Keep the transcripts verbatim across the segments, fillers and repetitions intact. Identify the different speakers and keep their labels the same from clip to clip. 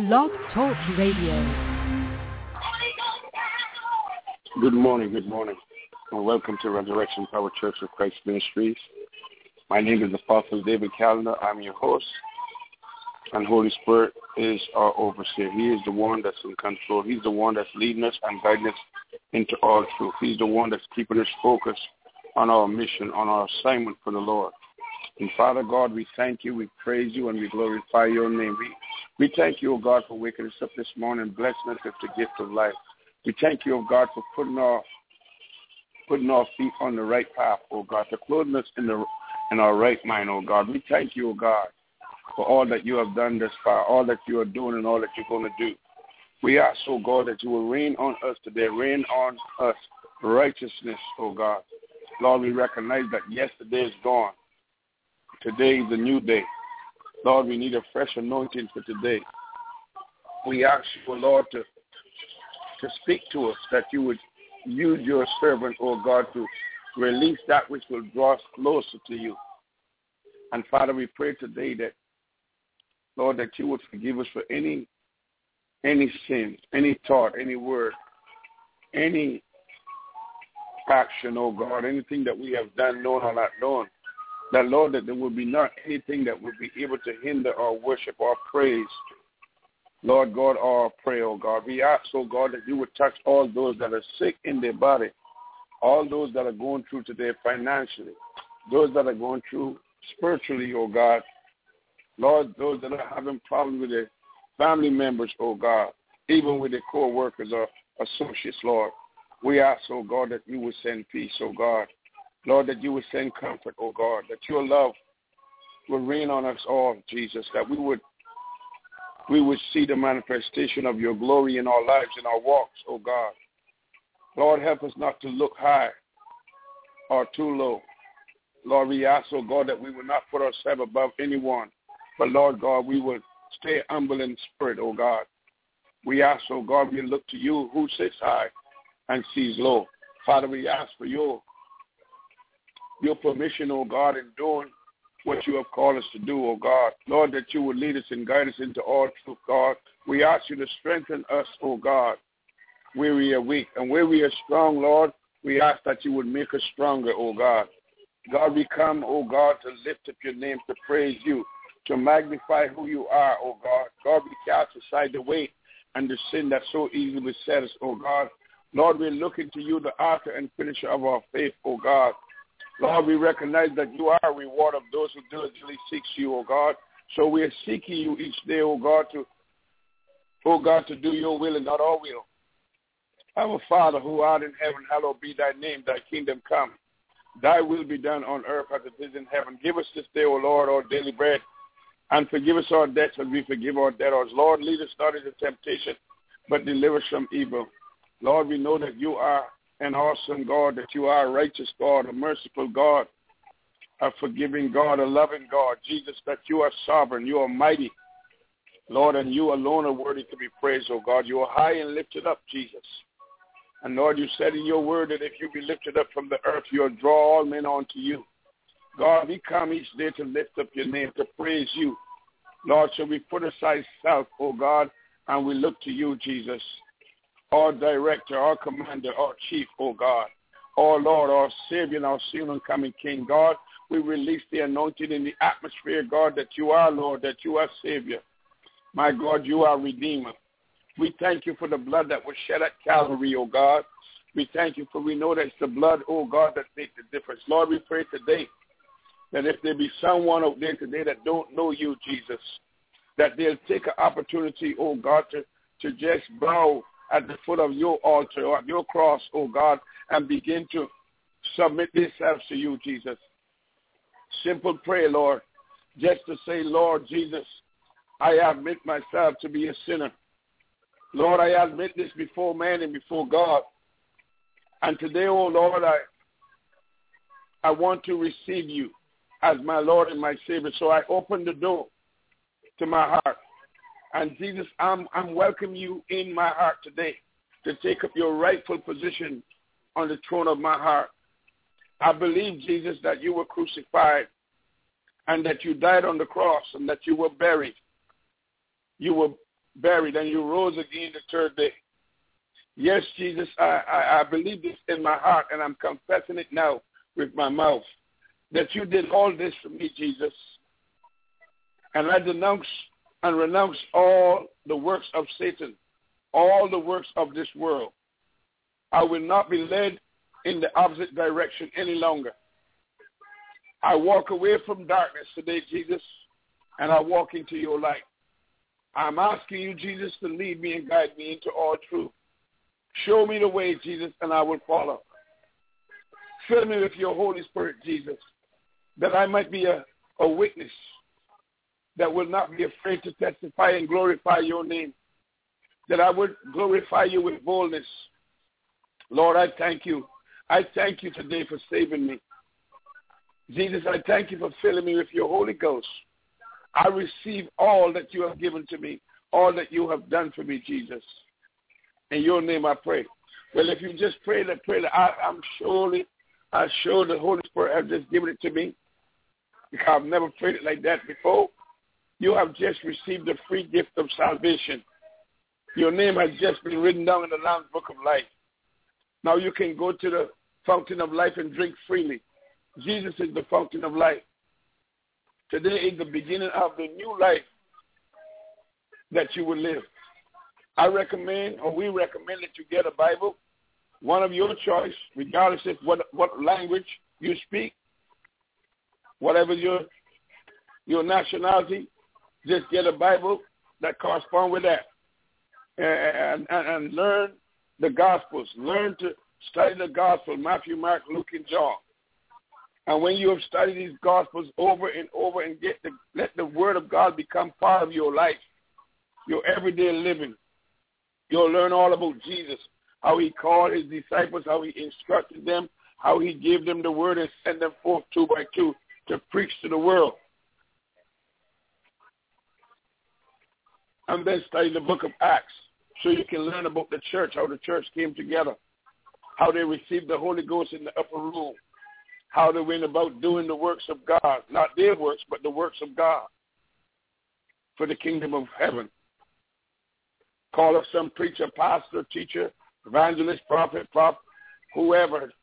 Speaker 1: Blog Talk Radio.
Speaker 2: Good morning, good morning, and welcome to Resurrection Power Church of Christ Ministries. My name is Apostle David Callender. I'm your host, and Holy Spirit is our overseer. He is the one that's in control. He's the one that's leading us and guiding us into all truth. He's the one that's keeping us focused on our mission, on our assignment for the Lord. And Father God, we thank you, we praise you, and we glorify your name. We, we thank you, O God, for waking us up this morning, blessing us with the gift of life. We thank you, O God, for putting our putting our feet on the right path, O God, for clothing us in the in our right mind, O God. We thank you, O God, for all that you have done thus far, all that you are doing and all that you're going to do. We ask, O God, that you will rain on us today, rain on us righteousness, O God. Lord, we recognize that yesterday is gone. Today is a new day. Lord, we need a fresh anointing for today. We ask you, Lord, to, to speak to us, that you would use your servant, O God, to release that which will draw us closer to you. And Father, we pray today that, Lord, that you would forgive us for any any sin, any thought, any word, any action, oh God, anything that we have done, known or not known. That, Lord, that there will be not anything that will be able to hinder our worship, our praise, Lord God, our prayer, oh God. We ask, oh God, that you would touch all those that are sick in their body, all those that are going through today financially, those that are going through spiritually, oh God. Lord, those that are having problems with their family members, oh God, even with their co-workers or associates, Lord. We ask, oh God, that you would send peace, oh God. Lord, that you would send comfort, oh God, that your love will rain on us all, Jesus, that we would we would see the manifestation of your glory in our lives, in our walks, oh God. Lord, help us not to look high or too low. Lord, we ask, oh God, that we will not put ourselves above anyone, but Lord God, we will stay humble in spirit, oh God. We ask, oh God, we look to you who sits high and sees low. Father, we ask for your your permission, oh God, in doing what you have called us to do, oh God. Lord, that you would lead us and guide us into all truth, God. We ask you to strengthen us, oh God, where we are weak. And where we are strong, Lord, we ask that you would make us stronger, oh God. God, we come, oh God, to lift up your name, to praise you, to magnify who you are, oh God. God, we cast aside the weight and the sin that so easily beset us, oh God. Lord, we're looking to you, the author and finisher of our faith, oh God. Lord, we recognize that you are a reward of those who diligently seek you, oh God. So we are seeking you each day, oh God, to, oh God, to do your will and not our will. Our Father who art in heaven, hallowed be thy name, thy kingdom come. Thy will be done on earth as it is in heaven. Give us this day, O Lord, our daily bread, and forgive us our debts as we forgive our debtors. Lord, lead us not into temptation, but deliver us from evil. Lord, we know that you are an awesome God, that you are a righteous God, a merciful God, a forgiving God, a loving God. Jesus, that you are sovereign, you are mighty, Lord, and you alone are worthy to be praised, O God. You are high and lifted up, Jesus. And Lord, you said in your word that if you be lifted up from the earth, you'll draw all men unto you. God, we come each day to lift up your name, to praise you. Lord, so we put aside self, O God, and we look to you, Jesus, our director, our commander, our chief, oh God, our Lord, our Savior, and our soon and coming King. God, we release the anointing in the atmosphere, God, that you are, Lord, that you are Savior. My God, you are Redeemer. We thank you for the blood that was shed at Calvary, oh God. We thank you for we know that it's the blood, oh God, that makes the difference. Lord, we pray today that if there be someone out there today that don't know you, Jesus, that they'll take an opportunity, oh God, to, to just bow at the foot of your altar or your cross, oh God, and begin to submit themselves to you, Jesus. Simple prayer, Lord, just to say, Lord Jesus, I admit myself to be a sinner. Lord, I admit this before man and before God. And today, oh Lord, I I want to receive you as my Lord and my Savior. So I open the door to my heart. And Jesus, I'm, I'm welcoming you in my heart today to take up your rightful position on the throne of my heart. I believe, Jesus, that you were crucified and that you died on the cross and that you were buried. You were buried, and you rose again the third day. Yes, Jesus, I, I, I believe this in my heart, and I'm confessing it now with my mouth, that you did all this for me, Jesus. And I denounce and renounce all the works of Satan, all the works of this world. I will not be led in the opposite direction any longer. I walk away from darkness today, Jesus, and I walk into your light. I'm asking you, Jesus, to lead me and guide me into all truth. Show me the way, Jesus, and I will follow. Fill me with your Holy Spirit, Jesus, that I might be a, a witness that will not be afraid to testify and glorify your name, that I would glorify you with boldness. Lord, I thank you. I thank you today for saving me. Jesus, I thank you for filling me with your Holy Ghost. I receive all that you have given to me, all that you have done for me, Jesus. In your name I pray. Well, if you just pray that prayer, I, I'm surely, I'm sure the Holy Spirit has just given it to me, because I've never prayed it like that before. You have just received the free gift of salvation. Your name has just been written down in the Lamb's Book of Life. Now you can go to the fountain of life and drink freely. Jesus is the fountain of life. Today is the beginning of the new life that you will live. I recommend, or we recommend, that you get a Bible, one of your choice, regardless of what, what language you speak, whatever your your nationality, just get a Bible that corresponds with that. And, and, and learn the Gospels. Learn to study the Gospel, Matthew, Mark, Luke, and John. And when you have studied these Gospels over and over and get the, let the Word of God become part of your life, your everyday living, you'll learn all about Jesus, how he called his disciples, how he instructed them, how he gave them the Word and sent them forth two by two to preach to the world. And then study the book of Acts so you can learn about the church, how the church came together, how they received the Holy Ghost in the upper room, how they went about doing the works of God, not their works, but the works of God for the kingdom of heaven. Call up some preacher, pastor, teacher, evangelist, prophet, prophet, whoever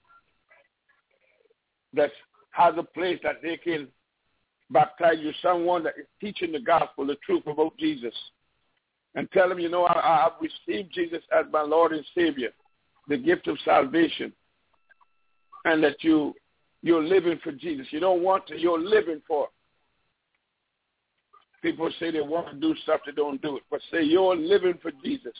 Speaker 2: that has a place that they can baptize you, someone that is teaching the gospel, the truth about Jesus. And tell them, you know, I, I've received Jesus as my Lord and Savior, the gift of salvation, and that you, you're living for Jesus. You don't want to, you're living for it. People say they want to do stuff, they don't do it. But say you're living for Jesus.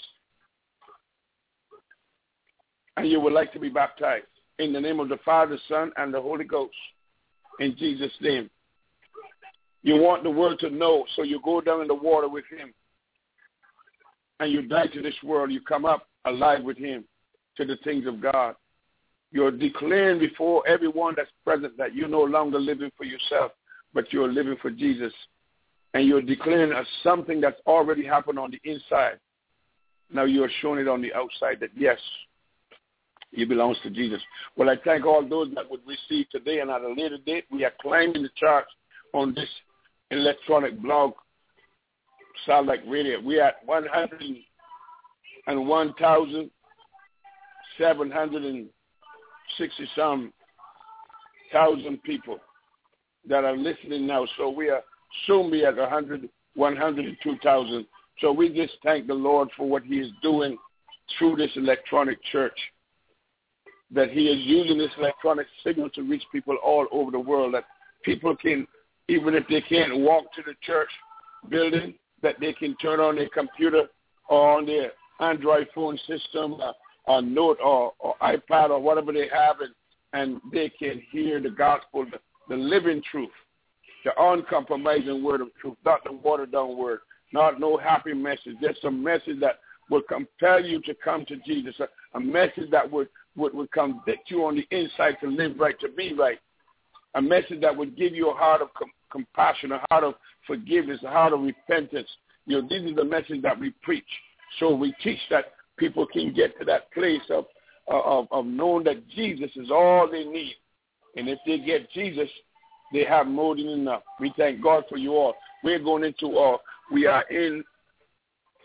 Speaker 2: And you would like to be baptized in the name of the Father, Son, and the Holy Ghost. In Jesus' name. You want the world to know, so you go down in the water with him. And you die to this world. You come up alive with him to the things of God. You're declaring before everyone that's present that you're no longer living for yourself, but you're living for Jesus. And you're declaring as something that's already happened on the inside. Now you're showing it on the outside that, yes, it belongs to Jesus. Well, I thank all those that would receive today, and at a later date, we are climbing the charts on this electronic blog, Sound Like Radio. We are at one hundred one thousand seven hundred sixty some thousand people that are listening now. So we are soon be at one hundred, one hundred two thousand. So we just thank the Lord for what he is doing through this electronic church, that he is using this electronic signal to reach people all over the world, that people can, even if they can't walk to the church building, that they can turn on their computer or on their Android phone system or, or Note or, or iPad or whatever they have, and, and they can hear the gospel, the, the living truth, the uncompromising word of truth, not the watered-down word, not no happy message, just a message that would compel you to come to Jesus, a, a message that would, would, would convict you on the inside to live right, to be right, a message that would give you a heart of com- compassion, a heart of forgiveness, a heart of repentance. You know, this is the message that we preach. So we teach that people can get to that place of, of, of knowing that Jesus is all they need. And if they get Jesus, they have more than enough. We thank God for you all. We're going into, uh, we are in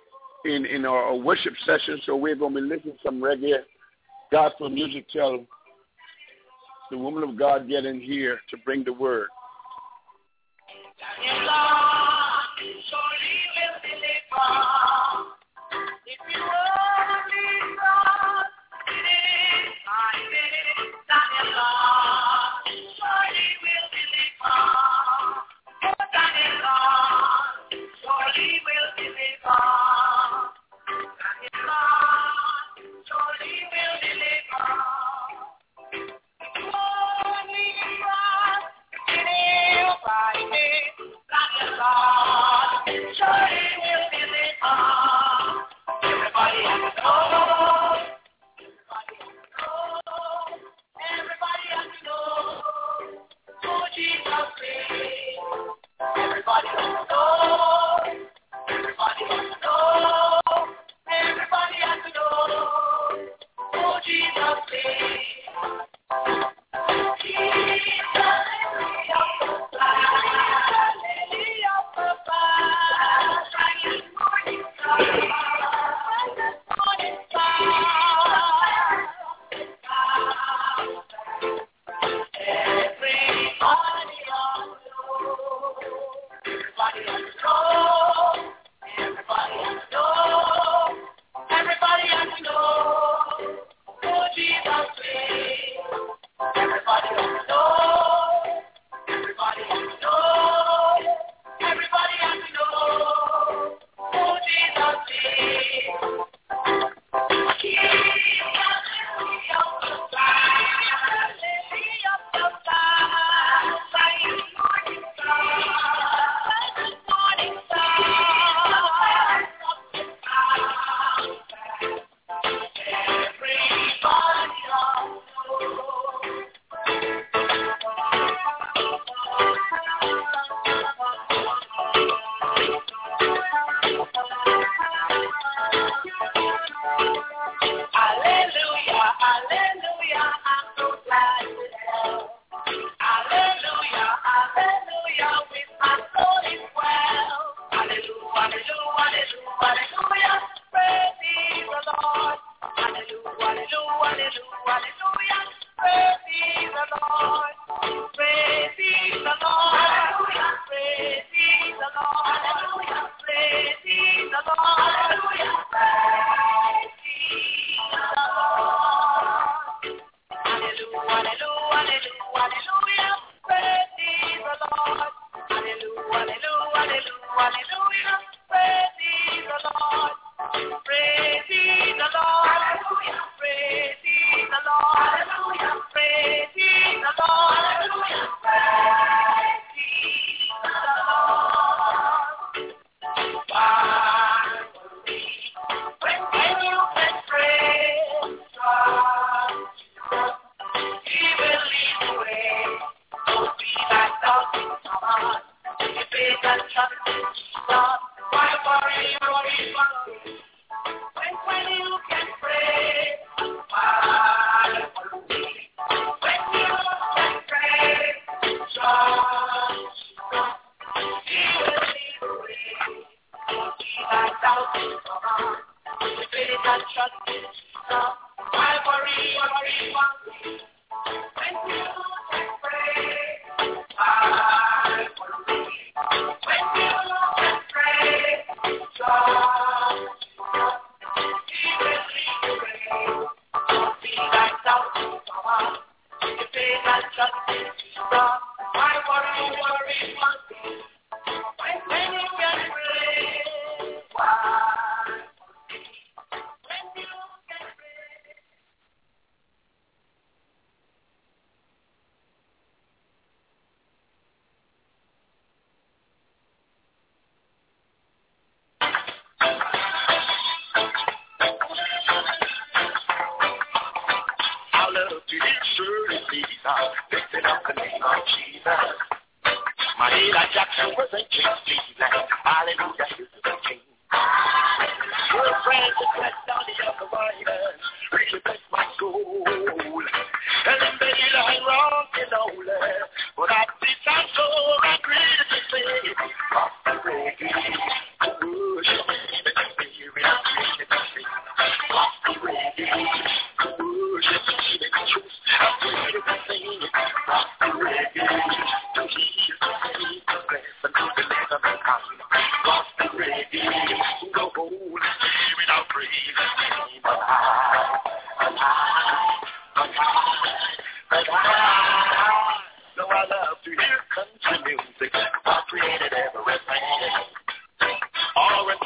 Speaker 2: in, in our, our worship session, so we're going to be listening to some reggae gospel music till the woman of God get in here to bring the word.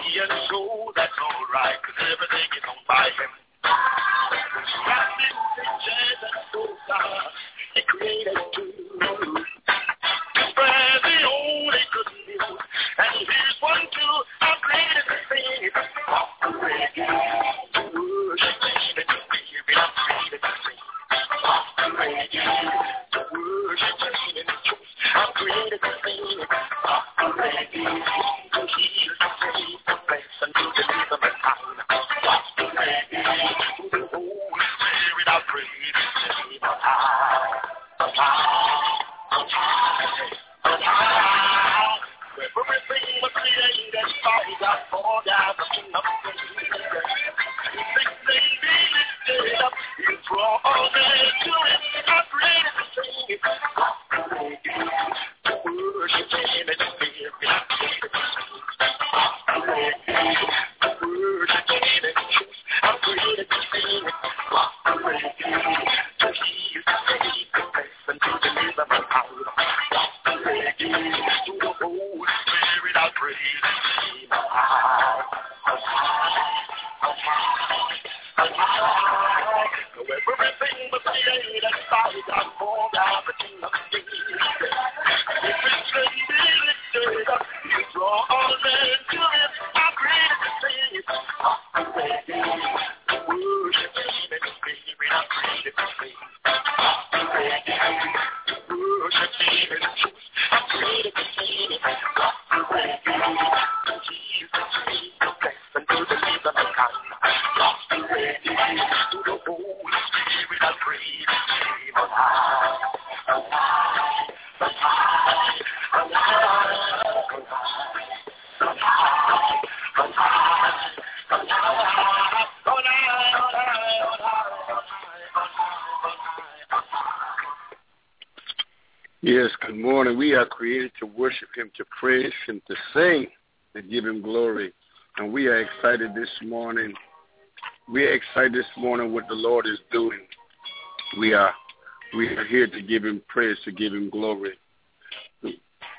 Speaker 3: and so that's all right, 'cause everything is on by him. Wrapped in pictures and sofa, he created two. Spread the only good news, and here's one too. I created the thing. Walk the reggae, worship him in the spirit. I created the thing. Walk the reggae, to worship him in the truth. I created the thing. Walk the reggae, to heal, to save, to bless, and to deliver my town. Walk the reggae, to the Holy Spirit. I created the thing. I'm high, I'm high, I'm high. Everything was created by God, for God, the King of Kings. Six days he lifted up, he brought all men to him. I created the thing, to worship him in the spirit. I created the thing, to worship him in the truth. I created the thing, to heal, to save, to bless, and to deliver my power. To the Holy Spirit, I praise him. I'm high, I'm high, I'm high, I'm high. So everything was created by God, for God, the King of Kings. If it's really lifted up, you draw all men to him. I created the thing. I'm ready to worship him in the spirit. I created the thing. I'm ready to worship him in the truth. I created the thing. I'm ready to heal, to save, to bless, and to deliver my kind. I'm ready to the Holy Spirit. I praise him. I'm high, I'm high, I'm high, I'm high, I'm high, I'm high, I'm high, I'm
Speaker 2: Yes, good morning. We are created to worship him, to praise him, to sing, to give him glory. And we are excited this morning. We are excited this morning what the Lord is doing. We are we are here to give him praise, to give him glory. The,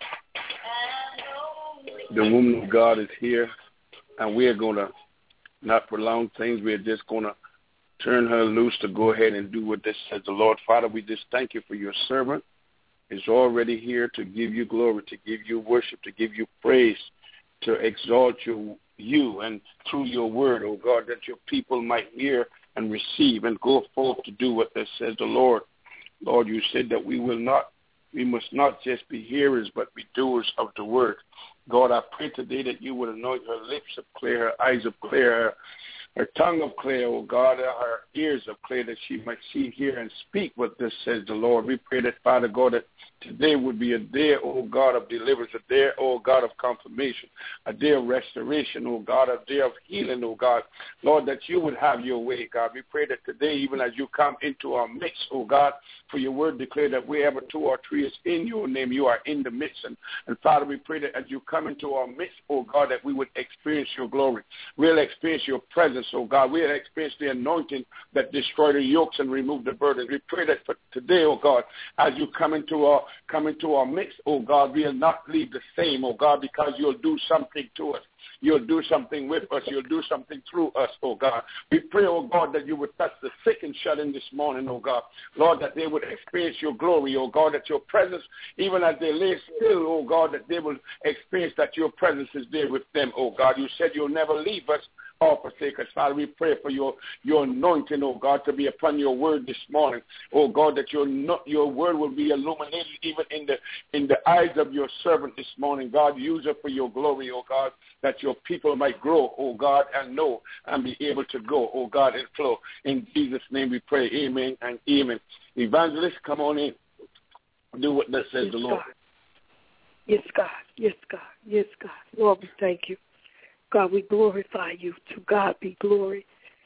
Speaker 2: the woman of God is here, and we are going to not prolong things. We are just going to turn her loose to go ahead and do what this says the Lord. Father, we just thank you for your servant. Is already here to give you glory, to give you worship, to give you praise, to exalt you, you and through your word, oh God, that your people might hear and receive and go forth to do what this says the Lord. Lord, you said that we will not, we must not just be hearers, but be doers of the word. God, I pray today that you would anoint her lips of clay, her eyes of clay, her, her tongue of clay, oh God, her ears of clay, that she might see, hear, and speak what this says the Lord. We pray that, Father God, that today would be a day, oh God, of deliverance, a day, oh God, of confirmation, a day of restoration, oh God, a day of healing, oh God. Lord, that you would have your way, God. We pray that today, even as you come into our midst, oh God, for your word declare that wherever two or three is in your name, you are in the midst. And, and Father, we pray that as you come into our midst, oh God, that we would experience your glory. We'll experience your presence, oh God. We'll experience the anointing that destroy the yokes and remove the burdens. We pray that for today, oh God, as you come into our come into our midst, oh God, we'll not leave the same, oh God, because you'll do something to us. You'll do something with us. You'll do something through us, oh God. We pray, oh God, that you would touch the sick and shut in this morning, oh God. Lord, that they would experience your glory, oh God, that your presence, even as they lay still, oh God, that they will experience that your presence is there with them, oh God. You said you'll never leave us or forsake us. Father, we pray for your, your anointing, oh God, to be upon your word this morning. Oh God, that your your word will be illuminated even in the in the eyes of your servant this morning. God, use it for your glory, oh God, that your people might grow, oh God, and know and be able to go, oh God, and flow. In Jesus' name we pray. Amen and amen. Evangelist, come on in. Do what that says
Speaker 4: yes,
Speaker 2: the Lord.
Speaker 4: God. Yes, God. Yes, God. Yes, God. Lord, we thank you. God, we glorify you. To God be glory.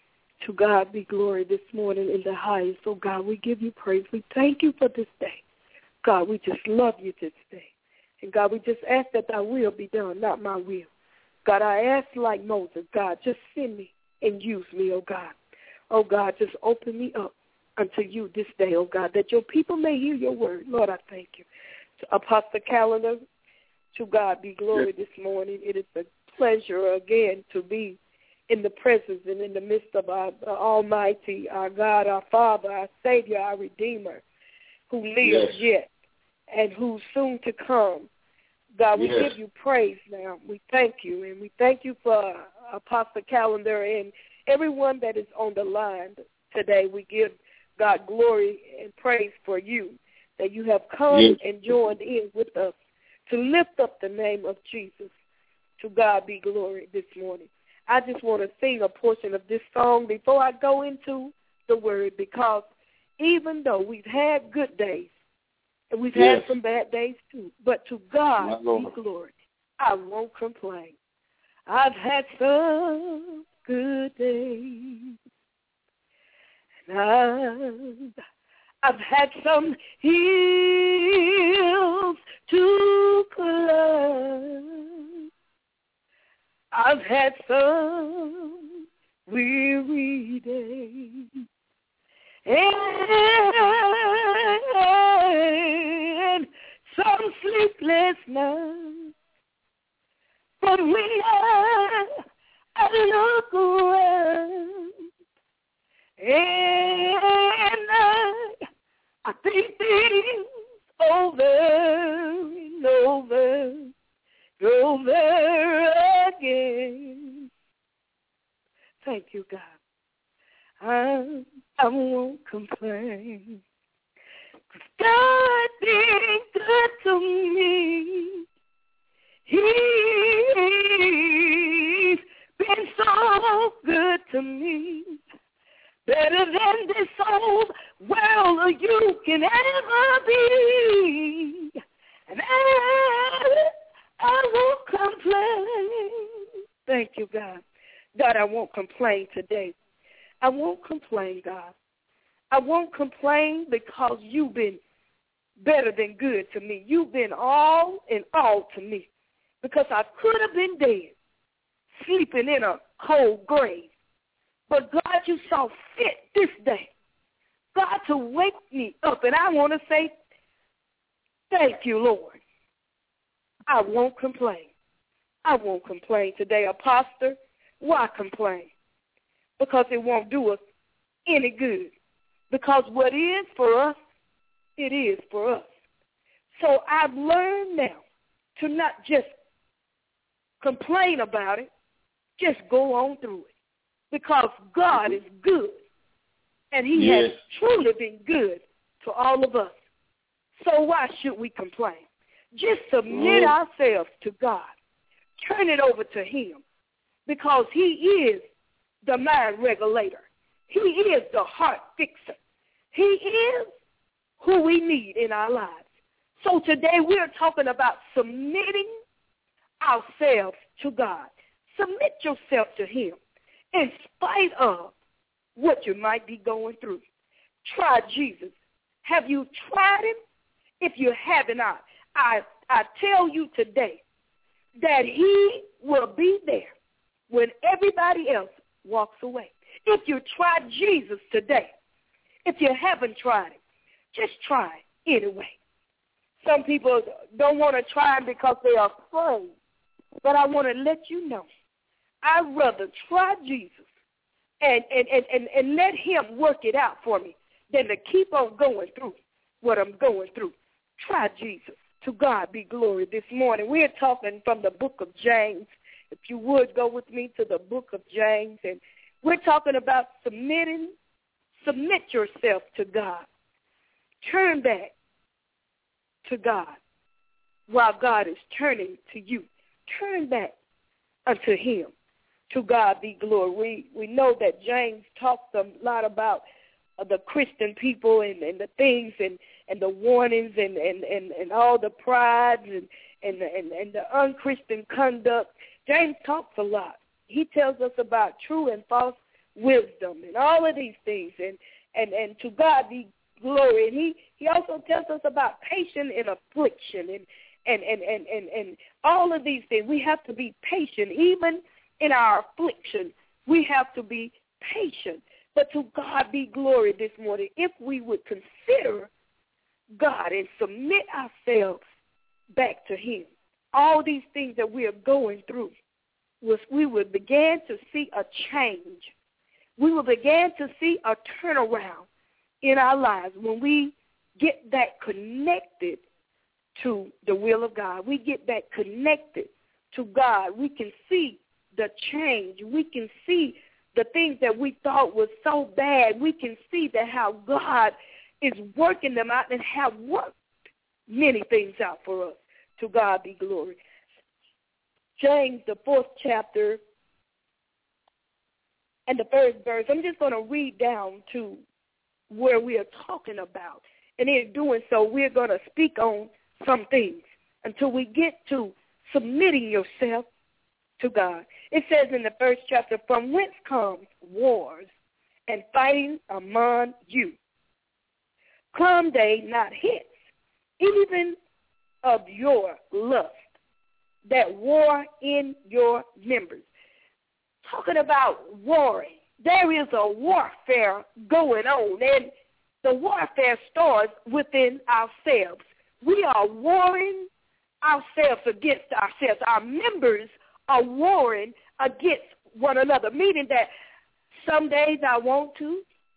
Speaker 4: To God be glory this morning in the highest. Oh, God, we give you praise. We thank you for this day. God, we just love you this day. And, God, we just ask that thy will be done, not my will. God, I ask like Moses, God, just send me and use me, oh, God. Oh, God, just open me up unto you this day, oh, God, that your people may hear your word. Lord, I thank you. To Apostle Calendar, to God be glory this morning. It is a pleasure again to be in the presence and in the midst of our, our Almighty, our God, our Father, our Savior, our Redeemer, who lives yes. yet and who's soon to come. God, we yes. give you praise now. We thank you, and we thank you for Apostle Calendar and everyone that is on the line today. We give God glory and praise for you, that you have come yes. and joined in with us to lift up the name of Jesus. To God be glory this morning. I just want to sing a portion of this song before I go into the word, because even though we've had good days, and we've yes. had some bad days too, but to God be glory. I won't complain. I've had some good days, and I've, I've had some hills to climb. I've had some weary days and some sleepless nights. But when I, I look around and I, I think things over and over, over again. Thank you, God. I, I won't complain. 'Cause God been good to me. He's been so good to me. Better than this old world you can ever be. And I, I won't complain. Thank you, God. God, I won't complain today. I won't complain, God. I won't complain because you've been better than good to me. You've been all in all to me, because I could have been dead, sleeping in a cold grave. But, God, you saw fit this day, God, to wake me up. And I want to say thank you, Lord. I won't complain. I won't complain today. Apostle, why complain? Because it won't do us any good. Because what is for us, it is for us. So I've learned now to not just complain about it, just go on through it. Because God is good, and he yes. has truly been good to all of us. So why should we complain? Just submit oh. ourselves to God. Turn it over to him, because he is the mind regulator. He is the heart fixer. He is who we need in our lives. So today we're talking about submitting ourselves to God. Submit yourself to him in spite of what you might be going through. Try Jesus. Have you tried him? If you haven't, I, I, I tell you today that he will be there when everybody else walks away. If you try Jesus today, if you haven't tried him, just try anyway. Some people don't want to try him because they are afraid. But I want to let you know, I'd rather try Jesus and, and, and, and, and let him work it out for me than to keep on going through what I'm going through. Try Jesus. To God be glory this morning. We're talking from the book of James. If you would go with me to the book of James. And we're talking about submitting. Submit yourself to God. Turn back to God while God is turning to you. Turn back unto him. To God be glory. We, we know that James talks a lot about uh, the Christian people and, and the things and, and the warnings and, and, and, and all the prides and, and, and, and the unchristian conduct. James talks a lot. He tells us about true and false wisdom and all of these things. And, and, and to God be glory. And he, he also tells us about patience in affliction and, and, and, and, and, and all of these things. We have to be patient. Even in our affliction, we have to be patient. But to God be glory this morning. If we would consider God and submit ourselves back to him, all these things that we are going through, was we would begin to see a change. We will begin to see a turnaround in our lives when we get that connected to the will of God. We get that connected to God. We can see the change. We can see the things that we thought was so bad. We can see that how God is working them out and have worked many things out for us. To God be glory. James, the fourth chapter, and the first verse. I'm just going to read down to where we are talking about. And in doing so, we're going to speak on some things until we get to submitting yourself to God. It says in the first chapter, from whence comes wars and fighting among you? Come they not hence, even of your lust, that war in your members. Talking about warring, there is a warfare going on, and the warfare starts within ourselves. We are warring ourselves against ourselves. Our members are warring against one another, meaning that some days I want to,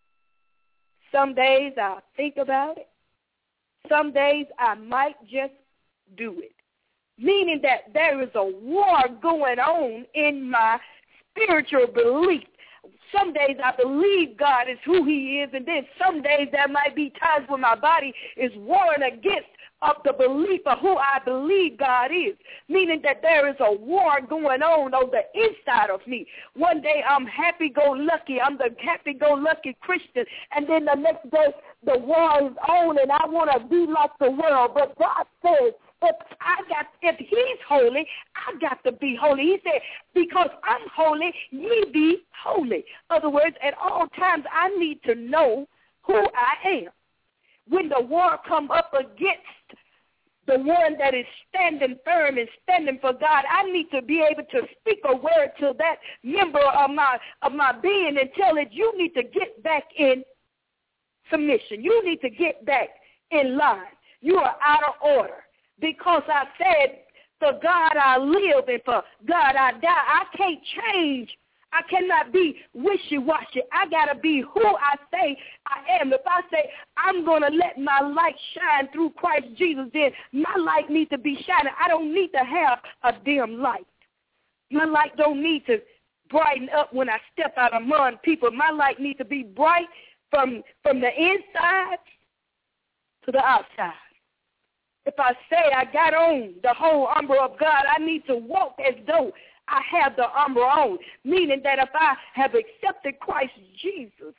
Speaker 4: some days I think about it, some days I might just do it, meaning that there is a war going on in my spiritual belief. Some days I believe God is who he is, and then some days there might be times when my body is warring against of the belief of who I believe God is, meaning that there is a war going on on the inside of me. One day I'm happy-go-lucky. I'm the happy-go-lucky Christian, and then the next day the war is on, and I want to be like the world. But God says, if I got, if he's holy, I got to be holy. He said, because I'm holy, ye be holy. In other words, at all times I need to know who I am. When the war come up against the one that is standing firm and standing for God, I need to be able to speak a word to that member of my of my being and tell it, you need to get back in submission. You need to get back in line. You are out of order. Because I said, for God I live and for God I die. I can't change. I cannot be wishy-washy. I got to be who I say I am. If I say I'm going to let my light shine through Christ Jesus, then my light needs to be shining. I don't need to have a dim light. My light don't need to brighten up when I step out among people. My light needs to be bright from, from the inside to the outside. If I say I got on the whole armor of God, I need to walk as though I have the armor on, meaning that if I have accepted Christ Jesus,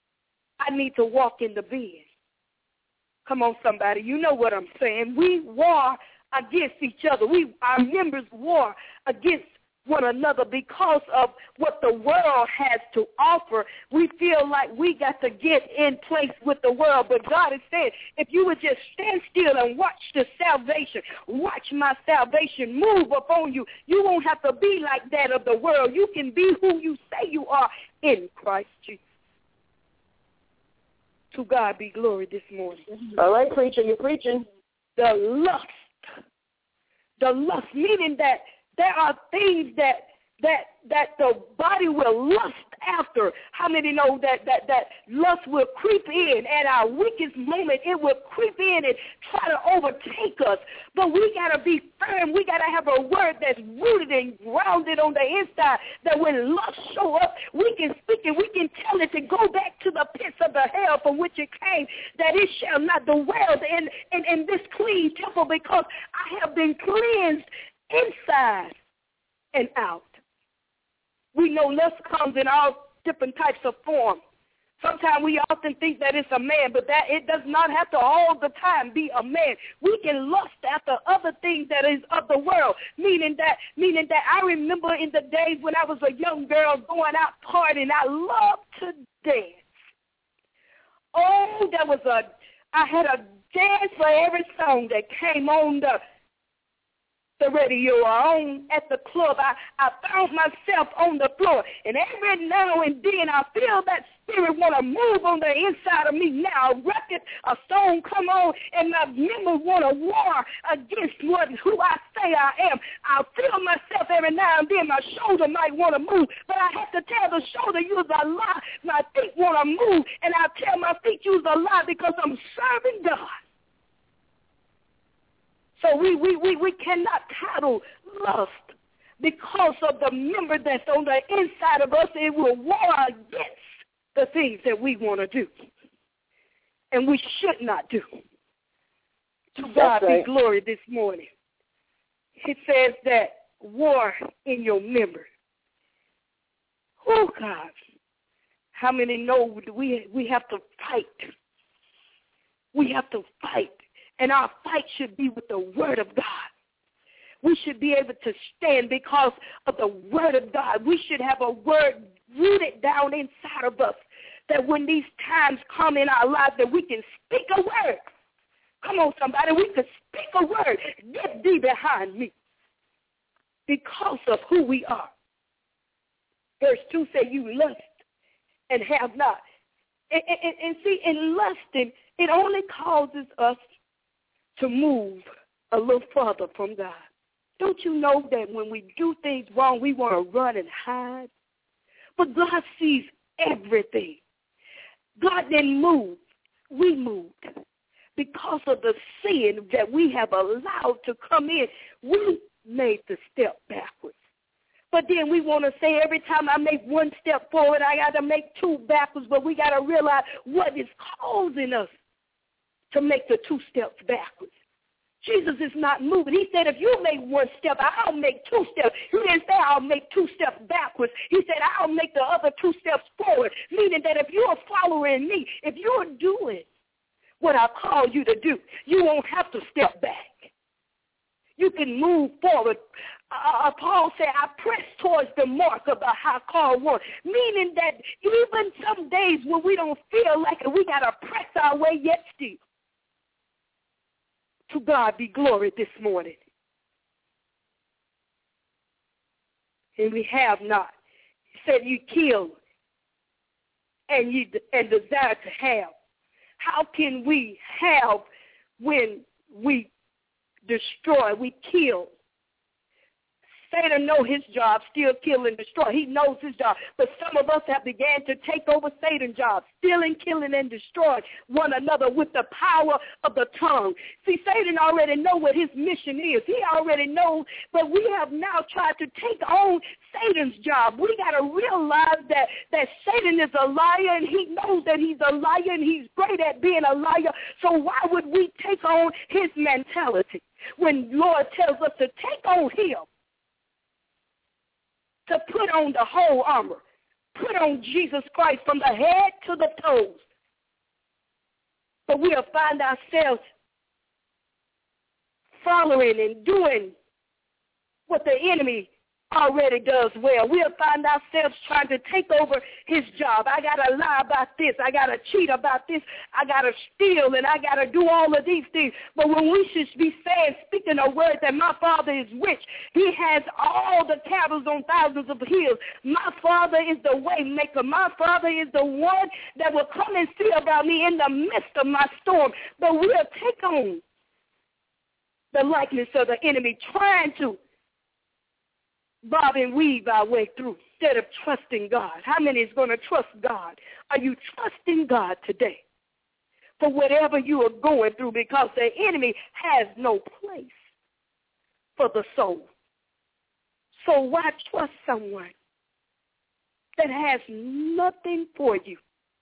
Speaker 4: I need to walk in the bed. Come on, somebody. You know what I'm saying. We war against each other. We, our members war against one another because of what the world has to offer. We feel like we got to get in place with the world, but God is saying, if you would just stand still and watch the salvation, watch my salvation move upon you, you won't have to be like that of the world. You can be who you say you are in Christ Jesus. To God be glory this morning.
Speaker 5: All right, preacher, you're preaching.
Speaker 4: The lust. The lust, meaning that there are things that that that the body will lust after. How many know that that that lust will creep in at our weakest moment? It will creep in and try to overtake us. But we got to be firm. We got to have a word that's rooted and grounded on the inside, that when lust show up, we can speak it. We can tell it to go back to the pits of the hell from which it came, that it shall not dwell in, in, in this clean temple, because I have been cleansed inside and out. We know lust comes in all different types of forms. Sometimes we often think that it's a man, but that it does not have to all the time be a man. We can lust after other things that is of the world, meaning that meaning that I remember in the days when I was a young girl going out partying. I loved to dance. Oh, there was a, I had a dance for every song that came on the the radio on at the club. I, I found myself on the floor. And every now and then I feel that spirit want to move on the inside of me now. A record, a song come on, and my members want to war against what, who I say I am. I feel myself every now and then. My shoulder might want to move, but I have to tell the shoulder, you're a lie. My feet want to move, and I tell my feet, you're a lie, because I'm serving God. So we, we, we, we cannot title lust because of the member that's on the inside of us. It will war against the things that we want to do and we should not do. To God be glory this morning. It says that war in your members. Oh, God. How many know we, we have to fight? We have to fight. And our fight should be with the word of God. We should be able to stand because of the word of God. We should have a word rooted down inside of us, that when these times come in our lives, that we can speak a word. Come on, somebody. We can speak a word. Get thee behind me, because of who we are. Verse two says, you lust and have not. And, and, and see, in lusting, it only causes us to move a little further from God. Don't you know that when we do things wrong, we want to run and hide? But God sees everything. God didn't move. We moved. Because of the sin that we have allowed to come in, we made the step backwards. But then we want to say every time I make one step forward, I got to make two backwards. But we got to realize what is causing us to make the two steps backwards. Jesus is not moving. He said, if you make one step, I'll make two steps. He didn't say I'll make two steps backwards. He said, I'll make the other two steps forward, meaning that if you're following me, if you're doing what I call you to do, you won't have to step back. You can move forward. Uh, Paul said, I press towards the mark of the high call one, meaning that even some days when we don't feel like it, we got to press our way yet still. To God be glory this morning. And we have not. He said you kill and you and desire to have. How can we have when we destroy, we kill? Satan knows his job, still kill and destroy. He knows his job. But some of us have began to take over Satan's job, stealing, killing, and destroying one another with the power of the tongue. See, Satan already knows what his mission is. He already knows, but we have now tried to take on Satan's job. We got to realize that, that Satan is a liar, and he knows that he's a liar, and he's great at being a liar. So why would we take on his mentality when Lord tells us to take on him? To put on the whole armor, put on Jesus Christ from the head to the toes. But we'll find ourselves following and doing what the enemy already does well. We'll find ourselves trying to take over his job. I got to lie about this. I got to cheat about this. I got to steal, and I got to do all of these things. But when we should be saying, speaking a word that my Father is rich, he has all the cattle on thousands of hills. My Father is the way maker. My Father is the one that will come and see about me in the midst of my storm. But we'll take on the likeness of the enemy, trying to bob and weave our way through instead of trusting God. How many is going to trust God? Are you trusting God today for whatever you are going through? Because the enemy has no place for the soul. So why trust someone that has nothing for you?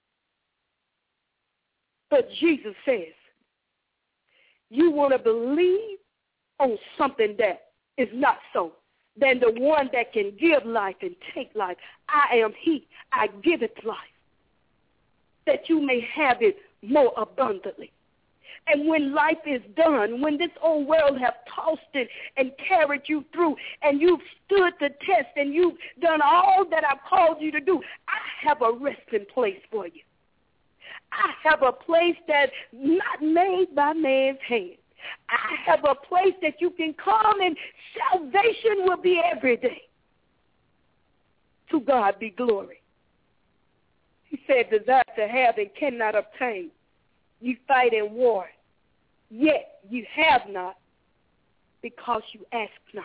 Speaker 4: But Jesus says, you want to believe on something that is not so, than the one that can give life and take life. I am he. I give it life, that you may have it more abundantly. And when life is done, when this old world have tossed it and carried you through, and you've stood the test and you've done all that I've called you to do, I have a resting place for you. I have a place that's not made by man's hand. I have a place that you can come and salvation will be every day. To God be glory. He said, desire to have and cannot obtain. You fight in war, yet you have not because you ask not.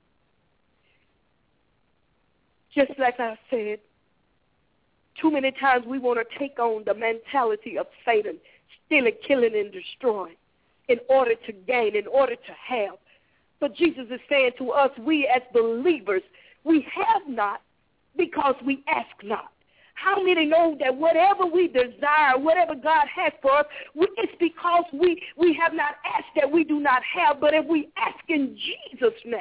Speaker 4: Just like I said, too many times we want to take on the mentality of Satan, stealing, killing, and destroying in order to gain, in order to have. But Jesus is saying to us, we as believers, we have not because we ask not. How many know that whatever we desire, whatever God has for us, we, it's because we, we have not asked that we do not have, but if we ask in Jesus' name.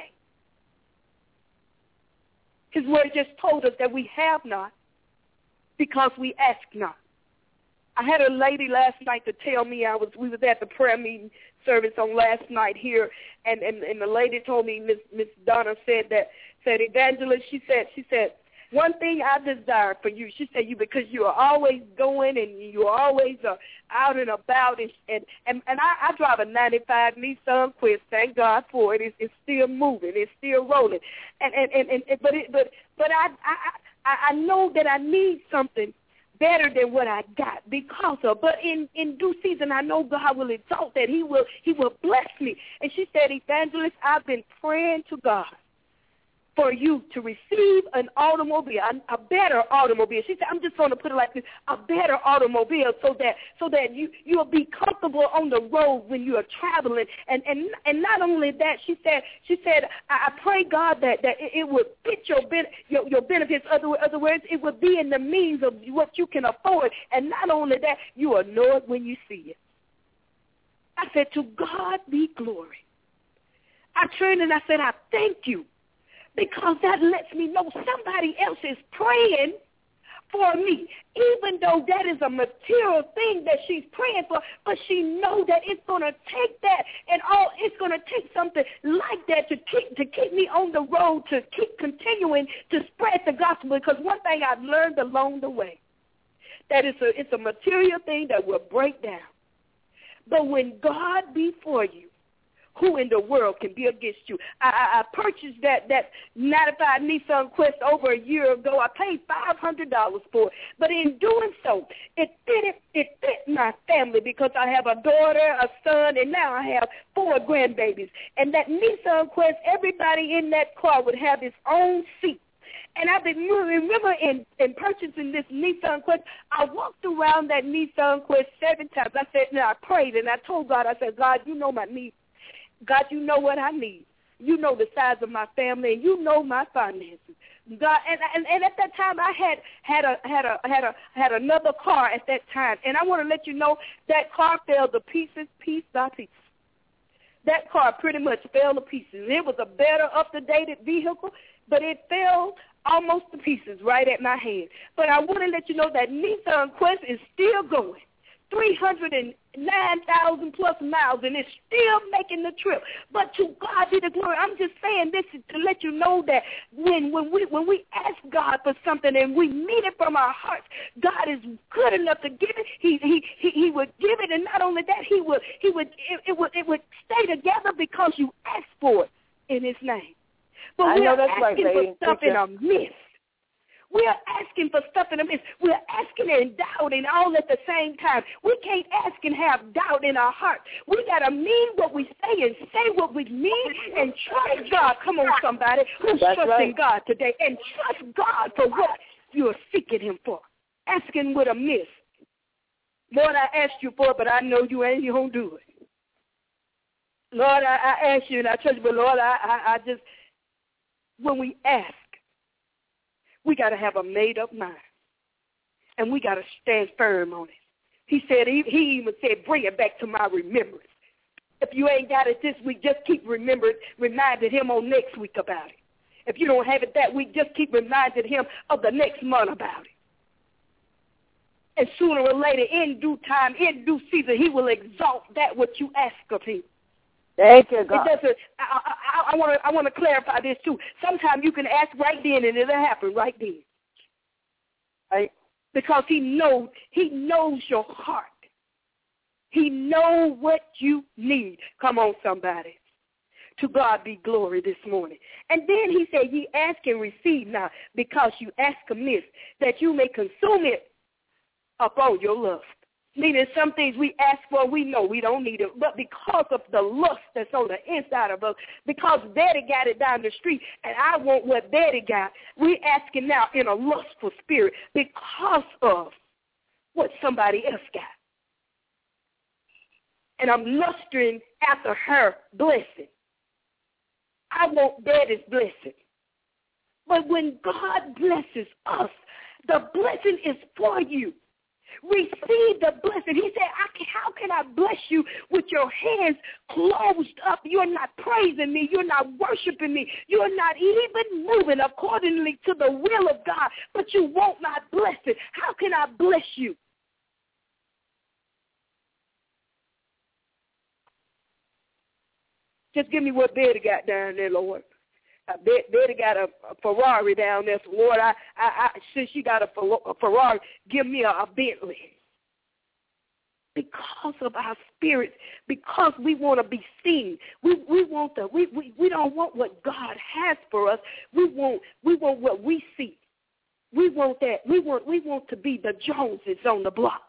Speaker 4: His word just told us that we have not because we ask not. I had a lady last night to tell me I was we was at the prayer meeting service on last night here, and, and, and the lady told me, Miss Miss Donna said that said evangelist, she said she said one thing I desire for you. She said you because you are always going and you are always uh, out and about, and and and, and I, I drive a ninety-five Nissan Quest. Thank God for it. It's, it's still moving. It's still rolling. And and and, and but it, but but I I I know that I need something better than what I got because of. But in, in due season, I know God will exalt that. He will He will bless me. And she said, evangelist, I've been praying to God for you to receive an automobile, a, a better automobile. She said, I'm just going to put it like this, a better automobile so that so that you, you'll be comfortable on the road when you are traveling. And and and not only that, she said, she said, I, I pray, God, that, that it, it would fit your, ben, your, your benefits. Other, other words, it would be in the means of what you can afford. And not only that, you will know it when you see it. I said, to God be glory. I turned and I said, I thank you. Because that lets me know somebody else is praying for me, even though that is a material thing that she's praying for, but she knows that it's going to take that and all it's going to take something like that to keep to keep me on the road, to keep continuing to spread the gospel. Because one thing I've learned along the way, that it's a, it's a material thing that will break down. But when God be for you, who in the world can be against you? I, I, I purchased that, that ninety-five Nissan Quest over a year ago. I paid five hundred dollars for it. But in doing so, it fit, it fit my family because I have a daughter, a son, and now I have four grandbabies. And that Nissan Quest, everybody in that car would have its own seat. And I remember in, in purchasing this Nissan Quest, I walked around that Nissan Quest seven times. I said, now I prayed, and I told God, I said, God, you know my needs. God, you know what I need. You know the size of my family, and you know my finances. God, and, and and at that time I had had a had a had a had another car at that time, and I want to let you know that car fell to pieces, piece by piece. That car pretty much fell to pieces. It was a better, up-to-date vehicle, but it fell almost to pieces right at my hand. But I want to let you know that Nissan Quest is still going. three hundred nine thousand plus miles, and it's still making the trip. But to God be the glory. I'm just saying this to let you know that when, when we when we ask God for something and we mean it from our hearts, God is good enough to give it. He he he, he would give it, and not only that, he would he would it, it would it would stay together because you asked for it in His name. But
Speaker 5: I
Speaker 4: we're
Speaker 5: know that's
Speaker 4: asking
Speaker 5: right,
Speaker 4: for stuff in a miss. We're asking for stuff in a miss. We're asking and doubting all at the same time. We can't ask and have doubt in our heart. We got to mean what we say and say what we mean and trust God. Come on, somebody who's
Speaker 5: That's
Speaker 4: trusting
Speaker 5: right.
Speaker 4: God today, and trust God for what you're seeking Him for. Asking with a miss. Lord, I asked you for it, but I know you ain't going to do it. Lord, I, I asked you and I trust you, but Lord, I, I, I just, when we ask, we got to have a made-up mind, and we got to stand firm on it. He said, he, he even said, bring it back to my remembrance. If you ain't got it this week, just keep remembering, reminding Him on next week about it. If you don't have it that week, just keep reminding Him of the next month about it. And sooner or later, in due time, in due season, He will exalt that what you ask of Him.
Speaker 5: Thank you, God.
Speaker 4: It doesn't. I want to. I want to clarify this too. Sometimes you can ask right then, and it'll happen right then.
Speaker 5: Right.
Speaker 4: Because He knows. He knows your heart. He knows what you need. Come on, somebody. To God be glory this morning. And then he said, ye ask and receive now, because you ask amiss, that you may consume it upon your lust. Meaning some things we ask for, we know we don't need it. But because of the lust that's on the inside of us, because Daddy got it down the street, and I want what Daddy got, we asking now in a lustful spirit because of what somebody else got. And I'm lustering after her blessing. I want Daddy's blessing. But when God blesses us, the blessing is for you. Receive the blessing. He said, I can, how can I bless you with your hands closed up? You're not praising me. You're not worshiping me. You're not even moving accordingly to the will of God, but you want my blessing. How can I bless you? Just give me what Betty got down there, Lord. Uh, Betty got a, a Ferrari down there. So, Lord, I, I, I, since she got a, a Ferrari, give me a, a Bentley. Because of our spirits, because we want to be seen. We we want the we, we, we don't want what God has for us. We want we want what we see. We want that. We want we want to be the Joneses on the block.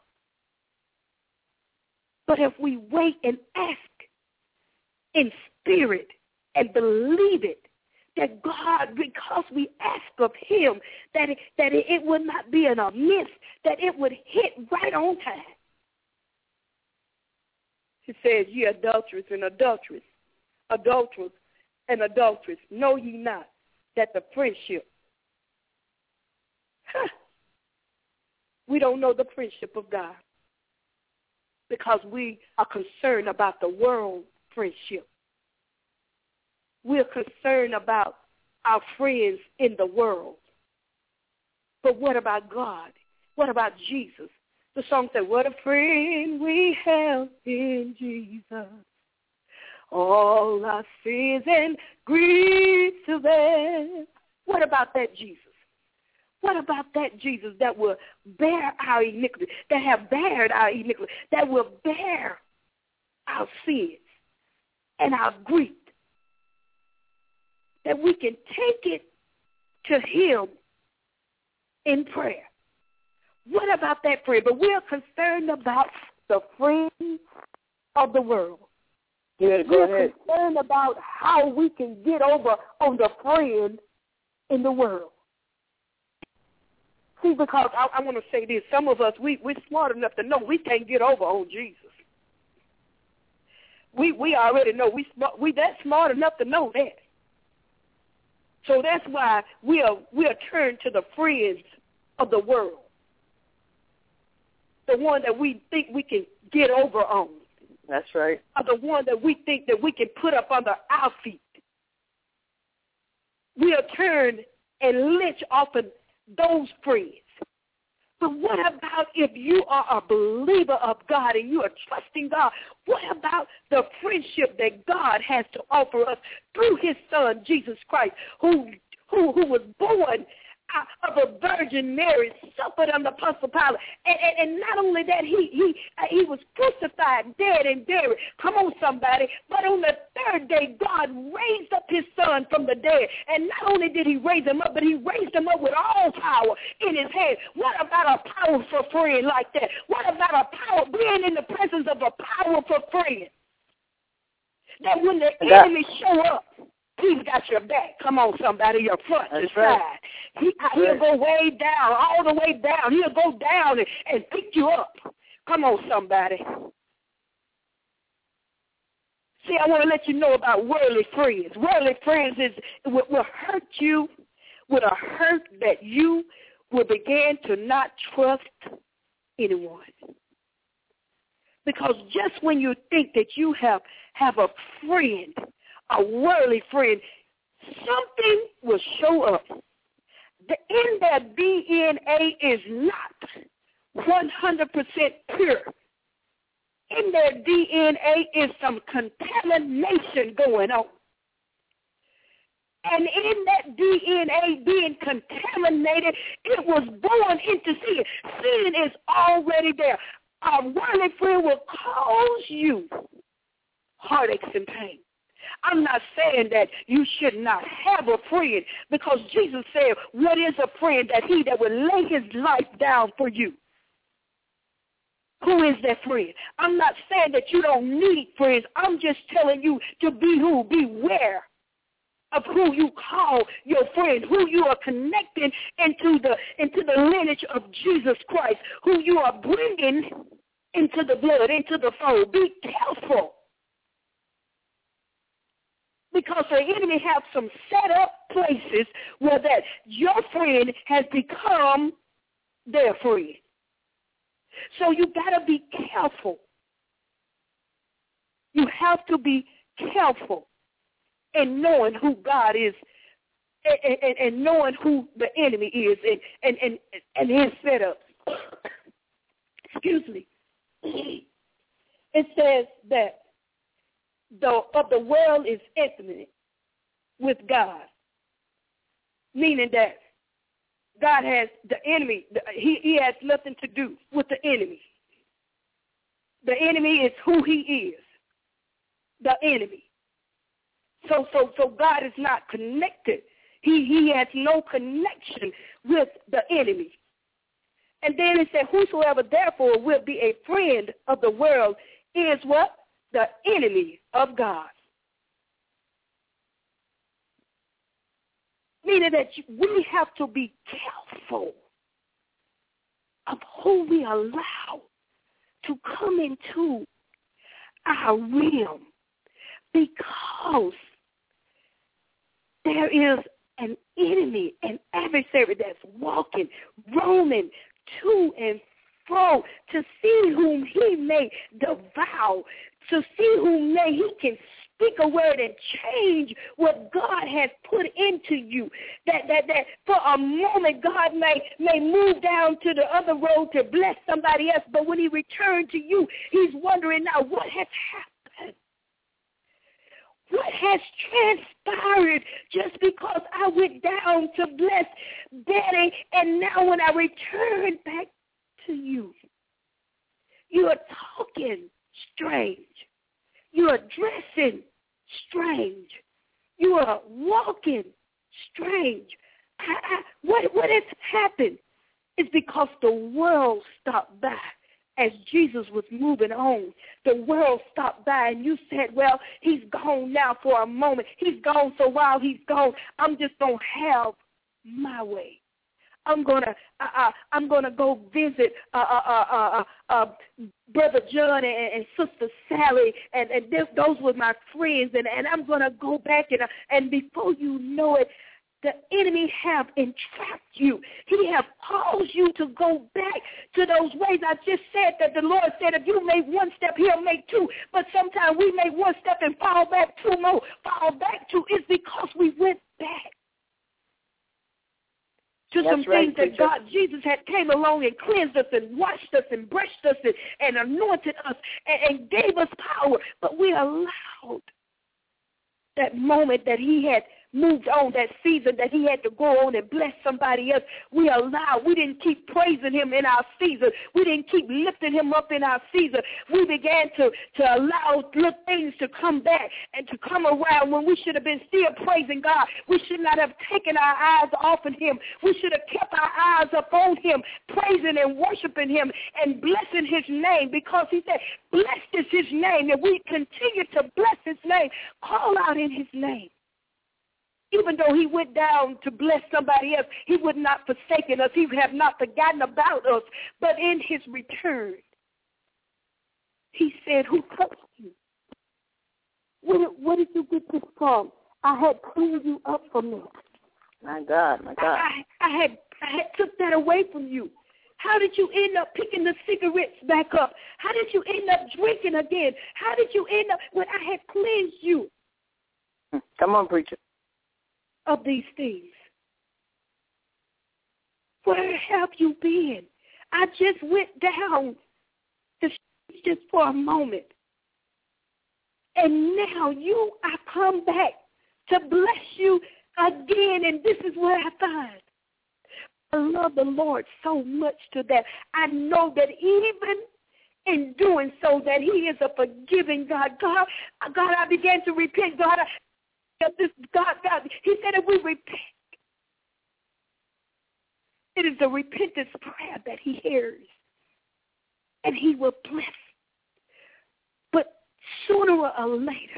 Speaker 4: But if we wait and ask in spirit and believe it, that God, because we ask of him, that it, that it, it would not be an amiss, that it would hit right on time. He says, ye adulterers and adulteress, adulterers and adulteress, know ye not that the friendship, huh, we don't know the friendship of God because we are concerned about the world friendship. We're concerned about our friends in the world. But what about God? What about Jesus? The song said, what a friend we have in Jesus. All our sins and griefs to bear. What about that Jesus? What about that Jesus that will bear our iniquity, that have bared our iniquity, that will bear our sins and our grief? That we can take it to him in prayer. What about that friend? But we're concerned about the friends of the world.
Speaker 5: Yeah, go
Speaker 4: we're
Speaker 5: ahead.
Speaker 4: concerned about how we can get over on the friend in the world. See, because I, I want to say this. Some of us, we, we're smart enough to know we can't get over on Jesus. We we already know. We smart, we that smart enough to know that. So that's why we are we are turned to the friends of the world, the one that we think we can get over on.
Speaker 5: That's right.
Speaker 4: Or the one that we think that we can put up under our feet. We are turned and lynch off of those friends. But what about if you are a believer of God and you are trusting God? What about the friendship that God has to offer us through his son, Jesus Christ, who who, who was born of a Virgin Mary, suffered under Apostle Pilate, and, and, and not only that, he he uh, he was crucified, dead, and buried. Come on, somebody! But on the third day, God raised up his son from the dead, and not only did he raise him up, but he raised him up with all power in his hand. What about a powerful friend like that? What about a power being in the presence of a powerful friend? That when the
Speaker 5: that-
Speaker 4: enemy show up, he's got your back. Come on, somebody, your front,
Speaker 5: That's
Speaker 4: your
Speaker 5: right.
Speaker 4: side. He, he'll
Speaker 5: right.
Speaker 4: go way down, all the way down. He'll go down and, and pick you up. Come on, somebody. See, I want to let you know about worldly friends. Worldly friends is will, will hurt you with a hurt that you will begin to not trust anyone. Because just when you think that you have, have a friend, a worldly friend, something will show up. The, in their D N A is not one hundred percent pure. In their D N A is some contamination going on. And in that D N A being contaminated, it was born into sin. Sin is already there. A worldly friend will cause you heartaches and pain. I'm not saying that you should not have a friend, because Jesus said, what is a friend? That he that will lay his life down for you. Who is that friend? I'm not saying that you don't need friends. I'm just telling you to be who? Beware of who you call your friend, who you are connecting into the into the lineage of Jesus Christ, who you are bringing into the blood, into the fold. Be careful. Because the enemy have some set up places where that your friend has become their friend. So you got to be careful. You have to be careful in knowing who God is and, and, and knowing who the enemy is and, and, and, and his setup. Excuse me. It says that the of the world is intimate with God, meaning that God has the enemy. He, he has nothing to do with the enemy. The enemy is who he is, the enemy. So, so, so God is not connected. He, he has no connection with the enemy. And then it said, whosoever therefore will be a friend of the world is what? The enemy of God. Meaning that we have to be careful of who we allow to come into our realm, because there is an enemy, an adversary that's walking, roaming to and fro to see whom he may devour, to see whom may he can speak a word and change what God has put into you. That that that for a moment God may may move down to the other road to bless somebody else, but when he returned to you, he's wondering now what has happened. What has transpired just because I went down to bless Daddy, and now when I return back to you, you are talking strange. You are dressing strange. You are walking strange. I, I, what, what has happened is because the world stopped by as Jesus was moving on. The world stopped by, and you said, well, he's gone now for a moment. He's gone, so while he's gone, I'm just going to have my way. I'm gonna, uh, uh, I'm gonna go visit uh, uh, uh, uh, uh, Brother John and, and Sister Sally, and, and this, those were my friends, and, and I'm gonna go back, and uh, and before you know it, the enemy have entrapped you. He have caused you to go back to those ways. I just said that the Lord said, if you make one step, he'll make two. But sometimes we make one step and fall back two more. Fall back two. It's because we went back to
Speaker 5: That's
Speaker 4: some
Speaker 5: right,
Speaker 4: things that
Speaker 5: preacher.
Speaker 4: God, Jesus had came along and cleansed us and washed us and brushed us and, and anointed us and, and gave us power. But we allowed that moment that he had moved on, that season that he had to go on and bless somebody else. We allowed. We didn't keep praising him in our season. We didn't keep lifting him up in our season. We began to, to allow little things to come back and to come around when we should have been still praising God. We should not have taken our eyes off of him. We should have kept our eyes up on him, praising and worshiping him and blessing his name, because he said, blessed is his name. And we continue to bless his name, call out in his name. Even though he went down to bless somebody else, he would not forsaken us. He would have not forgotten about us. But in his return, he said, who covered you? Where, where did you get this from? I had cleaned you up from this.
Speaker 5: My God, my God.
Speaker 4: I, I, had, I had took that away from you. How did you end up picking the cigarettes back up? How did you end up drinking again? How did you end up when I had cleansed you?
Speaker 5: Come on, preacher.
Speaker 4: Of these things? Where have you been? I just went down the streets just for a moment. And now you, I come back to bless you again, and this is what I find. I love the Lord so much to that. I know that even in doing so that he is a forgiving God. God, God, I began to repent. God, I, this, God, God, he said if we repent, it is a repentance prayer that he hears, and he will bless. But sooner or later,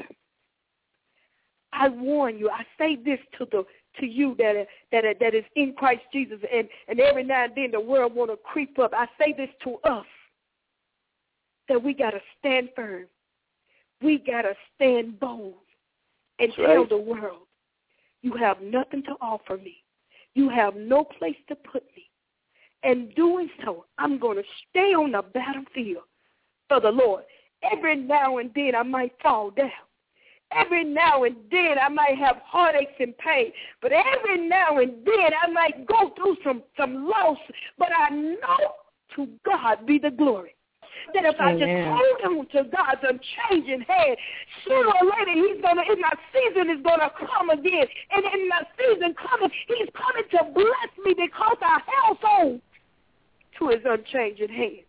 Speaker 4: I warn you, I say this to the to you that that that is in Christ Jesus, and, and every now and then the world want to creep up. I say this to us, that we got to stand firm. We got to stand bold and
Speaker 5: That's
Speaker 4: tell
Speaker 5: right.
Speaker 4: the world, you have nothing to offer me. You have no place to put me. And doing so, I'm going to stay on the battlefield for the Lord. Every now and then I might fall down. Every now and then I might have heartaches and pain. But every now and then I might go through some, some loss. But I know to God be the glory. That if Amen. I just hold on to God's unchanging hand, sooner or later he's gonna, in my season is gonna come again. And in my season coming, he's coming to bless me because I held on to his unchanging hand.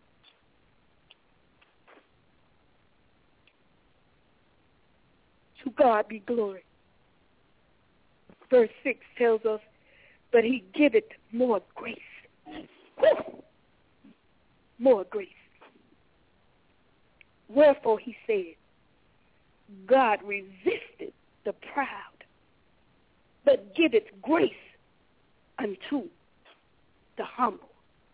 Speaker 4: To God be glory. Verse six tells us, but he giveth more grace. Woo! More grace. Wherefore he said, God resisted the proud, but giveth grace unto the humble.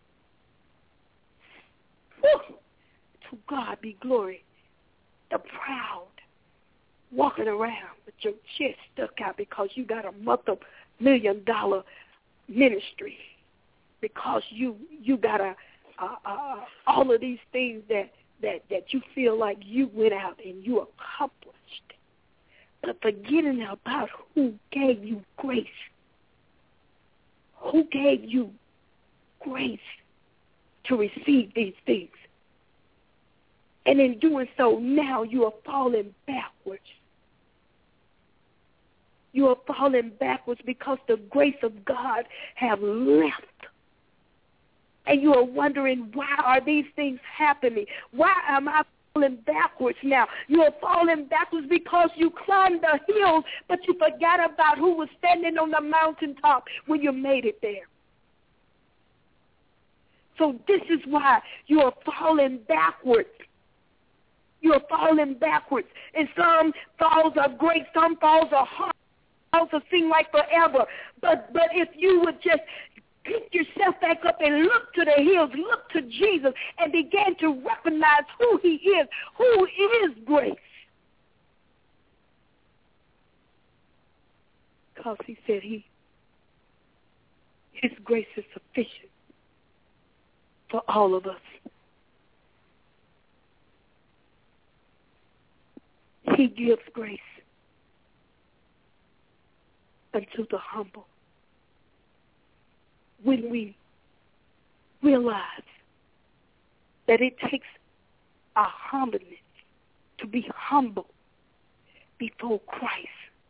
Speaker 4: Whew. To God be glory. The proud, walking around with your chest stuck out because you got a multi-million dollar ministry, because you you got a, a, a all of these things that That, that you feel like you went out and you accomplished, but forgetting about who gave you grace, who gave you grace to receive these things. And in doing so, now you are falling backwards. You are falling backwards because the grace of God have left. And you are wondering, why are these things happening? Why am I falling backwards now? You are falling backwards because you climbed the hills, but you forgot about who was standing on the mountaintop when you made it there. So this is why you are falling backwards. You are falling backwards. And some falls are great, some falls are hard, falls are seem like forever. But but if you would just pick yourself back up and look to the hills, look to Jesus, and begin to recognize who he is, who is grace. Because he said he, his grace is sufficient for all of us. He gives grace unto the humble. When we realize that it takes a humbleness to be humble before Christ,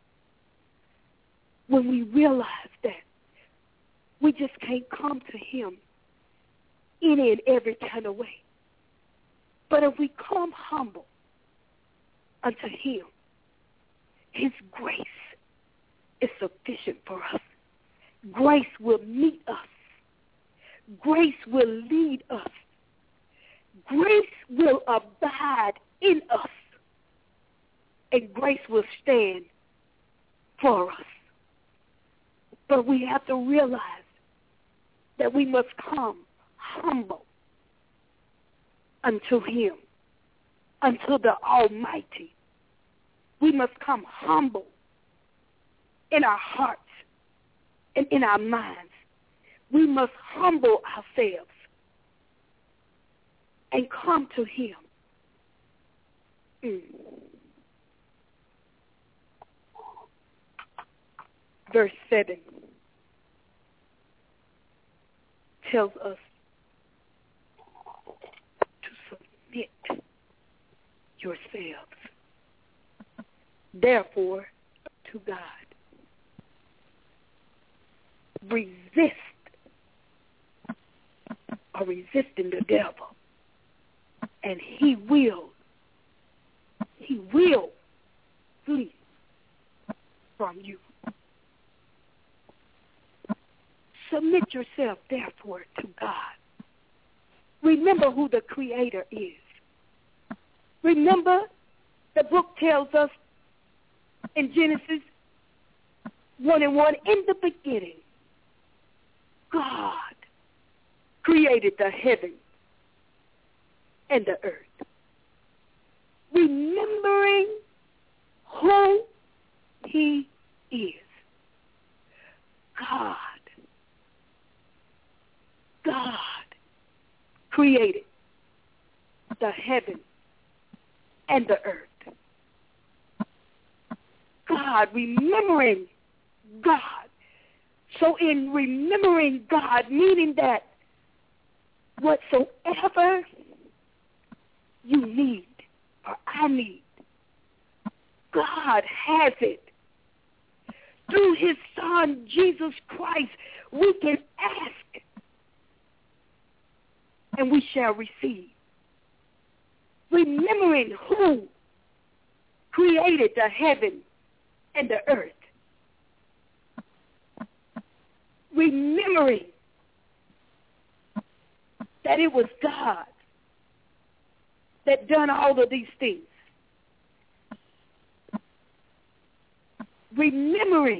Speaker 4: when we realize that we just can't come to him any and every kind of way, but if we come humble unto him, his grace is sufficient for us. Grace will meet us. Grace will lead us. Grace will abide in us. And grace will stand for us. But we have to realize that we must come humble unto him, unto the Almighty. We must come humble in our hearts and in our minds. We must humble ourselves and come to him. Mm. Verse seven tells us to submit yourselves, therefore, to God. Resist or resisting the devil, and he will, he will flee from you. Submit yourself, therefore, to God. Remember who the Creator is. Remember, the book tells us in Genesis one and one, in the beginning, God created the heaven and the earth. Remembering who he is. God. God created the heaven and the earth. God, remembering God. So in remembering God, meaning that whatsoever you need or I need, God has it. Through his Son, Jesus Christ, we can ask and we shall receive. Remembering who created the heaven and the earth. Remembering that it was God that done all of these things. Remembering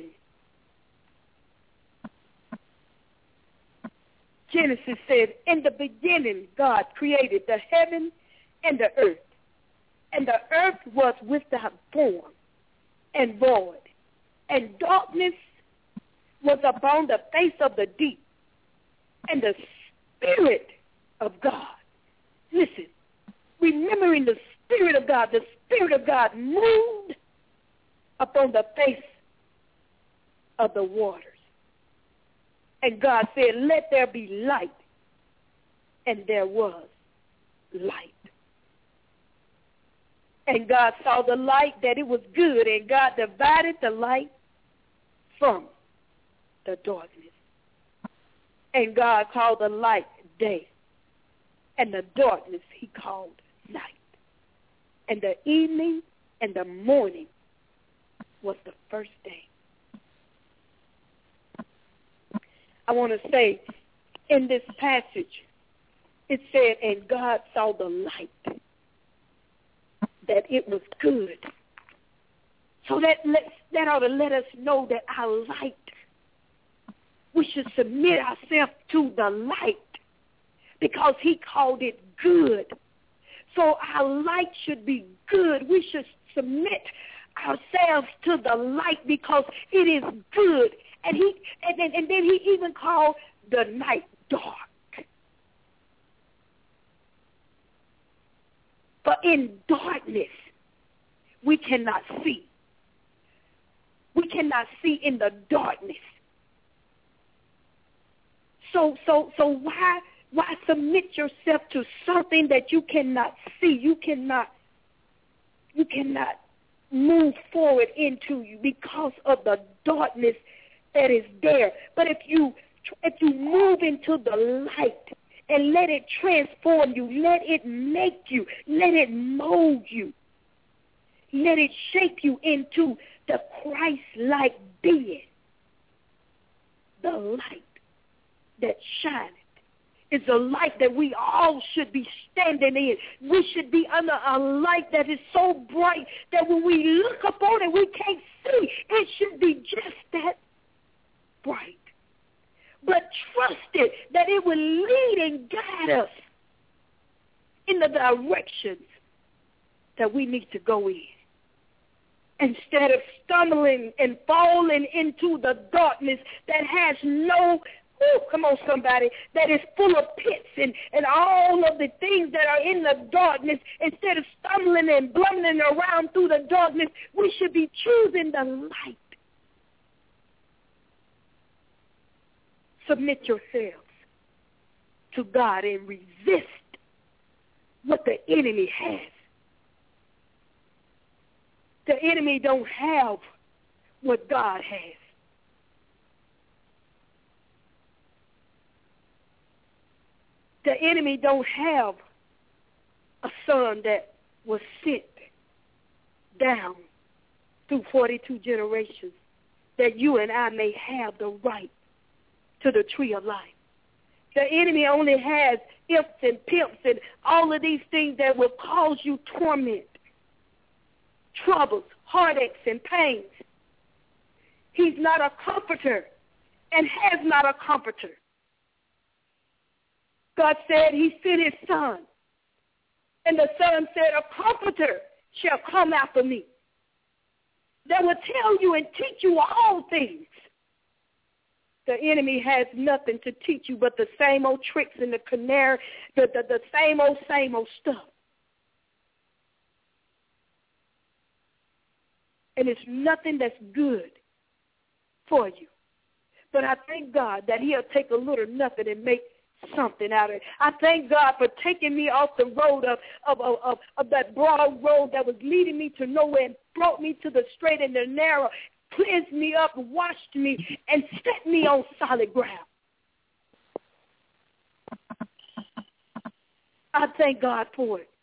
Speaker 4: Genesis said, in the beginning God created the heaven and the earth. And the earth was without form and void, and darkness was upon the face of the deep, and the Spirit of God. Listen, remembering the Spirit of God, the Spirit of God moved upon the face of the waters. And God said, let there be light. And there was light. And God saw the light that it was good, and God divided the light from the darkness. And God called the light day, and the darkness he called night. And the evening and the morning was the first day. I want to say, in this passage, it said, and God saw the light, that it was good. So that let's, that ought to let us know that our light, we should submit ourselves to the light because he called it good. So our light should be good. We should submit ourselves to the light because it is good. And he and, and, and then he even called the night dark. But in darkness, we cannot see. We cannot see in the darkness. So so so why why submit yourself to something that you cannot see? You cannot you cannot move forward into you because of the darkness that is there. But if you if you move into the light and let it transform you, let it make you, let it mold you, let it shape you into the Christ-like being, the light that shineth is a light that we all should be standing in. We should be under a light that is so bright that when we look upon it, we can't see. It should be just that bright. But trust it that it will lead and guide us in the directions that we need to go in. Instead of stumbling and falling into the darkness that has no, ooh, come on somebody, that is full of pits and, and all of the things that are in the darkness, instead of stumbling and blundering around through the darkness, we should be choosing the light. Submit yourselves to God and resist what the enemy has. The enemy don't have what God has. The enemy don't have a son that was sent down through forty-two generations, that you and I may have the right to the tree of life. The enemy only has ifs and pimps and all of these things that will cause you torment, troubles, heartaches, and pains. He's not a comforter and has not a comforter. God said he sent his son. And the son said, a comforter shall come after me that will tell you and teach you all things. The enemy has nothing to teach you but the same old tricks and the canary, the, the, the same old, same old stuff. And it's nothing that's good for you. But I thank God that he'll take a little nothing and make something out of it. I thank God for taking me off the road of, of, of, of, of that broad road that was leading me to nowhere and brought me to the straight and the narrow, cleansed me up, washed me, and set me on solid ground. I thank God for it.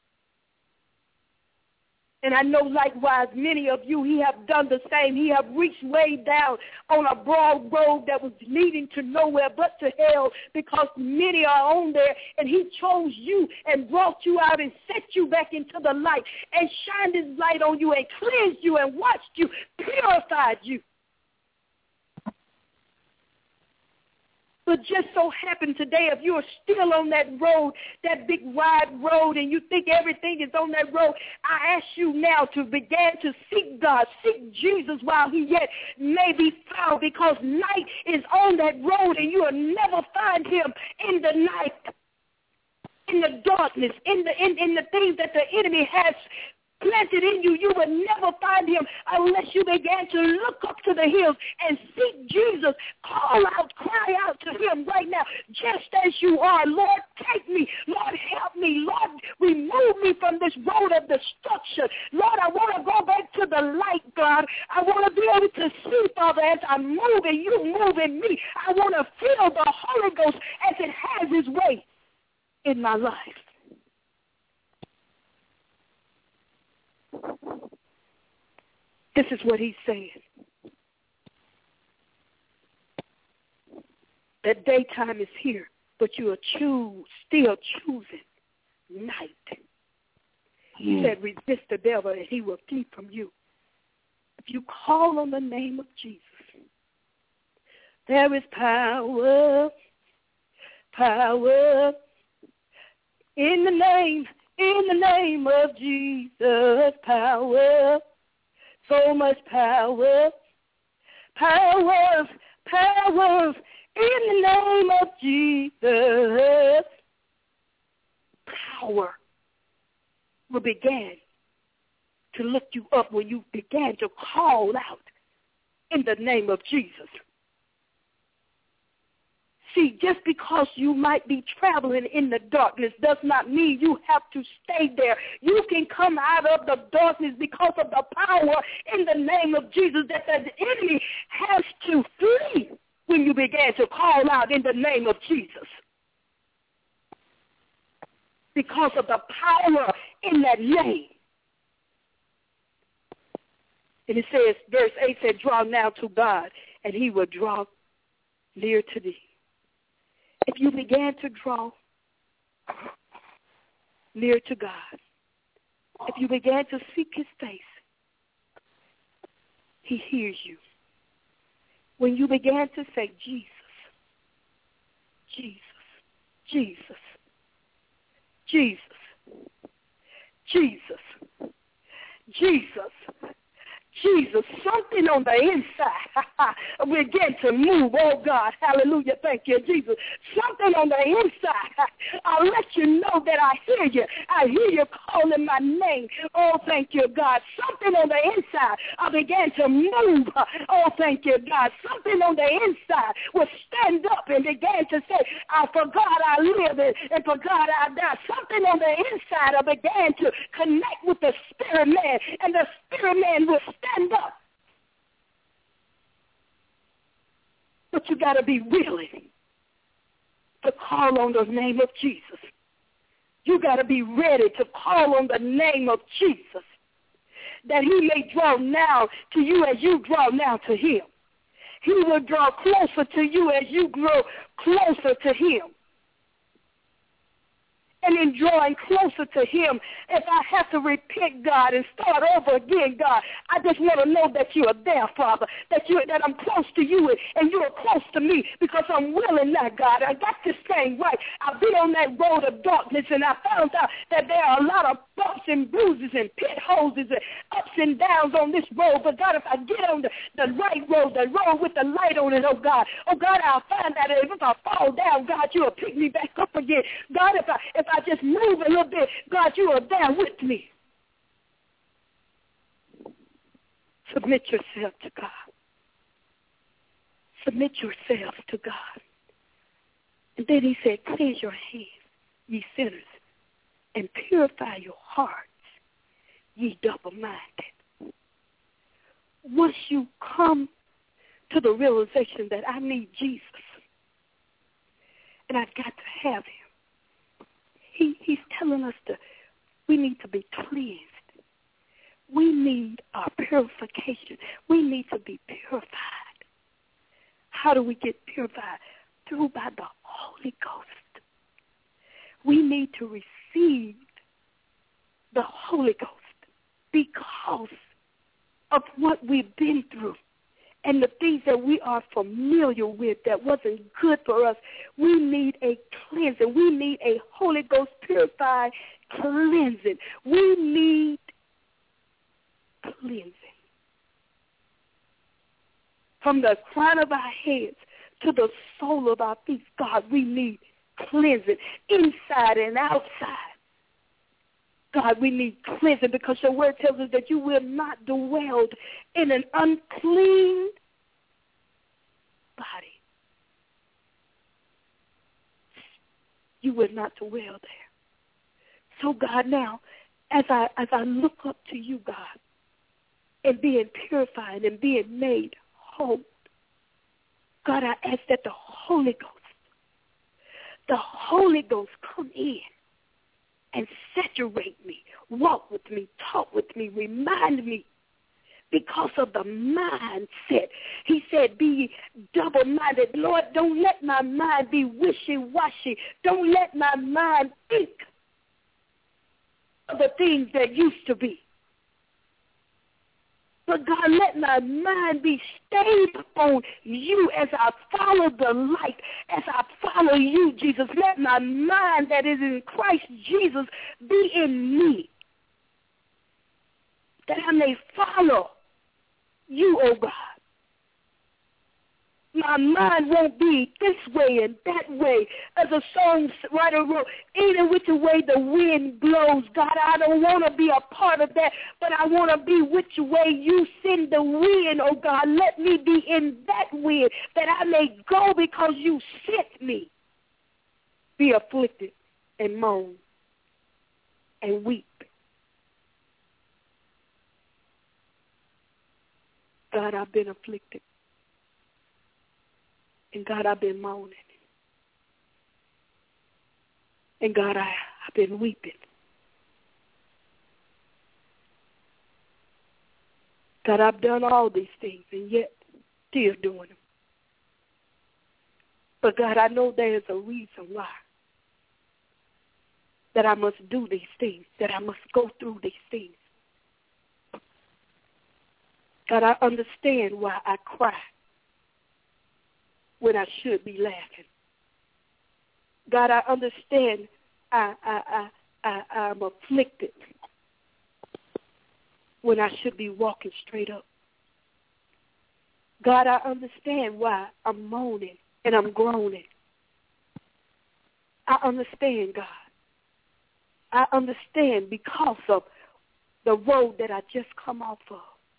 Speaker 4: And I know likewise many of you, he have done the same. He have reached way down on a broad road that was leading to nowhere but to hell, because many are on there, and he chose you and brought you out and set you back into the light and shined his light on you and cleansed you and washed you, purified you. But just so happen today, if you are still on that road, that big wide road, and you think everything is on that road, I ask you now to begin to seek God, seek Jesus while he yet may be found, because night is on that road, and you will never find him in the night, in the darkness, in the in, in the things that the enemy has planted in you. You will never find him unless you begin to look up to the hills and seek Jesus. Call out, cry out to him right now, just as you are. Lord, take me. Lord, help me. Lord, remove me from this road of destruction. Lord, I want to go back to the light, God. I want to be able to see, Father, as I move and you move in me. I want to feel the Holy Ghost as it has his way in my life. This is what he's saying. That daytime is here, but you are choose, still choosing night. He said, resist the devil and he will flee from you. If you call on the name of Jesus, there is power, power in the name, in the name of Jesus, power. So much power, power, power in the name of Jesus. Power will begin to lift you up when you began to call out in the name of Jesus. See, just because you might be traveling in the darkness does not mean you have to stay there. You can come out of the darkness because of the power in the name of Jesus that the enemy has to flee when you begin to call out in the name of Jesus. Because of the power in that name. And it says, verse eight said, draw now to God, and he will draw near to thee. If you began to draw near to God, if you began to seek his face, he hears you. When you began to say, Jesus, Jesus, Jesus, Jesus, Jesus, Jesus, Jesus, something on the inside begin to move. Oh, God, hallelujah, thank you, Jesus. Something on the inside, I'll let you know that I hear you. I hear you calling my name. Oh, thank you, God. Something on the inside, I began to move. Oh, thank you, God. Something on the inside will stand up and began to say, I forgot I live and forgot I die. Something on the inside, I began to connect with the spirit man, and the spirit man will stand up. But you got to be willing to call on the name of Jesus. You got to be ready to call on the name of Jesus, that he may draw now to you as you draw now to him. He will draw closer to you as you grow closer to him. And in drawing closer to him, if I have to repent, God, and start over again, God, I just want to know that you are there, Father, that you that I'm close to you and, and you are close to me because I'm willing now, God. I got this thing right. I've been on that road of darkness, and I found out that there are a lot of bumps and bruises and pit holes and ups and downs on this road. But, God, if I get on the, the right road, the road with the light on it, oh, God, oh, God, I'll find that if I fall down, God, you'll pick me back up again. God, if I, if I I just move a little bit, God, you are there with me. Submit yourself to God. Submit yourselves to God. And then he said, cleanse your hands, ye sinners, and purify your hearts, ye double-minded. Once you come to the realization that I need Jesus, and I've got to have him, He, he's telling us that we need to be cleansed. We need our purification. We need to be purified. How do we get purified? Through by the Holy Ghost. We need to receive the Holy Ghost because of what we've been through. And the things that we are familiar with that wasn't good for us, we need a cleansing. We need a Holy Ghost purified cleansing. We need cleansing. From the crown of our heads to the sole of our feet, God, we need cleansing inside and outside. God, we need cleansing because your word tells us that you will not dwell in an unclean body. You will not dwell there. So, God, now, as I as I look up to you, God, and being purified and being made whole, God, I ask that the Holy Ghost, the Holy Ghost come in and saturate me, walk with me, talk with me, remind me because of the mindset. He said, be double-minded. Lord, don't let my mind be wishy-washy. Don't let my mind think of the things that used to be. But God, let my mind be stayed upon you as I follow the light, as I follow you, Jesus. Let my mind that is in Christ Jesus be in me, that I may follow you, oh God. My mind won't be this way and that way. As a songwriter wrote, either which way the wind blows, God, I don't want to be a part of that, but I want to be which way you send the wind, oh God. Let me be in that wind, that I may go because you sent me. Be afflicted and moan and weep. God, I've been afflicted. And God, I've been moaning. And God, I, I've been weeping. God, I've done all these things and yet still doing them. But God, I know there is a reason why that I must do these things, that I must go through these things. God, I understand why I cry when I should be laughing. God, I understand I, I, I, I, I'm afflicted when I should be walking straight up. God, I understand why I'm moaning and I'm groaning. I understand, God. I understand because of the road that I just come off of.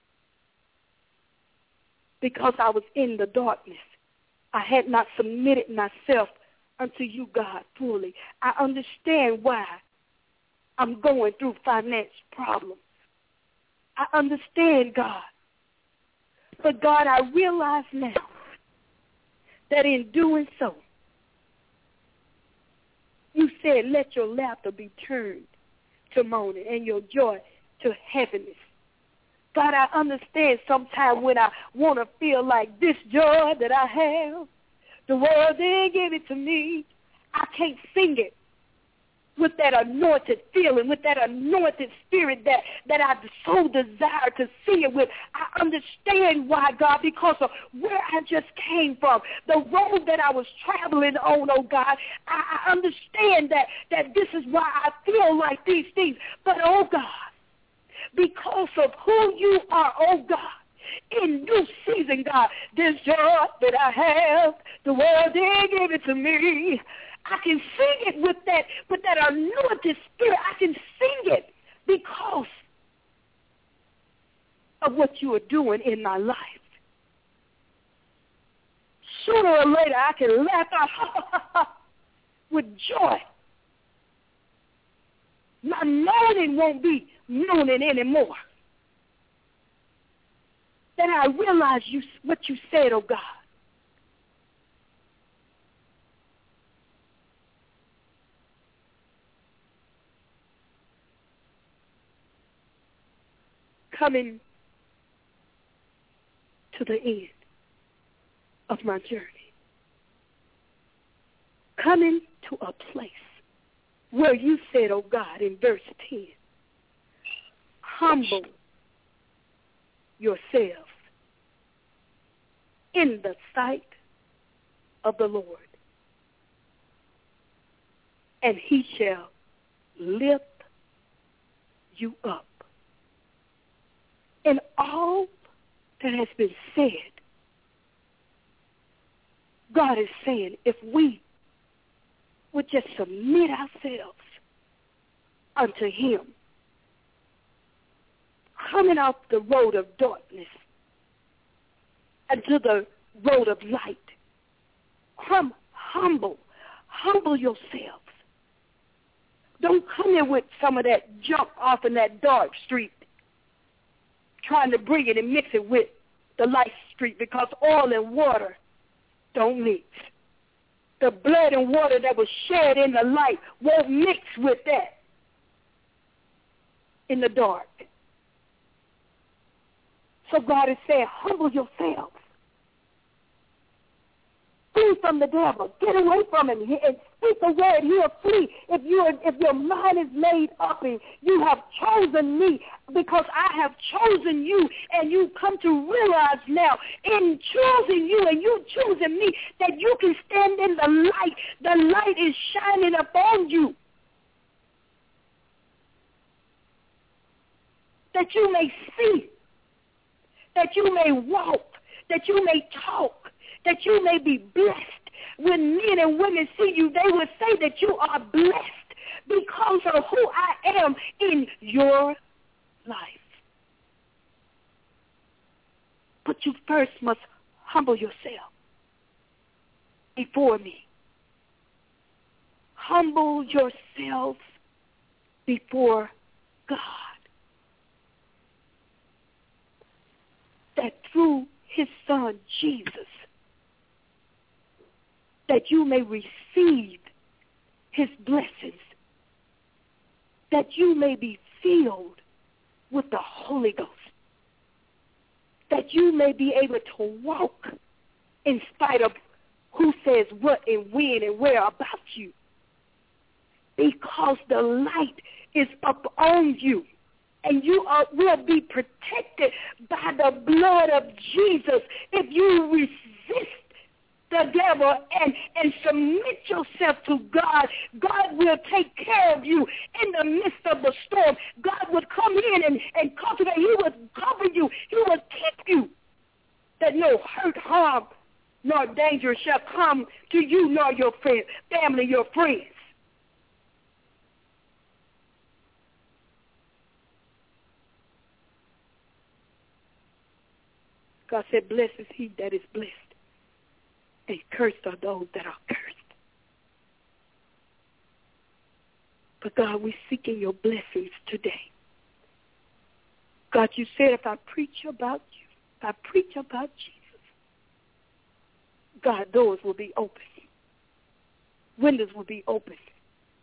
Speaker 4: Because I was in the darkness. I had not submitted myself unto you, God, fully. I understand why I'm going through finance problems. I understand, God. But, God, I realize now that in doing so, You said, let your laughter be turned to mourning and your joy to heaviness. God, I understand sometimes when I want to feel like this joy that I have, the world didn't give it to me. I can't sing it with that anointed feeling, with that anointed spirit that, that I so desire to sing it with. I understand why, God, because of where I just came from, the road that I was traveling on, oh God. I, I understand that, that this is why I feel like these things. But, oh God, because of who you are, oh God, in due season, God, this joy that I have, the world didn't give it to me. I can sing it with that, with that anointed spirit. I can sing it because of what you are doing in my life. Sooner or later, I can laugh out with joy. My mourning won't be mourning anymore. Then I realize you, what you said, oh God. Coming to the end of my journey. Coming to a place where you said, oh God, in verse ten, humble yourselves in the sight of the Lord, and he shall lift you up. And all that has been said, God is saying, if we would just submit ourselves unto him, coming off the road of darkness into the road of light, come humble, humble yourselves. Don't come in with some of that junk off in that dark street, trying to bring it and mix it with the light street, because oil and water don't mix. The blood and water that was shed in the light won't mix with that in the dark. So God is saying, humble yourselves. Flee from the devil. Get away from him and speak the word. He'll flee. If you if your mind is made up and you have chosen me, because I have chosen you, and you come to realize now in choosing you and you choosing me that you can stand in the light. The light is shining upon you, that you may see, that you may walk, that you may talk, that you may be blessed. When men and women see you, they will say that you are blessed because of who I am in your life. But you first must humble yourself before me. Humble yourselves before God, that through his son Jesus, that you may receive his blessings, that you may be filled with the Holy Ghost, that you may be able to walk in spite of who says what and when and where about you, because the light is up on you, and you are, will be protected by the blood of Jesus if you resist the devil and, and submit yourself to God. God will take care of you in the midst of the storm. God would come in and, and cultivate. He would cover you. He would keep you, that no hurt, harm, nor danger shall come to you nor your friend, family, your friends. God said, blessed is he that is blessed, and cursed are those that are cursed. But God, we're seeking your blessings today. God, you said if I preach about you, if I preach about Jesus, God, doors will be open. Windows will be open.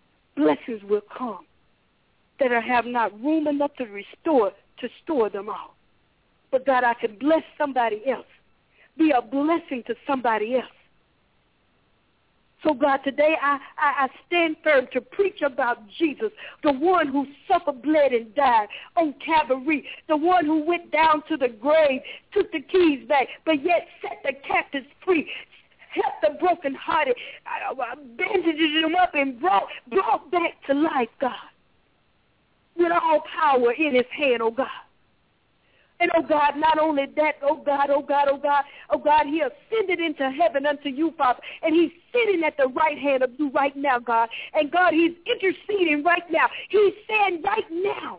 Speaker 4: blessings will come that I have not room enough to restore, to store them all. But God, I can bless somebody else, be a blessing to somebody else. So, God, today I, I, I stand firm to preach about Jesus, the one who suffered, bled, and died on Calvary, the one who went down to the grave, took the keys back, but yet set the captives free, helped the brokenhearted, bandaged them up, and brought, brought back to life, God, with all power in his hand, oh God. And, oh, God, not only that, oh, God, oh, God, oh, God, oh, God, he ascended into heaven unto you, Father, and he's sitting at the right hand of you right now, God. And, God, he's interceding right now. He's saying right now.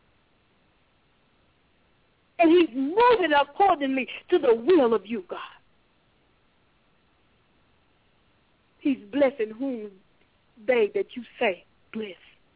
Speaker 4: And he's moving accordingly to the will of you, God. He's blessing whom they that you say bless.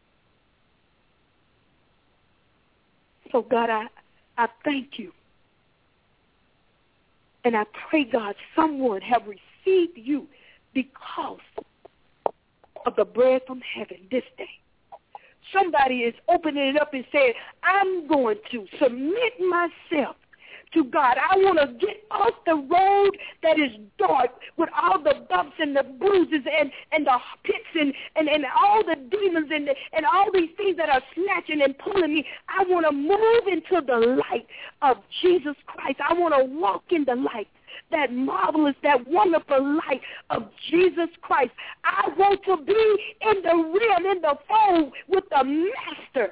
Speaker 4: So, God, I... I thank you. And I pray, God, someone have received you because of the bread from heaven this day. Somebody is opening it up and saying, I'm going to submit myself to God. I want to get off the road that is dark with all the bumps and the bruises and, and the pits and, and, and all the demons and, the, and all these things that are snatching and pulling me. I want to move into the light of Jesus Christ. I want to walk in the light, that marvelous, that wonderful light of Jesus Christ. I want to be in the realm, in the fold with the Master.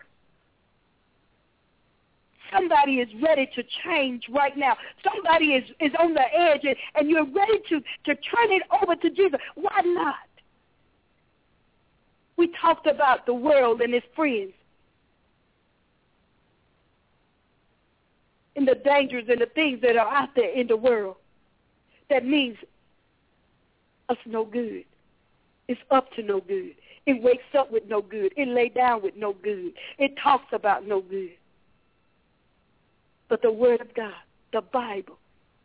Speaker 4: Somebody is ready to change right now. Somebody is, is on the edge, and, and you're ready to, to turn it over to Jesus. Why not? We talked about the world and its friends, and the dangers and the things that are out there in the world. That means us no good. It's up to no good. It wakes up with no good. It lay down with no good. It talks about no good. But the Word of God, the Bible,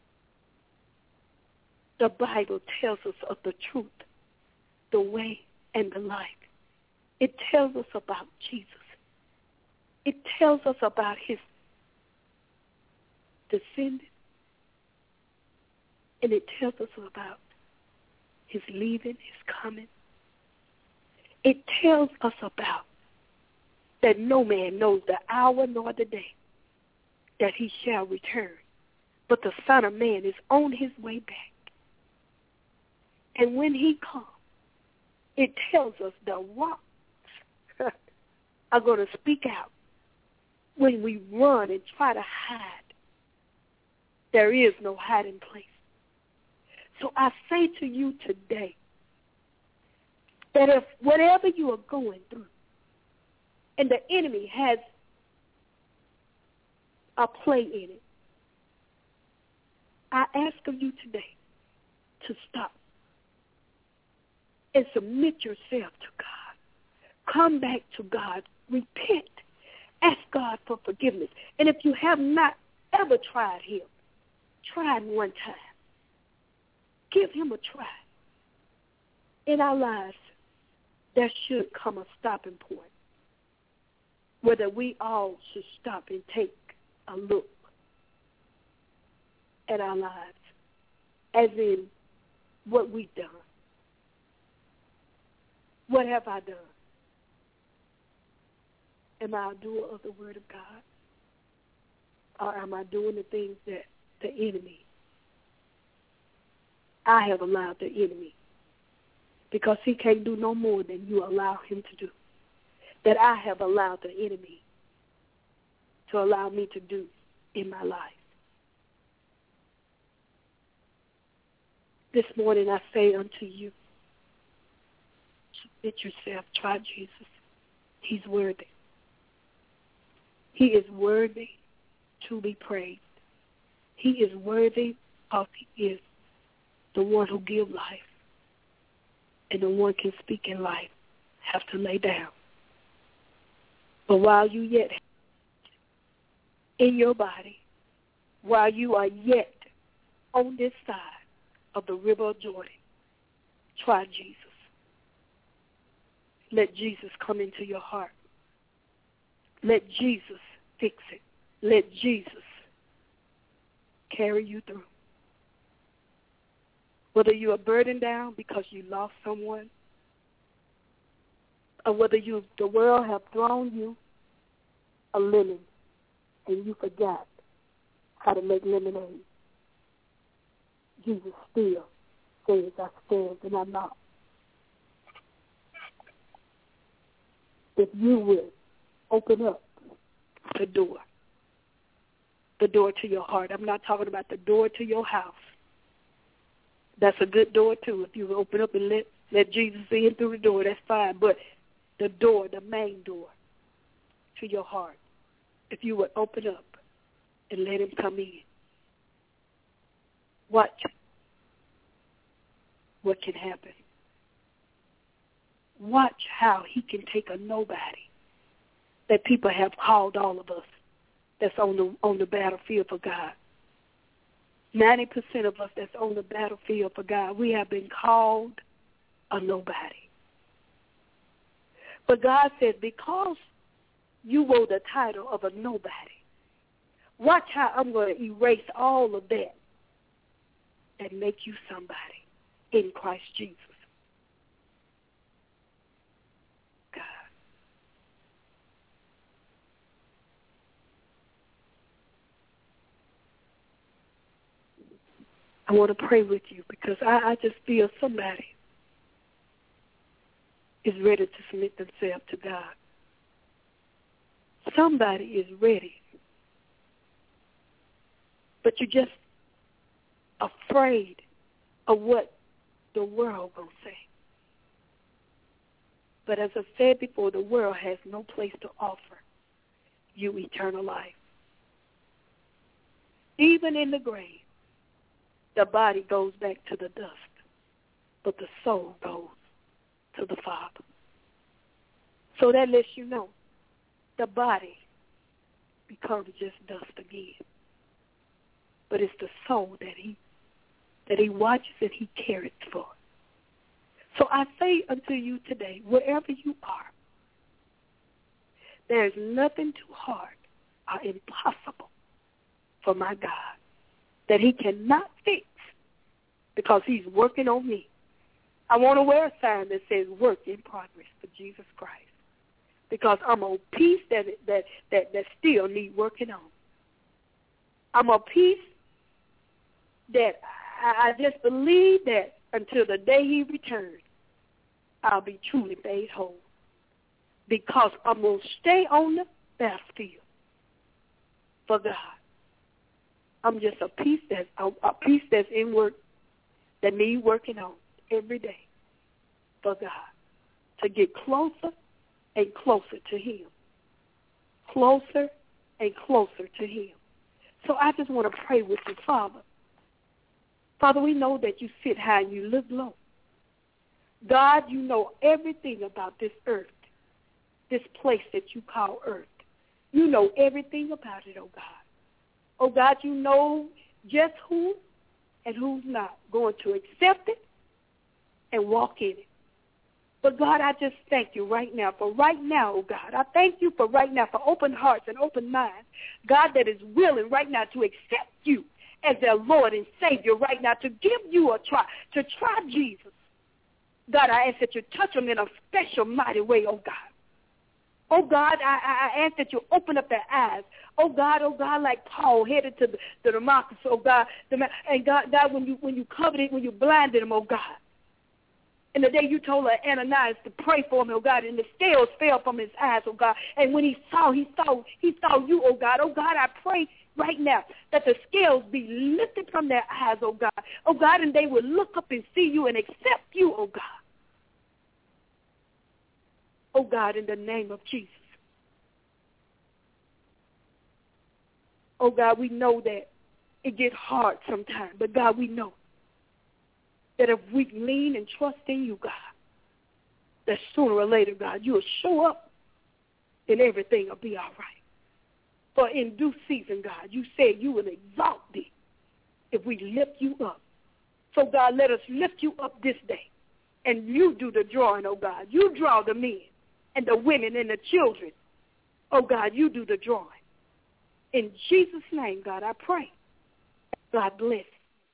Speaker 4: the Bible tells us of the truth, the way, and the life. It tells us about Jesus. It tells us about his descendant. And it tells us about his leaving, his coming. It tells us about that no man knows the hour nor the day that he shall return. But the Son of Man is on his way back. And when he comes, it tells us the rocks are going to speak out when we run and try to hide. There is no hiding place. So I say to you today that if whatever you are going through and the enemy has a play in it, I ask of you today to stop and submit yourself to God. Come back to God. Repent. Ask God for forgiveness. And if you have not ever tried him, try him one time. Give him a try. In our lives, there should come a stopping point where that we all should stop and take a look at our lives, as in what we've done. What have I done? Am I a doer of the Word of God? Or am I doing the things that the enemy, I have allowed the enemy, because he can't do no more than you allow him to do, that I have allowed the enemy to allow me to do in my life. This morning I say unto you, submit yourself, try Jesus. He's worthy. He is worthy to be praised. He is worthy because he is the one who gives life. And the one can speak in life have to lay down. But while you yet in your body, while you are yet on this side of the river of Jordan, try Jesus. Let Jesus come into your heart. Let Jesus fix it. Let Jesus carry you through. Whether you are burdened down because you lost someone, or whether you, the world have thrown you a lemon and you forgot how to make lemonade, Jesus still says, I stand and I'm not. If you would open up the door, the door to your heart. I'm not talking about the door to your house. That's a good door, too. If you open up and let, let Jesus in through the door, that's fine. But the door, the main door to your heart, if you would open up and let him come in, watch what can happen. Watch how he can take a nobody that people have called all of us that's on the on the battlefield for God. ninety percent of us that's on the battlefield for God, we have been called a nobody. But God said, because you wore the title of a nobody, watch how I'm going to erase all of that and make you somebody in Christ Jesus. God. I want to pray with you because I, I just feel somebody is ready to submit themselves to God. Somebody is ready, but you're just afraid of what the world will say. But as I said before, the world has no place to offer you eternal life. Even in the grave, the body goes back to the dust, but the soul goes to the Father. So that lets you know the body becomes just dust again. But it's the soul that he that he watches and he cares for. So I say unto you today, wherever you are, there is nothing too hard or impossible for my God that he cannot fix because he's working on me. I want to wear a sign that says work in progress for Jesus Christ because I'm a piece that that that, that still need working on. I'm a piece that I, I just believe that until the day he returns, I'll be truly made whole because I'm going to stay on the battlefield for God. I'm just a piece that's a, a piece that's in work that need working on every day for God to get closer and closer to him, closer and closer to him. So I just want to pray with you, Father. Father, we know that you sit high and you look low. God, you know everything about this earth, this place that you call earth. You know everything about it, oh God. Oh God, you know just who and who's not going to accept it and walk in it. But God, I just thank you right now for right now, oh God. I thank you for right now for open hearts and open minds. God, that is willing right now to accept you as their Lord and Savior right now, to give you a try, to try Jesus. God, I ask that you touch them in a special, mighty way, oh God. Oh, God, I, I ask that you open up their eyes. Oh, God, oh, God, like Paul headed to the, the Damascus, oh, God. The, and, God, God, when you when you covered it, when you blinded him, oh, God. And the day you told Ananias to pray for him, oh, God, and the scales fell from his eyes, oh, God. And when he saw, he saw, he saw you, oh, God. Oh, God, I pray right now that the scales be lifted from their eyes, oh, God. Oh, God, and they will look up and see you and accept you, oh, God. Oh, God, in the name of Jesus. Oh, God, we know that it gets hard sometimes, but, God, we know that if we lean and trust in you, God, that sooner or later, God, you will show up and everything will be all right. For in due season, God, you said you will exalt thee if we lift you up. So, God, let us lift you up this day. and you do the drawing, oh God. You draw the men and the women and the children. Oh God, you do the drawing. In Jesus' name, God, I pray. God bless.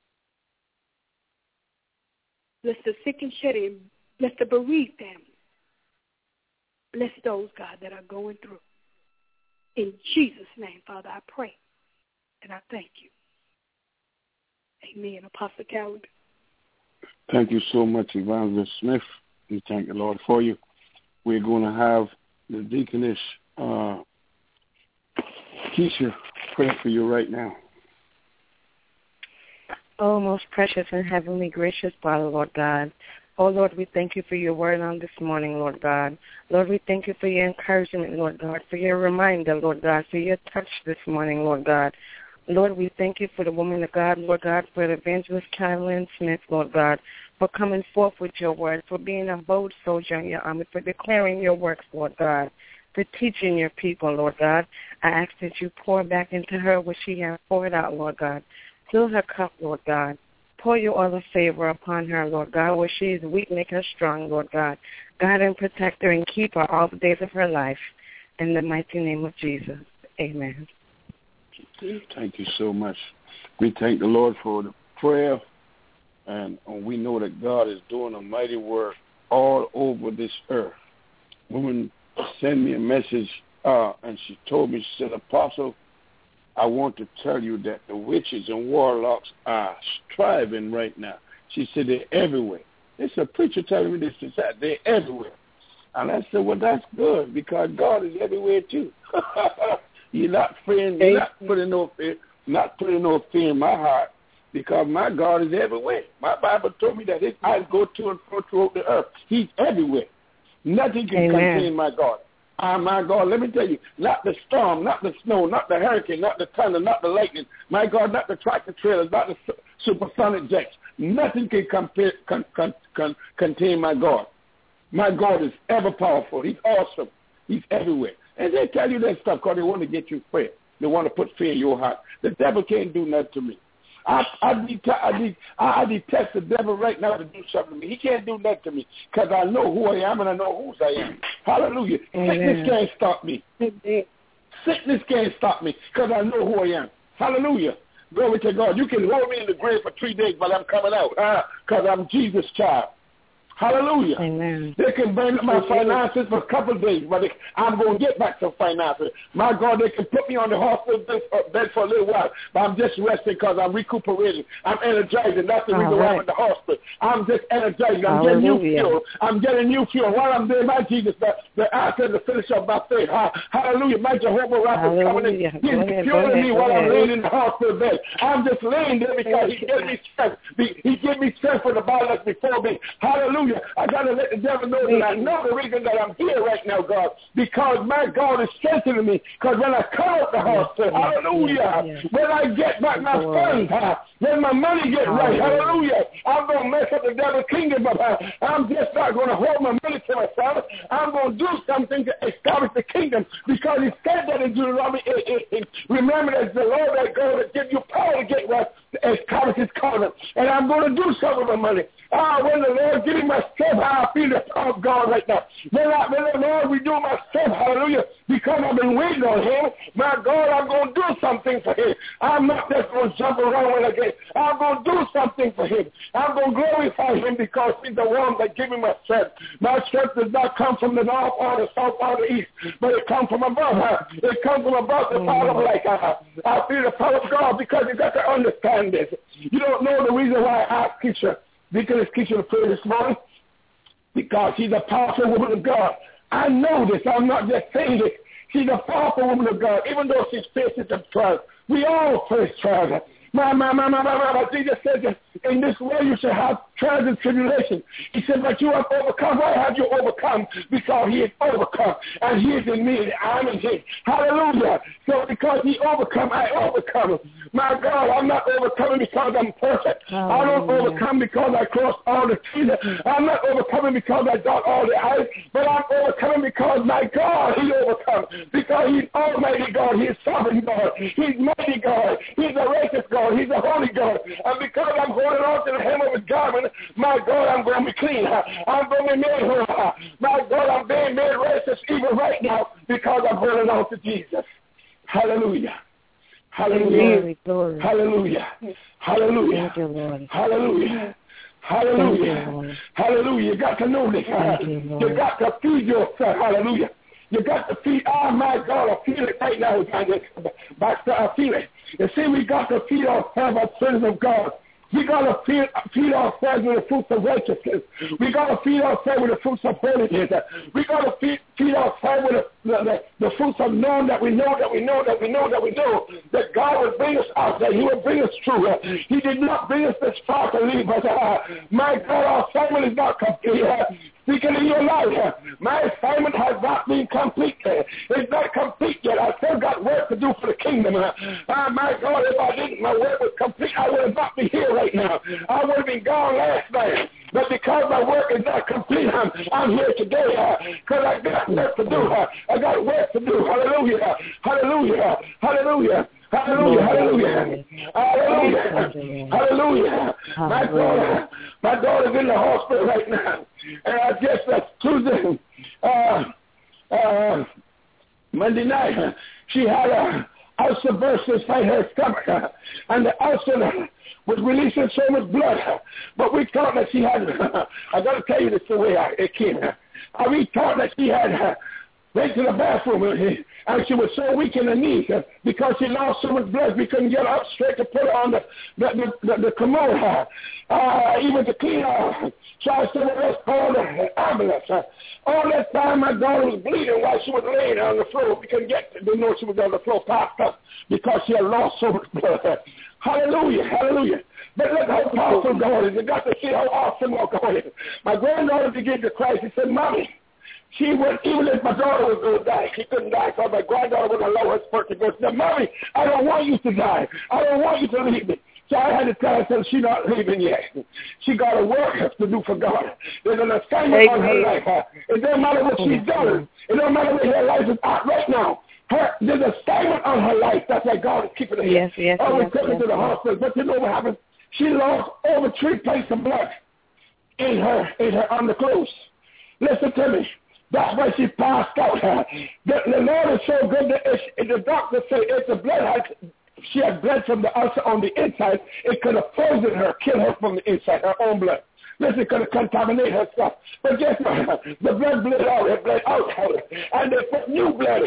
Speaker 4: Bless the sick and shed in. Bless the bereaved families. Bless those, God, that are going through. In Jesus' name, Father, I pray. And I thank you. Amen. Apostle Calendar.
Speaker 2: Thank you so much, Evangelist Smith. We thank the Lord for you. We're going to have the deaconess, uh, Keisha, pray for you right now.
Speaker 6: Oh, most precious and heavenly gracious Father, Lord God. Oh, Lord, we thank you for your word on this morning, Lord God. Lord, we thank you for your encouragement, Lord God, for your reminder, Lord God, for your touch this morning, Lord God. Lord, we thank you for the woman of God, Lord God, for the evangelist Carolyn Smith, Lord God, for coming forth with your word, for being a bold soldier in your army, for declaring your works, Lord God, for teaching your people, Lord God. I ask that you pour back into her what she has poured out, Lord God. Fill her cup, Lord God. Pour your oil of favor upon her, Lord God, where she is weak, make her strong, Lord God. Guide and protect her and keep her all the days of her life. In the mighty name of Jesus, amen.
Speaker 2: Thank you so much. We thank the Lord for the prayer, and we know that God is doing a mighty work all over this earth. Woman sent me a message, uh, and she told me, she said, Apostle, I want to tell you that the witches and warlocks are striving right now. She said they're everywhere. It's a preacher telling me this, is that they're everywhere. And I said, well, that's good, because God is everywhere too. You're not fearing, you're not putting no fear, not putting no fear in my heart, because my God is everywhere. My Bible told me that His eyes go to and fro throughout the earth. He's everywhere. Nothing can
Speaker 6: Amen.
Speaker 2: contain my God. Ah, my God, let me tell you, not the storm, not the snow, not the hurricane, not the thunder, not the lightning. My God, not the tractor trailers, not the supersonic jets. Nothing can compare, con, con, con, contain my God. My God is ever powerful. He's awesome. He's everywhere. And they tell you that stuff because they want to get you fear. They want to put fear in your heart. The devil can't do nothing to me. I, I, det- I, det- I detest the devil right now to do something to me. He can't do nothing to me because I know who I am and I know whose I am. Hallelujah.
Speaker 6: Amen.
Speaker 2: Sickness can't stop me. Sickness can't stop me because I know who I am. Hallelujah. Glory to God. You can hold me in the grave for three days, but I'm coming out because uh, I'm Jesus' child. Hallelujah.
Speaker 6: Amen.
Speaker 2: They can burn up my finances for a couple of days, but they, I'm going to get back some finances. My God, they can put me on the hospital bed for, bed for a little while, but I'm just resting because I'm recuperating. I'm energizing. That's the reason
Speaker 6: All
Speaker 2: why
Speaker 6: right.
Speaker 2: I'm in the hospital. I'm just energizing. I'm
Speaker 6: Hallelujah.
Speaker 2: getting new fuel. I'm getting new fuel. While I'm there, my Jesus, the, the answer to finish up my faith. Ha, hallelujah. My Jehovah Rapha is coming in.
Speaker 6: Hallelujah.
Speaker 2: He's
Speaker 6: Go ahead, go
Speaker 2: fueling
Speaker 6: ahead,
Speaker 2: me
Speaker 6: go
Speaker 2: while I'm
Speaker 6: ahead.
Speaker 2: laying in the hospital bed. I'm just laying there because He's giving me strength. He, he gave me strength for the battle that's before me. Hallelujah. I got to let the devil know that I know the reason that I'm here right now, God, because my God is strengthening me. Because when I come out the hospital,
Speaker 6: yes,
Speaker 2: hallelujah,
Speaker 6: yes, yes.
Speaker 2: when I get back my
Speaker 6: Glory.
Speaker 2: funds, huh, when my money get right,
Speaker 6: Hallelujah.
Speaker 2: hallelujah, I'm going to mess up the devil's kingdom, but uh, I'm just not going to hold my money to myself. I'm going to do something to establish the kingdom, because He said that in Deuteronomy eight eighteen. Remember that the Lord that God that give you power to get right, to establish His covenant, and I'm going to do something with my money. Ah, when the Lord give me my strength, I feel the power of God right now. When, I, when the Lord renew my strength, hallelujah, because I've been waiting on Him, my God, I'm going to do something for Him. I'm not just going to jump around when I get. I'm going to do something for Him. I'm going to glorify Him because He's the one that give me my strength. My strength does not come from the north or the south or the east, but it comes from above. Huh? It comes from above the power of light. Uh, I feel the power of God, because you got to understand this. You don't know the reason why I asked Keisha, Deaconess Keisha, to pray this morning, because she's a powerful woman of God. I know this. I'm not just saying this. She's a powerful woman of God, even though she's facing some trials. We all face trials. My, my, my, my, my, my, Jesus said that in this way you shall have trials and tribulation. He said, but you have overcome. Why have you overcome? Because He is overcome, and He is in me, and I'm in Him. Hallelujah. So because He overcome, I overcome. My God, I'm not overcoming because I'm perfect.
Speaker 6: Hallelujah.
Speaker 2: I don't overcome because I crossed all the T's. I'm not overcoming because I dot all the I's, but I'm overcoming because my God, He overcome. Because He's Almighty God. He's Sovereign God. He's Mighty God. He's a righteous God. He's a holy God. And because I'm holding on to the hem of his garment, my God, I'm going to be clean. I'm going to be made whole. My God, I'm being made righteous even right now because I'm holding on to Jesus. Hallelujah. Hallelujah.
Speaker 6: Glory.
Speaker 2: Hallelujah. Hallelujah.
Speaker 6: Thank you, Lord.
Speaker 2: Hallelujah. Hallelujah.
Speaker 6: You,
Speaker 2: Hallelujah. You got to know this. You, you got to feed yourself. Hallelujah. You got to feed. Oh, my God, I feel it right now. I feel it. You see, we got to feed ourselves as children of God. We got to feed, feed ourselves with the fruits of righteousness. We got to feed ourselves with the fruits of holiness. We got to feed, feed ourselves with the, the, the, the fruits of knowing that we know that we know that we know that we know that God will bring us out, that he will bring us through. He did not bring us this far to leave us. Uh, my God, our assignment is not complete. Uh, Speaking in your life, uh, my assignment has not been complete. Uh, it's not complete yet. I still got work to do for the kingdom. Uh, uh, my God, if I didn't, my work was complete, I would not be here right now. I would have been gone last night. But because my work is not complete, I'm, I'm here today because uh, I got work to do. Uh, I got work to do. Hallelujah. Hallelujah. Hallelujah. Hallelujah, hallelujah, hallelujah, hallelujah. My daughter, my daughter's in the hospital right now, and I guess that's Tuesday, uh, uh, Monday night. She had a ulcer burst inside her stomach, uh, and the ulcer was releasing so much blood. But we thought that she had. I got to tell you this the way I, it came. Uh, we thought that she had. Uh, went to the bathroom, and she was so weak in the knees uh, because she lost so much blood. We couldn't get her up straight to put her on the the, the, the, the commode, uh, uh, even to clean her. So I said, well, let's call the ambulance. Uh, all that time, my daughter was bleeding while she was laying on the floor. We couldn't get, didn't know she was on the floor, passed up because she had lost so much blood. Uh, hallelujah, hallelujah. But look how powerful God is. You got to see how awesome God is. My granddaughter began to cry. She said, Mommy, she would, even if my daughter was going to die, she couldn't die, so my granddaughter would allow her spirit to go. She said, Mommy, I don't want you to die. I don't want you to leave me. So I had to tell her, so she's not leaving yet. She got a work to do for God. There's an assignment on her life. Huh? It doesn't matter what she's done. It doesn't matter where her life is at right now. Her, there's an assignment on her life. That's why God is keeping her here.
Speaker 6: Yes, yes,
Speaker 2: oh, we
Speaker 6: yes,
Speaker 2: took her
Speaker 6: yes,
Speaker 2: to the
Speaker 6: yes.
Speaker 2: hospital. But you know what happened? She lost over three plates of blood in her, in her on the clothes. Listen to me. That's why she passed out. The, the Lord is so good that if, if the doctor said if the blood had, she had blood from the ulcer on the inside, it could have frozen her, killed her from the inside, her own blood. Listen, it could have contaminated her stuff. But guess what? The blood bled out, it bled out, and they put new blood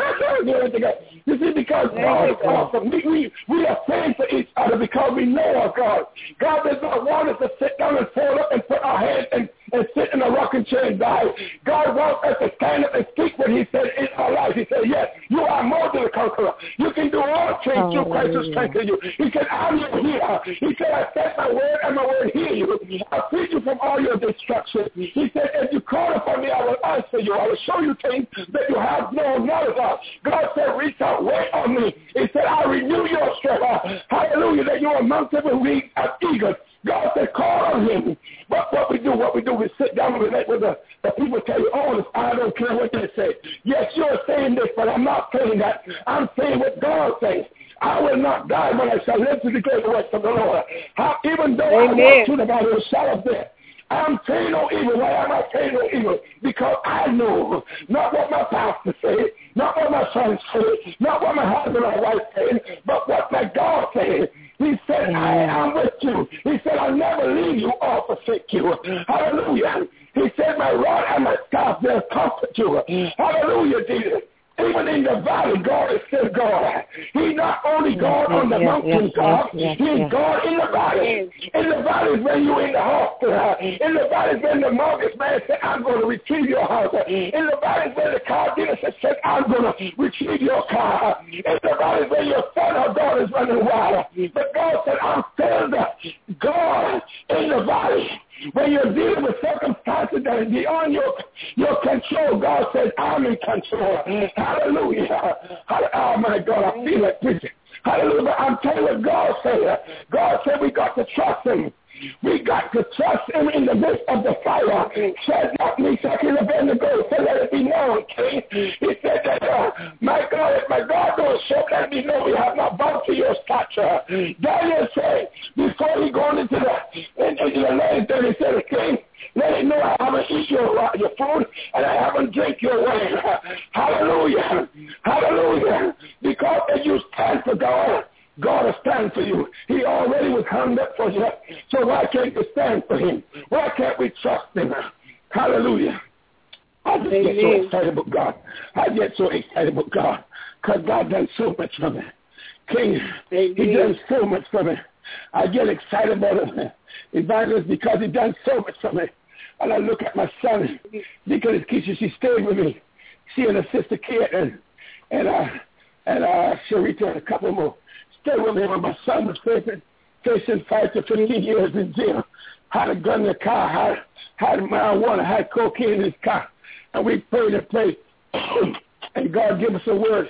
Speaker 2: in. You see, because God is awesome. We, we, we are praying for each other because we know our God. God does not want us to sit down and fold up and put our head and, and sit in a rocking chair and die. God wants us to stand up and speak what he said in our life. He said, yes, you are more than a conqueror. You can do all things through Christ who strengthens you. He said, I'm your healer. He said, I sent my word and my word heal you. I free you from all your destruction. He said, if you call upon me, I will answer you. I will show you things that you have no knowledge of. God said, reach out, wait on me. He said, I renew your strength. Hallelujah, that you are mounted with wings as eagles. God said, call on him. But what we do, what we do, we sit down and relate with the, the people tell you, oh, I don't care what they say. Yes, you're saying this, but I'm not saying that. I'm saying what God says. I will not die, but I shall live to declare the works of the Lord. How, even though Amen. I walk through the valley of the shadow of death, I'm saying no evil. Why am I saying no evil? Because I know not what my pastor said, not what my son said, not what my husband or wife said, but what my God said. He said, I am with you. He said, I'll never leave you or forsake you. Hallelujah. He said, my rod and my staff, they'll comfort you. Hallelujah, Jesus. Even in the valley, God is still God. He's not only God yes, on the yes, mountain, yes, God. Yes, yes, He's yes. God in the valley. In the valleys when you're in the hospital. In the valleys when the mortgage man said, I'm going to retrieve your house. In the valleys when the car dealership said, I'm going to retrieve your car. In the valleys when your son or daughter is running wild. But God said, I'm still the God in the valley. When you're dealing with circumstances that are beyond your, your control, God says, I'm in control. Hallelujah. Oh, my God, I feel like preaching. Hallelujah. I'm telling you what God said. God said we got to trust him. We got to trust him in the midst of the fire. Said not me, second of Abednego, so let it be known, King. He said that, uh, my God, if my God knows, so let me know we have not bound to your stature. Daniel said, before he going into the, into the land, then he said, king, let him know I haven't eaten your, your food and I haven't drank your wine. Hallelujah. Hallelujah. Because if you stand for God, God will stand for you. He already was hung up for you. So why can't you stand for him? Why can't we trust him? Hallelujah. I just get so excited about God. I get so excited about God because God done so much for me. King, Amen. He done so much for me. I get excited about him. Evangelist, because he done so much for me. And I look at my son, Deaconess Keisha, she stayed with me. She and her sister Kate and, and, uh, and uh, Sharita and a couple more. Stay with me when my son was facing, facing five to fifteen years in jail. Had a gun in the car, had, had marijuana, had cocaine in his car. And we prayed and prayed. And God gave us a word.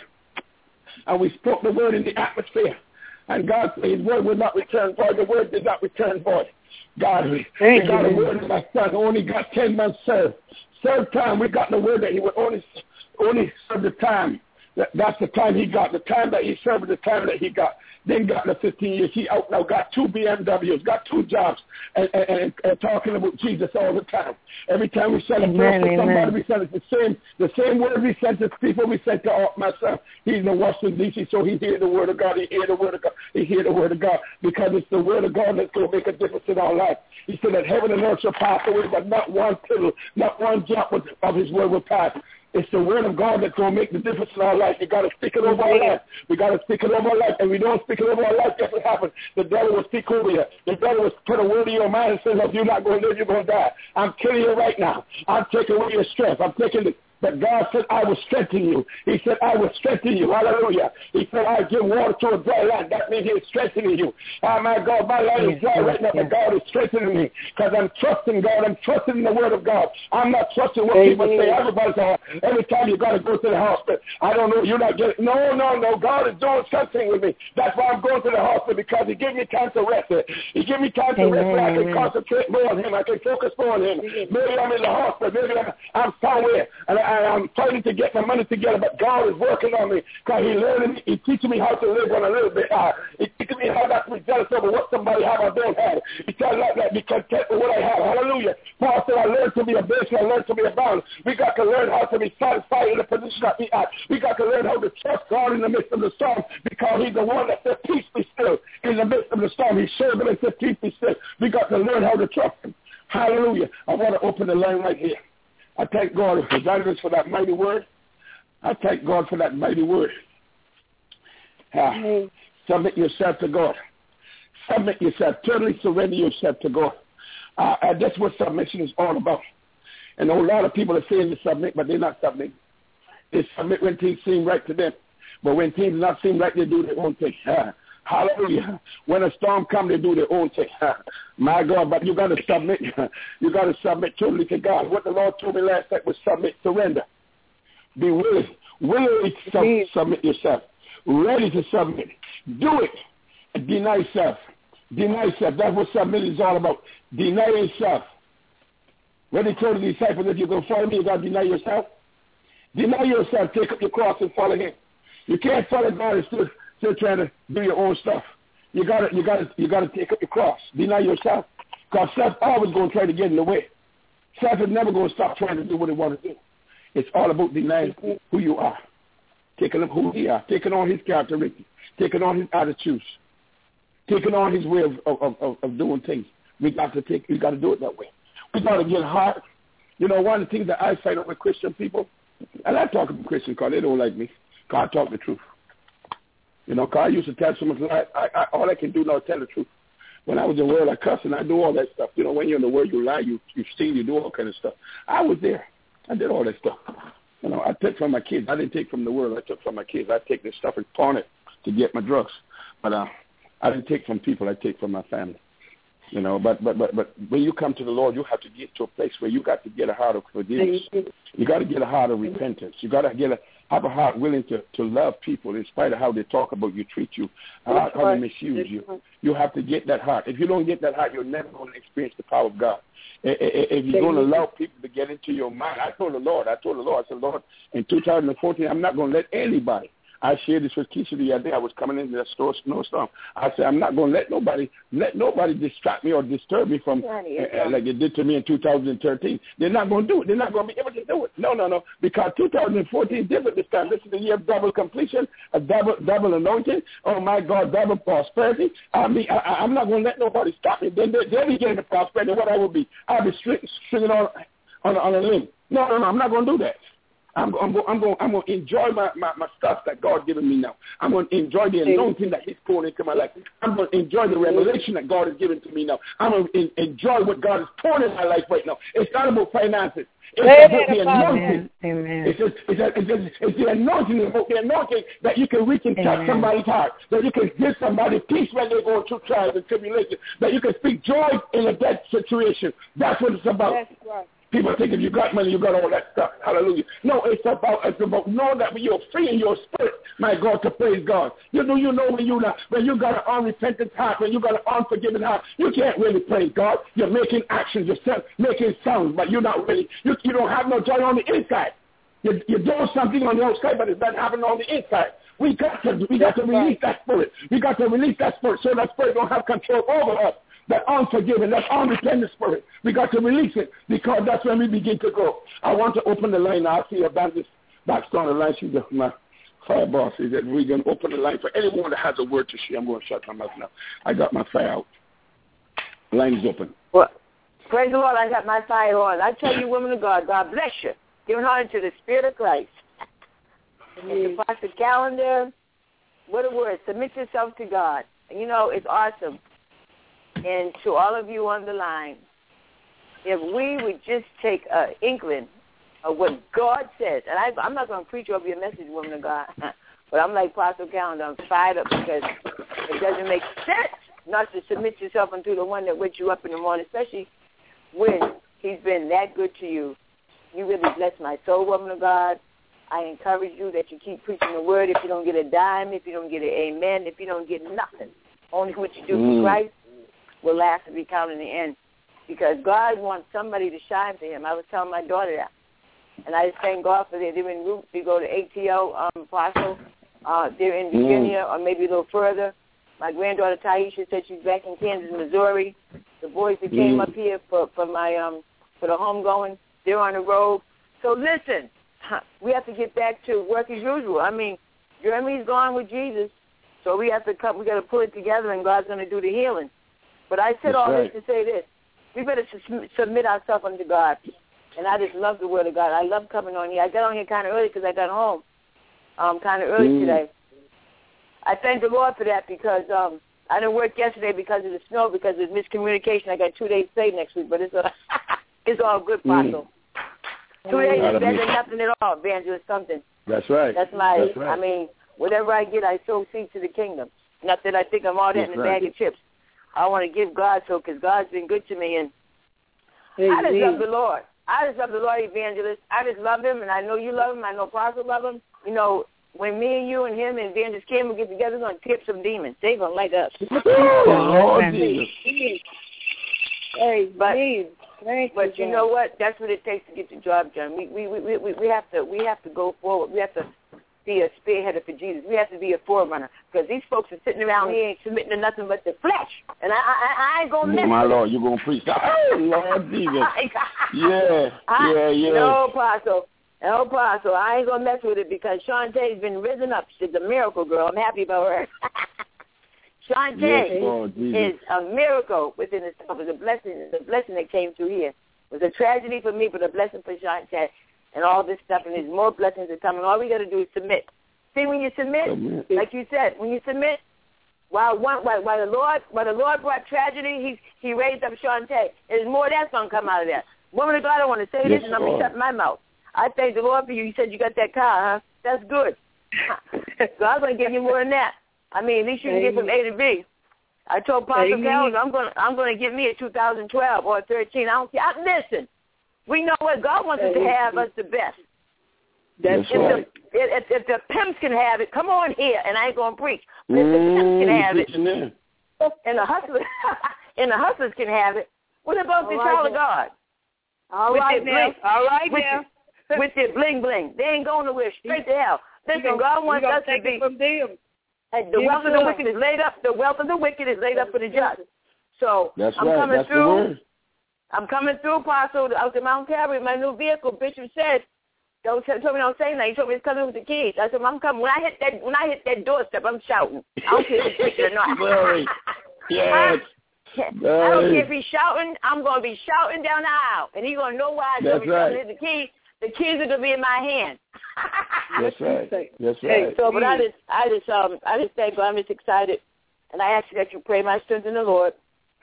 Speaker 2: And we spoke the word in the atmosphere. And God said his word will not return void. The word did not return void. God, we, we got a word that my son only got ten months served. Served time, we got the word that he would only, only serve the time. That, that's the time he got. The time that he served, the time that he got. Then got the fifteen years. He out now got two B M Ws, got two jobs, and, and, and, and talking about Jesus all the time. Every time we send a prayer for somebody, we send it the same the same word we sent to people, we sent to all, my son. He's in Washington, D C, so he hear the word of God. He hear the word of God. He hear the word of God because it's the word of God that's going to make a difference in our life. He said that heaven and earth shall pass away, but not one tittle, not one jot of his word will pass. It's the word of God that's going to make the difference in our life. We got to speak it over our life. We got to speak it over our life. And we don't speak it over our life, guess what happens? The devil will speak over you. The devil will put a word in your mind and say, look, you're not going to live, you're going to die. I'm killing you right now. I'm taking away your strength. I'm taking the... But God said, I will strengthen you. He said, I will strengthen you. Hallelujah. He said, I give water to a dry land. That means he's strengthening you. Oh, my God, my land is dry right now, but God is strengthening me because I'm trusting God. I'm trusting in the word of God. I'm not trusting what Amen. People say. Everybody says, every time you got to go to the hospital, I don't know, you're not getting, no, no, no. God is doing something with me. That's why I'm going to the hospital because he gave me time to rest. He gave me time to Amen. Rest where I can concentrate more on him. I can focus more on him. Maybe I'm in the hospital. Maybe I'm, I'm somewhere. And I, I, I'm fighting to get my money together, but God is working on me because he learning me, he teaching me how to live on a little bit. Uh, he teaching me how not to be jealous over what somebody have I don't have. He tells me that be content with what I have. Hallelujah. Paul said, I learned to be a base, I learned to be a bound. We got to learn how to be satisfied in the position that we at. We got to learn how to trust God in the midst of the storm because he's the one that said, peace be still. In the midst of the storm, he showed them and said, peace be still. We got to learn how to trust him. Hallelujah. I want to open the line right here. I thank God for that mighty word. I thank God for that mighty word. Uh, submit yourself to God. Submit yourself. Totally surrender yourself to God. Uh, and that's what submission is all about. And a lot of people are saying to submit, but they're not submitting. They submit when things seem right to them. But when things not seem right, they do their own thing. Uh, Hallelujah. When a storm comes, they do their own thing. My God, but you got to submit. You got to submit totally to God. What the Lord told me last night was submit, surrender. Be willing. Willingly sub- submit yourself. Ready to submit. Do it. Deny yourself. Deny yourself. That's what submit is all about. Deny yourself. When he told the disciples, if you're going to follow me, you got to deny yourself. Deny yourself. Take up your cross and follow him. You can't follow God and still Still trying to do your own stuff. You gotta, you gotta, you gotta take up your cross. Deny yourself, because self always gonna try to get in the way. Self is never gonna stop trying to do what it want to do. It's all about denying who you are, taking up who he are, taking on his characteristics, taking on his attitudes, taking on his way of of, of, of doing things. We got to take, we got to do it that way. We got to get hard. You know, one of the things that I find out with Christian people, and I talk about Christians because they don't like me, because I talk the truth. You know, because I used to tell someone, I, I, I, all I can do now is tell the truth. When I was in the world, I cuss and I do all that stuff. You know, when you're in the world, you lie, you you steal, you do all kind of stuff. I was there. I did all that stuff. You know, I took from my kids. I didn't take from the world. I took from my kids. I take this stuff and pawn it to get my drugs. But uh, I didn't take from people. I take from my family. You know, but, but but but when you come to the Lord, you have to get to a place where you got to get a heart of forgiveness. You got to get a heart of repentance. You got to get a have a heart willing to, to love people in spite of how they talk about you, treat you, how, how they misuse you. You have to get that heart. If you don't get that heart, you're never going to experience the power of God. If you're going to allow people to get into your mind, I told the Lord, I told the Lord, I said, Lord, in two thousand fourteen, I'm not going to let anybody, I shared this with Keisha the other day. I was coming into the store, snowstorm. I said, I'm not going to let nobody let nobody distract me or disturb me from uh, uh, like it did to me in two thousand thirteen. They're not going to do it. They're not going to be able to do it. No, no, no. Because two thousand fourteen different this time. This is the year of double completion, a double double anointing. Oh my God, double prosperity. I mean, I, I'm not going to let nobody stop me. Then they, they'll be getting the prosperity. What I will be, I'll be string, stringing on on on a limb. No, no, no. I'm not going to do that. I'm, I'm going. I'm going. I'm going to enjoy my, my, my stuff that God given me now. I'm going to enjoy the anointing that He's pouring into my life. I'm going to enjoy the revelation that God has given to me now. I'm going to enjoy what God is pouring in my life right now. It's not about finances. It's about the anointing.
Speaker 6: Amen.
Speaker 2: It's, just, it's, just, it's, just, it's the anointing. It's about the anointing that you can reach and touch somebody's heart. That you can give somebody peace when they're going through trials and tribulation. That you can speak joy in a dead situation. That's what it's about. That's right. People think if you got money, you got all that stuff. Hallelujah. No, it's about it's about knowing that when you're free in your spirit, my God, to praise God. You know, you know when you not, when you got an unrepentant heart, when you got an unforgiving heart, you can't really praise God. You're making actions yourself, making sounds, but you're not really. You you don't have no joy on the inside. You you're doing something on the outside, but it's not happening on the inside. We got to we got to release that spirit. We got to release that spirit so that spirit don't have control over us. That unforgiving, that unrepentant spirit. We got to release it because that's when we begin to grow. I want to open the line. I see Evangelist Baxter on the line. She's my fire boss. Is that we're going to open the line for anyone that has a word to share. I'm going to shut my mouth now. I got my fire out. The line is open.
Speaker 5: Well, praise the Lord. I got my fire on. I tell you, women of God, God bless you. Giving honor to the Spirit of Christ. And to Pastor Calendar, what a word. Submit yourself to God. You know, it's awesome. And to all of you on the line, if we would just take an inkling of what God says, and I, I'm not going to preach over your message, woman of God, but I'm like Pastor Calendar, I'm fired up because it doesn't make sense not to submit yourself unto the one that wakes you up in the morning, especially when He's been that good to you. You really bless my soul, woman of God. I encourage you that you keep preaching the word. If you don't get a dime, if you don't get an amen, if you don't get nothing, only what you do mm. for Christ will last and be counted in the end, because God wants somebody to shine for Him. I was telling my daughter that, and I just thank God for that. They're in route to go to A T O, um, Apostle. Uh, they're in Virginia mm. or maybe a little further. My granddaughter Taisha said she's back in Kansas, Missouri. The boys that came mm. up here for, for my um for the homegoing, they're on the road. So listen, we have to get back to work as usual. I mean, Jeremy's gone with Jesus, so we have to come. We got to pull it together, and God's going to do the healing. But I said That's all right. this to say this. We better su- submit ourselves unto God. And I just love the Word of God. I love coming on here. I got on here kind of early because I got home um, kind of early mm. today. I thank the Lord for that because um, I didn't work yesterday because of the snow, because of miscommunication. I got two days paid next week, but it's all, it's all good, Apostle. Mm. Two days is better than nothing at all, evangelist, something.
Speaker 2: That's right.
Speaker 5: That's my,
Speaker 2: That's right.
Speaker 5: I mean, whatever I get, I sow seed to the kingdom. Not that I think I'm all that
Speaker 2: That's
Speaker 5: in a
Speaker 2: right.
Speaker 5: bag of chips. I want to give God so, because God's been good to me, and Amen. I just love the Lord. I just love the Lord, evangelist. I just love Him, and I know you love Him. I know Apostle love Him. You know, when me and you and him and evangelist Kim will get together, we're going to tip some demons. They're going to like us.
Speaker 2: Oh, Lord Jesus.
Speaker 5: Hey, but
Speaker 4: Thank
Speaker 5: but you,
Speaker 4: you
Speaker 5: know what? That's what it takes to get the job done. We we we we we have to we have to go forward. We have to be a spearheader for Jesus. We have to be a forerunner, because these folks are sitting around here ain't submitting to nothing but the flesh. And I I, I ain't gonna miss.
Speaker 2: Oh, my
Speaker 5: it.
Speaker 2: Lord, you gonna preach? Oh, Lord Jesus. yeah,
Speaker 5: I,
Speaker 2: yeah, yeah.
Speaker 5: No, Apostle. No, Apostle. I ain't gonna mess with it, because Shantae's been risen up. She's a miracle girl. I'm happy about her. Shantae
Speaker 2: yes, Lord,
Speaker 5: is a miracle within itself. It's a blessing. It's a blessing that came through here. It was a tragedy for me, but a blessing for Shantae. And all this stuff, and there's more blessings that come. And all we got to do is submit. See, when you submit, submit, like you said, when you submit, while one, while, while the Lord, while the Lord brought tragedy, He He raised up Shantae. There's more that's gonna come out of that. Woman of God, I want to say
Speaker 2: yes,
Speaker 5: this, and I'm gonna shut my mouth. I thank the Lord for you. You said you got that car, huh? That's good. God's gonna give you more than that. I mean, at least you can get from A to B. I told Pastor Calvin, I'm gonna I'm gonna give me a two thousand twelve or a thirteen. I don't care. I, listen. We know what God wants us to have us the best.
Speaker 2: That's
Speaker 5: if
Speaker 2: right.
Speaker 5: The, if, if the pimps can have it, come on here, and I ain't gonna preach. But if the pimps can have it, and the hustlers, and the hustlers can have it, what about the child of God?
Speaker 4: All right now. All right now.
Speaker 5: With their bling bling, they ain't going nowhere. Straight to hell. Listen,
Speaker 4: gonna,
Speaker 5: God wants us to
Speaker 4: take
Speaker 5: be.
Speaker 4: It from them.
Speaker 5: And the wealth of the wicked is laid up. The wealth of the wicked is laid up for the just. So
Speaker 2: That's
Speaker 5: I'm
Speaker 2: right.
Speaker 5: coming
Speaker 2: That's
Speaker 5: through.
Speaker 2: the word.
Speaker 5: I'm coming through, Apostle, out to Mount Calvary, my new vehicle. Bishop said, "Don't tell me don't say nothing." He told me it's coming with the keys. I said, "I'm coming." When I hit that, when I hit that doorstep, I'm shouting. I don't care if it's wicked or not.
Speaker 2: Glory. Yes.
Speaker 5: I don't care if he's shouting. I'm going to be shouting down the aisle, and he's going to know why I
Speaker 2: That's
Speaker 5: told me
Speaker 2: right.
Speaker 5: the keys. The keys are going to be in my hand.
Speaker 2: That's right. That's right.
Speaker 5: Hey, so, but I just, I just, um, I just thank God. I'm just excited, and I ask you that you pray my strength in the Lord.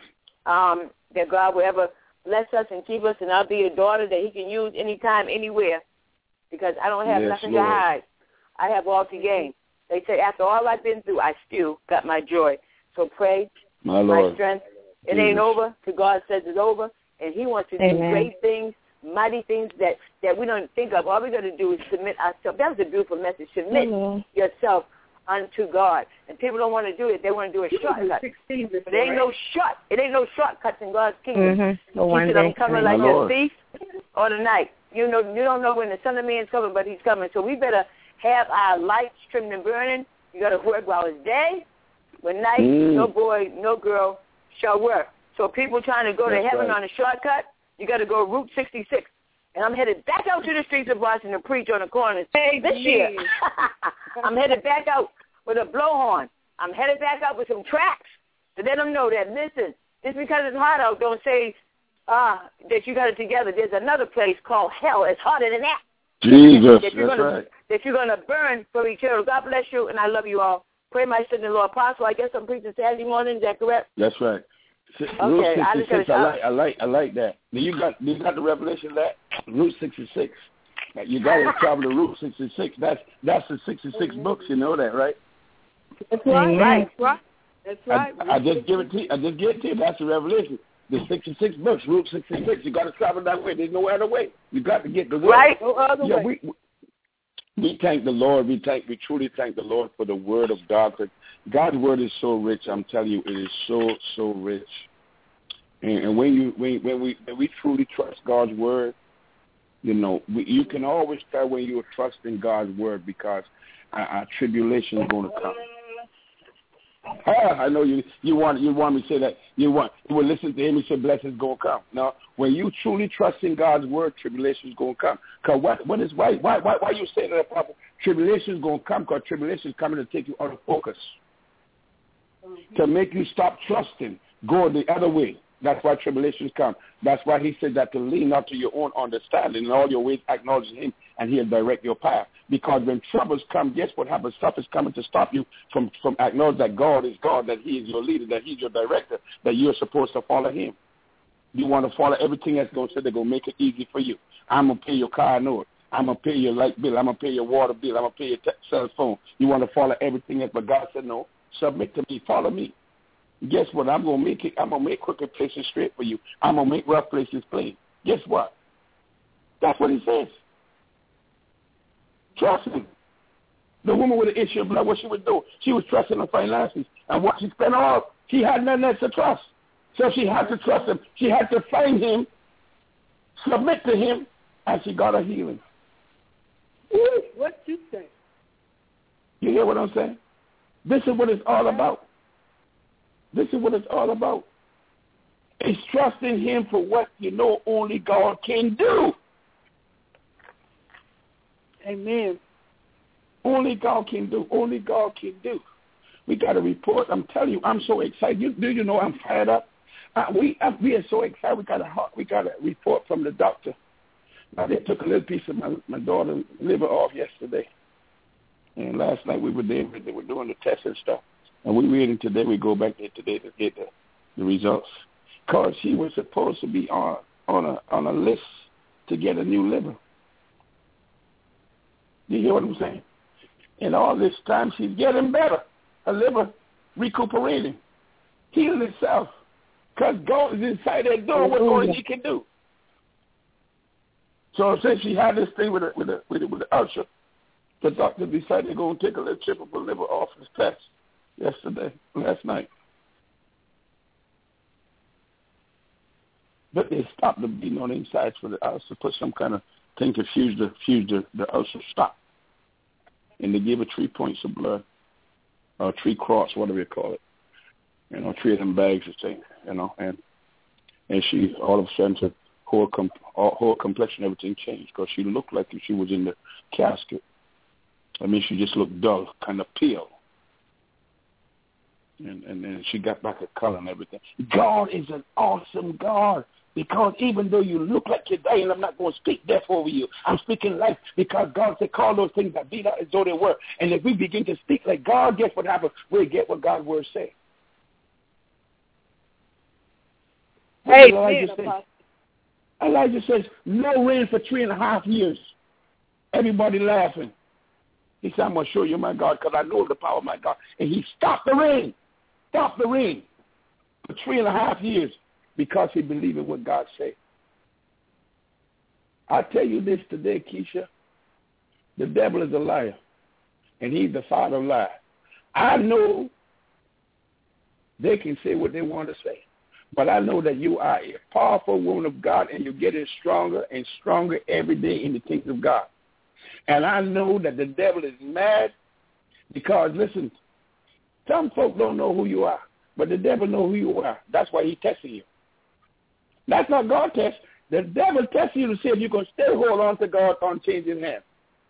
Speaker 5: Um, that God will ever bless us and keep us, and I'll be a daughter that He can use anytime, anywhere, because I don't have
Speaker 2: yes,
Speaker 5: nothing
Speaker 2: Lord.
Speaker 5: to hide. I have all to gain. They say after all I've been through, I still got my joy. So pray,
Speaker 2: my,
Speaker 5: my strength. It
Speaker 2: Jesus.
Speaker 5: ain't over till God says it's over, and He wants to
Speaker 6: Amen.
Speaker 5: do great things, mighty things that, that we don't think of. All we're going to do is submit ourselves. That was a beautiful message. Submit
Speaker 6: Hello.
Speaker 5: yourself unto God. And people don't want to do it. They want to do a shortcut. But there ain't no short. It ain't no shortcuts in God's kingdom.
Speaker 6: Mm-hmm. Well,
Speaker 5: He said, I'm coming like
Speaker 2: My
Speaker 5: a
Speaker 2: Lord.
Speaker 5: thief or the night. You know, you don't know when the Son of Man's coming, but He's coming. So we better have our lights trimmed and burning. You got to work while it's day. When night,
Speaker 2: Mm.
Speaker 5: no boy, no girl shall work. So people trying to go
Speaker 2: That's
Speaker 5: to heaven
Speaker 2: right.
Speaker 5: on a shortcut, you got to go Route sixty-six. And I'm headed back out to the streets of Boston to preach on the corners
Speaker 4: Hey,
Speaker 5: this year. I'm headed back out with a blowhorn. I'm headed back out with some tracks to let them know that, listen, just because it's hot out, don't say uh, that you got it together. There's another place called hell. It's harder than that.
Speaker 2: Jesus.
Speaker 5: That you're
Speaker 2: That's
Speaker 5: gonna,
Speaker 2: right.
Speaker 5: that you're going to burn for eternal. God bless you, and I love you all. Pray my strength in the Lord. Apostle, I guess I'm preaching Saturday morning. Is that correct?
Speaker 2: That's right. S-
Speaker 5: Okay,
Speaker 2: Route
Speaker 5: I just
Speaker 2: sixty-six.
Speaker 5: gotta-
Speaker 2: I like. I like. I like that. Now you got. You got the revelation of that Route sixty-six. Now, you got to travel to Route sixty-six. That's that's the sixty-six
Speaker 5: Mm-hmm.
Speaker 2: books. You know that, right?
Speaker 4: That's right.
Speaker 6: Amen.
Speaker 4: That's right. That's right.
Speaker 2: I, I just give it to you. I just give it to you. That's the revelation. The sixty-six books, Route sixty-six. You got to travel that way. There's no other way. You got to get the word.
Speaker 5: Right.
Speaker 4: No other
Speaker 2: Yeah,
Speaker 4: way.
Speaker 2: we, we thank the Lord. We thank. We truly thank the Lord for the word of God. Because God's word is so rich. I'm telling you, it is so so rich. And, and when you when when we when we truly trust God's word, you know, we, you can always tell when you are trusting God's word because our, our tribulation is going to come. Ah, I know you. You want you want me to say that. You want you will listen to him and say blessings gonna come. No, when you truly trust in God's word, tribulation is gonna come. Cause what what is why why why why you saying that, Papa? Tribulation is gonna come because tribulation is coming to take you out of focus, mm-hmm. to make you stop trusting, go the other way. That's why tribulations come. That's why he said that to lean not to your own understanding, in all your ways acknowledge him, and he'll direct your path. Because when troubles come, guess what happens? Stuff is coming to stop you from, from acknowledging that God is God, that he is your leader, that he's your director, that you're supposed to follow him. You want to follow everything that's going to say they're going to make it easy for you. I'm going to pay your car note. I'm going to pay your light bill. I'm going to pay your water bill. I'm going to pay your te- cell phone. You want to follow everything else, but God said, no, submit to me, follow me. Guess what? I'm gonna make it. I'm gonna make crooked places straight for you. I'm gonna make rough places plain. Guess what? That's what he says. Trust me. The woman with the issue of blood, what she was doing, she was trusting her finances, and what she spent all, she had nothing else to trust. So she had to trust him. She had to find him, submit to him, and she got her healing.
Speaker 4: Ooh, what you say?
Speaker 2: You hear what I'm saying? This is what it's all about. This is what it's all about. It's trusting him for what you know only God can do.
Speaker 4: Amen.
Speaker 2: Only God can do. Only God can do. We got a report. I'm telling you, I'm so excited. You, do you know I'm fired up? Uh, we uh, we are so excited. We got a we got a report from the doctor. Now, they took a little piece of my my daughter's liver off yesterday, and last night we were there. They were doing the tests and stuff. And we waiting today. We go back there today to get the, the results. Because she was supposed to be on on a on a list to get a new liver. You hear what I'm saying? And all this time she's getting better. Her liver recuperating, healing itself. Because God is inside that door. What only He can do. So since she had this thing with a, with a, with a, with the ulcer, the doctor decided to go and take a little chip of her liver off his test. Yesterday, last night. But they stopped the bleeding on the insides for the ulcer, put some kind of thing to fuse the fuse the, the ulcer stop. and they gave her three points of blood, or three cross, whatever you call it. You know, three of them bags of thing, you know, and and she, all of a sudden, her whole, com- whole complexion, everything changed because she looked like she was in the casket. I mean, she just looked dull, kind of pale. And, and then she got back her color and everything. God is an awesome God because even though you look like you're dying, I'm not going to speak death over you. I'm speaking life because God said, call those things that be not as though they were. And if we begin to speak like God, guess what happens? We'll get what God's word says. Hey, Elijah says, Elijah says, no rain for three and a half years. Everybody laughing. He said, I'm going to show you my God because I know the power of my God. And he stopped the rain. Stopped the rain for three and a half years because he believed in what God said. I tell you this today, Keisha. The devil is a liar. And he's the father of lies. I know they can say what they want to say. But I know that you are a powerful woman of God, and you're getting stronger and stronger every day in the things of God. And I know that the devil is mad because, listen, some folk don't know who you are, but the devil knows who you are. That's why he's testing you. That's not God test. The devil tests you to see if you can still hold on to God on changing hands.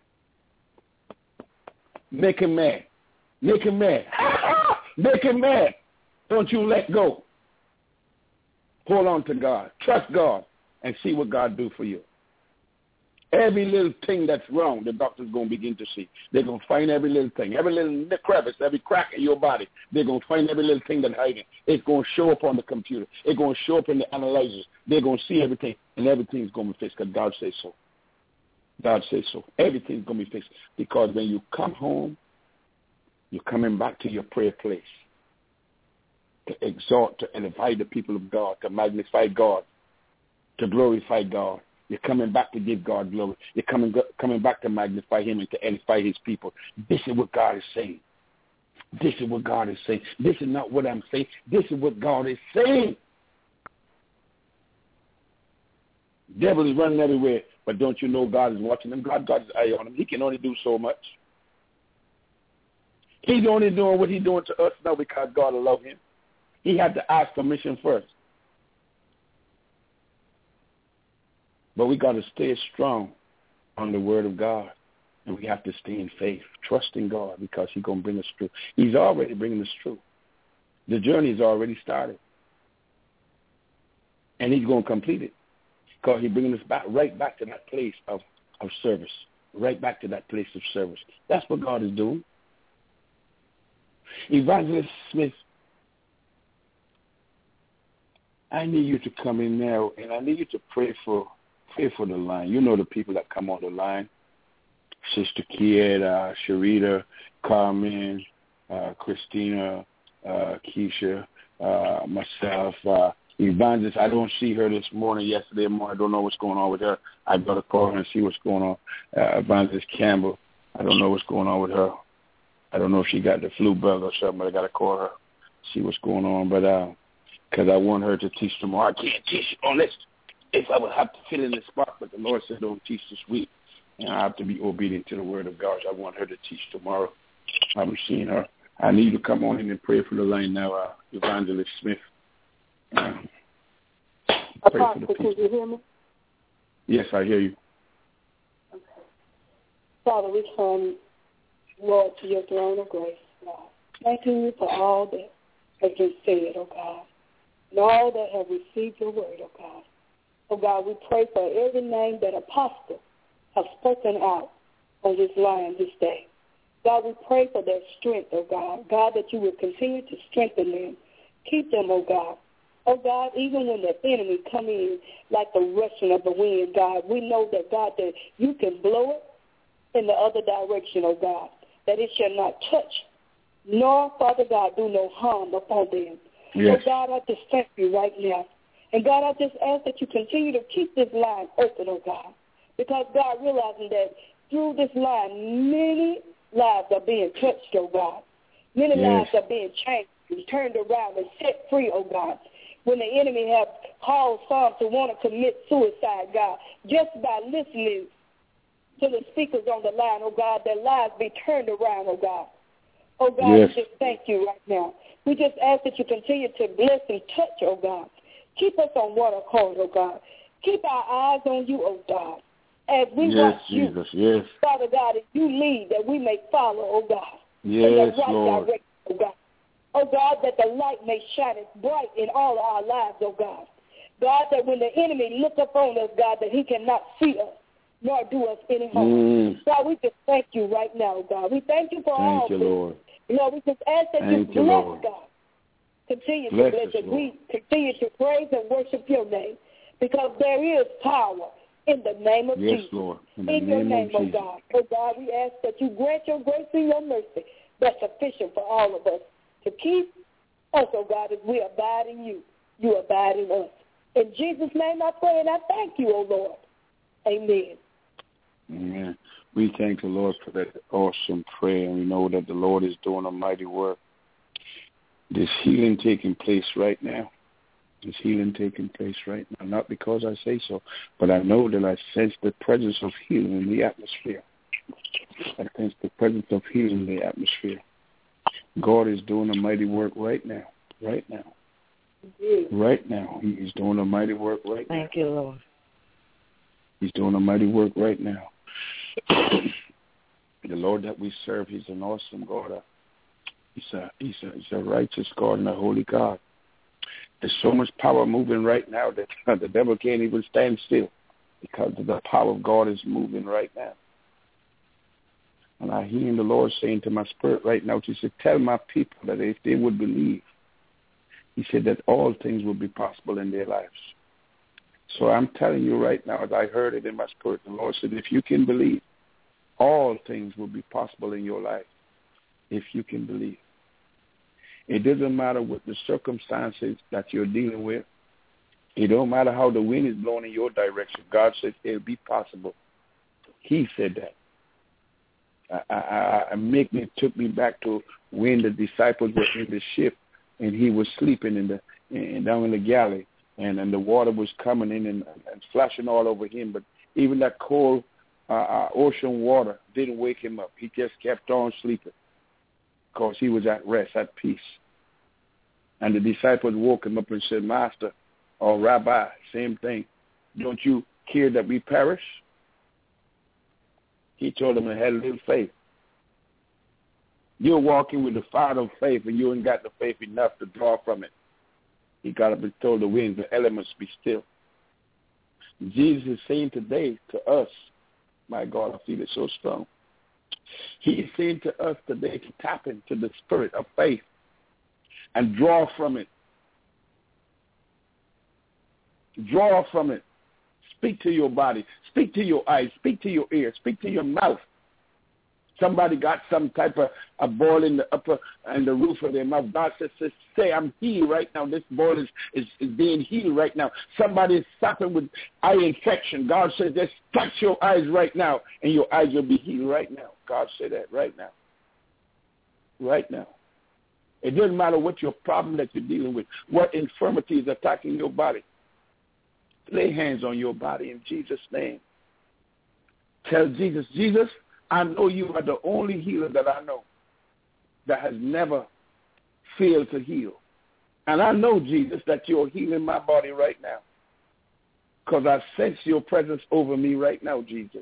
Speaker 2: Make him mad. Make him mad. Make him mad. Don't you let go. Hold on to God. Trust God and see what God do for you. Every little thing that's wrong, the doctor's going to begin to see. They're going to find every little thing, every little crevice, every crack in your body. They're going to find every little thing that's hiding. It's going to show up on the computer. It's going to show up in the analyzers. They're going to see everything, and everything's going to be fixed because God says so. God says so. Everything's going to be fixed because when you come home, you're coming back to your prayer place to exhort, to edify the people of God, to magnify God, to glorify God. You're coming back to give God glory. You're coming coming back to magnify him and to edify his people. This is what God is saying. This is what God is saying. This is not what I'm saying. This is what God is saying. Devil is running everywhere, but don't you know God is watching him? God got his eye on him. He can only do so much. He's only doing what he's doing to us now because God loves him. He had to ask permission first. But we got to stay strong on the word of God. And we have to stay in faith, trusting God because he's going to bring us through. He's already bringing us through. The journey's already started. And he's going to complete it because he's bringing us back, right back to that place of, of service, right back to that place of service. That's what God is doing. Evangelist Smith, I need you to come in now, and I need you to pray for pray for the line. You know the people that come on the line. Sister Kieta, Sharita, Carmen, uh, Christina, uh, Keisha, uh, myself, uh, Evangelist. I don't see her this morning, yesterday morning. I don't know what's going on with her. I've got to call her and see what's going on. Uh, Evangelist Campbell, I don't know what's going on with her. I don't know if she got the flu bug or something, but I got to call her, see what's going on. But uh, because I want her to teach tomorrow. I can't teach unless if I would have to fill in the spot, but the Lord said don't teach this week. And I have to be obedient to the word of God. I want her to teach tomorrow. I haven't seen her. I need you to come on in and pray for the line now, uh, Evangelist Smith. Um, pray
Speaker 4: Apostle,
Speaker 2: for the people.
Speaker 4: Can you hear me?
Speaker 2: Yes, I hear you.
Speaker 4: Okay. Father, we come, Lord, to your throne of grace, God. Thanking you for all that has been said, oh God, and all that have received your word, oh God. Oh God, we pray for every name that apostle have spoken out on this line this day. God, we pray for their strength, oh God. God, that you will continue to strengthen them. Keep them, oh God. Oh God, even when the enemy come in like the rushing of the wind, God, we know that, God, that you can blow it in the other direction, oh God, that it shall not touch, nor, Father God, do no harm upon them.
Speaker 2: Yes.
Speaker 4: So, God, I just thank you right now. And, God, I just ask that you continue to keep this line open, oh God, because, God, realizing that through this line, many lives are being touched, oh God. Many yes. lives are being changed and turned around and set free, oh God. When the enemy have caused some to want to commit suicide, God, just by listening to the speakers on the line, oh God, their lives be turned around, oh God. Oh God,
Speaker 2: Yes.
Speaker 4: we just thank you right now. We just ask that you continue to bless and touch, oh God. Keep us on one accord, oh God. Keep our eyes on you, oh God. As we
Speaker 2: Yes,
Speaker 4: watch
Speaker 2: Jesus.
Speaker 4: you,
Speaker 2: Yes.
Speaker 4: Father God, as you lead, that we may follow, oh God.
Speaker 2: Yes,
Speaker 4: in the right
Speaker 2: Lord.
Speaker 4: direction, oh God. Oh God, that the light may shine bright in all of our lives, oh God. God, that when the enemy look upon us, God, that he cannot see us, nor do us any harm.
Speaker 2: Mm.
Speaker 4: God, we just thank you right now, God. We thank you for all
Speaker 2: Thank you,
Speaker 4: things.
Speaker 2: Lord.
Speaker 4: Lord, we just ask that
Speaker 2: Thank
Speaker 4: you
Speaker 2: you,
Speaker 4: bless,
Speaker 2: Lord.
Speaker 4: God. Continue
Speaker 2: Bless
Speaker 4: to bless
Speaker 2: us,
Speaker 4: us.
Speaker 2: Lord.
Speaker 4: We continue to praise and worship your name, because there is power in the name of
Speaker 2: Yes,
Speaker 4: Jesus.
Speaker 2: Lord. In the
Speaker 4: In your
Speaker 2: name
Speaker 4: name,
Speaker 2: of
Speaker 4: oh
Speaker 2: Jesus.
Speaker 4: God. Oh God, we ask that you grant your grace and your mercy that's sufficient for all of us to keep us, oh God, as we abide in you. You abide in us. In Jesus' name I pray and I thank you, oh Lord. Amen.
Speaker 2: Amen. We thank the Lord for that awesome prayer, and we know that the Lord is doing a mighty work. There's healing taking place right now. There's healing taking place right now, not because I say so, but I know that I sense the presence of healing in the atmosphere. I sense the presence of healing in the atmosphere. God is doing a mighty work right now, right now, right now. He is doing a mighty work right now.
Speaker 6: Thank you, Lord.
Speaker 2: He's doing a mighty work right now. The Lord that we serve, he's an awesome God. He's a, he's a, he's a righteous God and a holy God. There's so much power moving right now that the devil can't even stand still, because the power of God is moving right now. And I hear the Lord saying to my spirit right now, he said, tell my people that if they would believe, he said that all things will be possible in their lives. So I'm telling you right now, as I heard it in my spirit, the Lord said, if you can believe, all things will be possible in your life, if you can believe. It doesn't matter what the circumstances that you're dealing with. It don't matter how the wind is blowing in your direction. God said it'll be possible. He said that. I, I, I make me took me back to when the disciples were in the ship and he was sleeping in the in, down in the galley, and, and the water was coming in and, and flashing all over him. But even that cold uh, uh, ocean water didn't wake him up. He just kept on sleeping because he was at rest, at peace. And the disciples woke him up and said, Master, or Rabbi, same thing, don't you care that we perish? He told them to have a little faith. You're walking with the fire of faith, and you ain't got the faith enough to draw from it. He got up and told the winds, the elements, be still. Jesus is saying today to us, my God, I feel it so strong. He is saying to us today to tap into the spirit of faith and draw from it. Draw from it. Speak to your body. Speak to your eyes. Speak to your ears. Speak to your mouth. Somebody got some type of a boil in the upper and the roof of their mouth. God says, say, I'm healed right now. This boil is, is, is being healed right now. Somebody is suffering with eye infection. God says, just touch your eyes right now, and your eyes will be healed right now. God said that right now. Right now. It doesn't matter what your problem that you're dealing with, what infirmity is attacking your body. Lay hands on your body in Jesus' name. Tell Jesus, Jesus, I know you are the only healer that I know that has never failed to heal. And I know, Jesus, that you're healing my body right now, because I sense your presence over me right now, Jesus.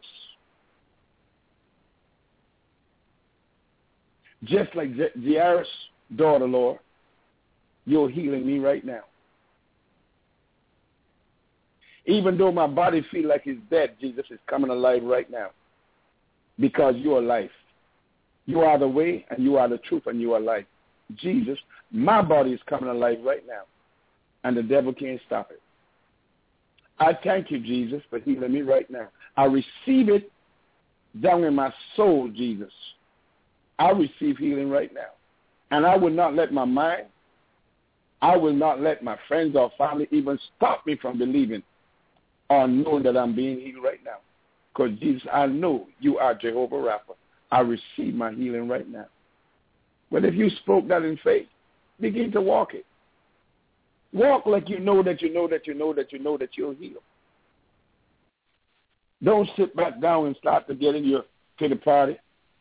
Speaker 2: Just like Jairus' daughter, Lord, you're healing me right now. Even though my body feels like it's dead, Jesus is coming alive right now, because you are life. You are the way, and you are the truth, and you are life. Jesus, my body is coming alive right now, and the devil can't stop it. I thank you, Jesus, for healing me right now. I receive it down in my soul, Jesus. I receive healing right now. And I will not let my mind, I will not let my friends or family even stop me from believing or knowing that I'm being healed right now. Because, Jesus, I know you are Jehovah Rapha. I receive my healing right now. But if you spoke that in faith, begin to walk it. Walk like you know that you know that you know that you know that you're healed. Don't sit back down and start to get in your pity party.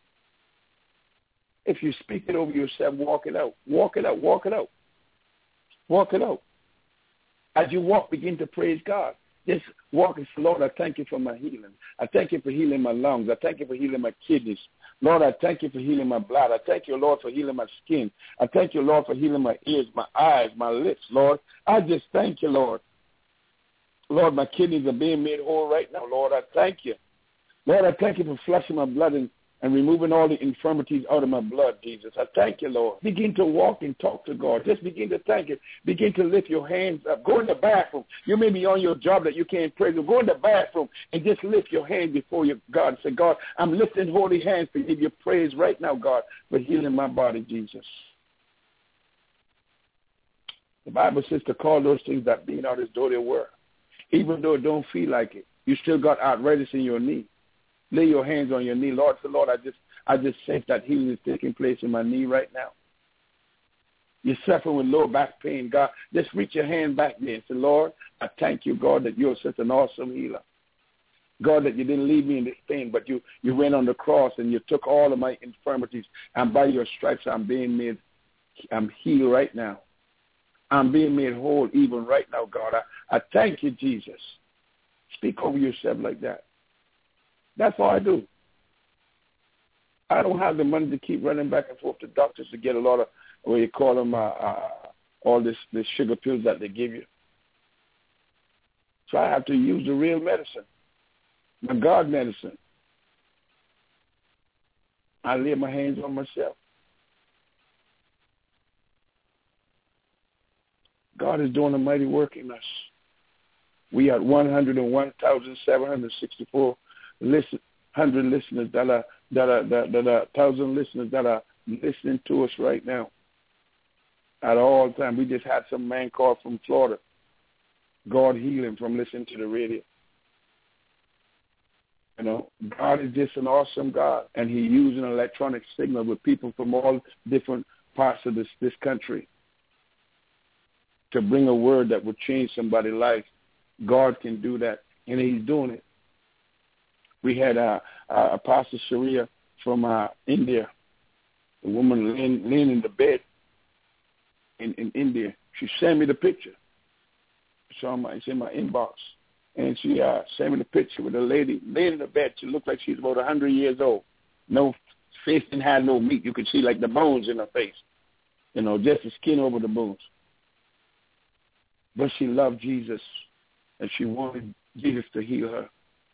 Speaker 2: If you speak it over yourself, walk it out. Walk it out. Walk it out. Walk it out. As you walk, begin to praise God. Just walk and say, Lord, I thank you for my healing. I thank you for healing my lungs. I thank you for healing my kidneys. Lord, I thank you for healing my blood. I thank you, Lord, for healing my skin. I thank you, Lord, for healing my ears, my eyes, my lips, Lord. I just thank you, Lord. Lord, my kidneys are being made whole right now. Lord, I thank you. Lord, I thank you for flushing my blood and, and removing all the infirmities out of my blood, Jesus. I thank you, Lord. Begin to walk and talk to God. Just begin to thank Him. Begin to lift your hands up. Go in the bathroom. You may be on your job that you can't pray. So go in the bathroom and just lift your hand before your God and say, God, I'm lifting holy hands to give you praise right now, God, for healing my body, Jesus. The Bible says to call those things that be not as though they were. Even though it don't feel like it, you still got arthritis in your knee. Lay your hands on your knee. Lord, say, Lord, I just I just sense that healing is taking place in my knee right now. You're suffering with low back pain. God, just reach your hand back there and say, Lord, I thank you, God, that you're such an awesome healer. God, that you didn't leave me in this pain, but you, you went on the cross and you took all of my infirmities, and by your stripes I'm being made, I'm healed right now. I'm being made whole even right now, God. I, I thank you, Jesus. Speak over yourself like that. That's all I do. I don't have the money to keep running back and forth to doctors to get a lot of, what you call them, uh, uh, all this, this sugar pills that they give you. So I have to use the real medicine, my God medicine. I lay my hands on myself. God is doing a mighty work in us. We had one hundred one thousand seven hundred sixty-four listen, hundred listeners that are that are that, that are thousand listeners that are listening to us right now. At all time, we just had some man call from Florida. God heal him from listening to the radio. You know, God is just an awesome God, and He used an electronic signal with people from all different parts of this this country to bring a word that would change somebody's life. God can do that, and He's doing it. We had uh, uh, Apostle Sharia from uh, India, a woman laying, laying in the bed in, in India. She sent me the picture. It's, on my, it's in my inbox. And she uh, sent me the picture with a lady laying in the bed. She looked like she's about one hundred years old. No face didn't have no meat. You could see like the bones in her face. You know, just the skin over the bones. But she loved Jesus, and she wanted Jesus to heal her.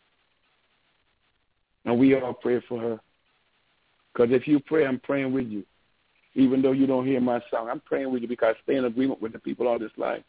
Speaker 2: And we all pray for her. Because if you pray, I'm praying with you. Even though you don't hear my song, I'm praying with you because I stay in agreement with the people all this life.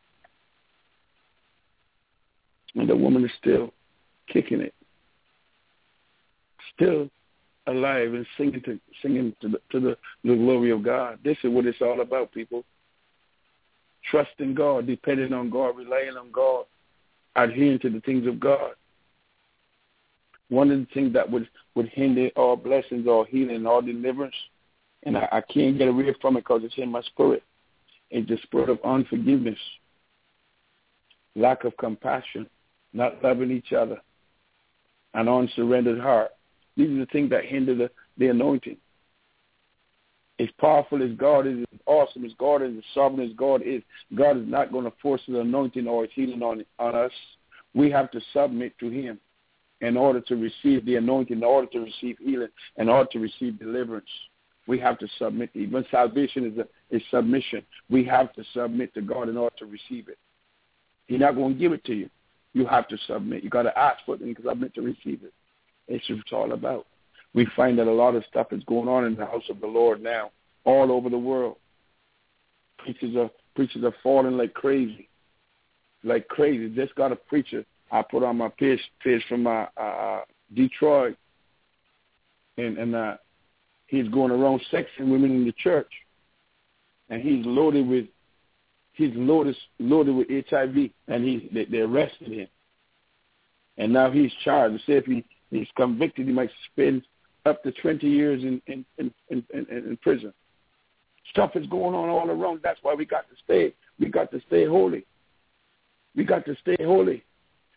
Speaker 2: And the woman is still kicking it, still alive and singing to singing to the, to the, the glory of God. This is what it's all about, people. Trusting God, depending on God, relying on God, adhering to the things of God. One of the things that would, would hinder all blessings, all healing, all deliverance, and I, I can't get away from it because it's in my spirit, is the spirit of unforgiveness, lack of compassion, not loving each other, an unsurrendered heart. These are the things that hinder the, the anointing. As powerful as God is, as awesome as God is, as sovereign as God is, God is not going to force His anointing or His healing on, on us. We have to submit to Him in order to receive the anointing, in order to receive healing, in order to receive deliverance. We have to submit. Even salvation is, a, is submission. We have to submit to God in order to receive it. He's not going to give it to you. You have to submit. You got to ask for it and submit to receive it. It's what it's all about. We find that a lot of stuff is going on in the house of the Lord now, all over the world. Preachers are preachers are falling like crazy, like crazy. Just got a preacher I put on my page, page from uh, uh, Detroit, and and uh, he's going around sexing women in the church, and he's loaded with he's loaded loaded with H I V, and he they, they arrested him, and now he's charged. They say if he he's convicted, he might spend up to twenty years in in, in, in, in in prison. Stuff is going on all around. That's why we got to stay. We got to stay holy. We got to stay holy.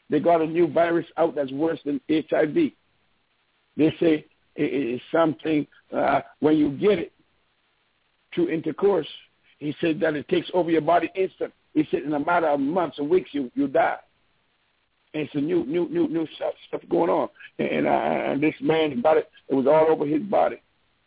Speaker 2: They got a new virus out that's worse than H I V. They say it's something, uh, when you get it through intercourse, he said that it takes over your body instant. He said in a matter of months and weeks, you, you die. And it's a new, new, new, new stuff, stuff going on. And, uh, and this man got it. It was all over his body.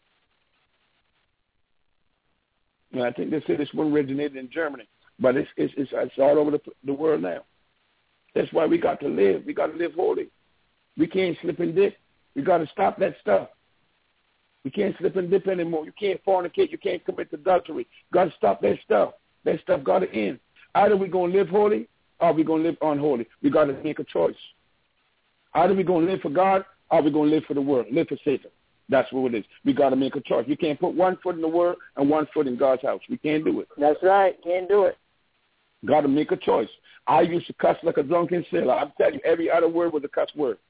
Speaker 2: And I think they say this one originated in Germany, but it's it's it's, it's all over the, the world now. That's why we got to live. We got to live holy. We can't slip and dip. We got to stop that stuff. You can't slip and dip anymore. You can't fornicate. You can't commit adultery. You got to stop that stuff. That stuff got to end. Either we're going to live holy or we're going to live unholy. We got to make a choice. Either we're going to live for God or we're going to live for the world, live for Satan. That's what it is. We got to make a choice. We can't put one foot in the world and one foot in God's house. We can't do it.
Speaker 5: That's right. Can't do it.
Speaker 2: Got to make a choice. I used to cuss like a drunken sailor. I'm telling you, every other word was a cuss word.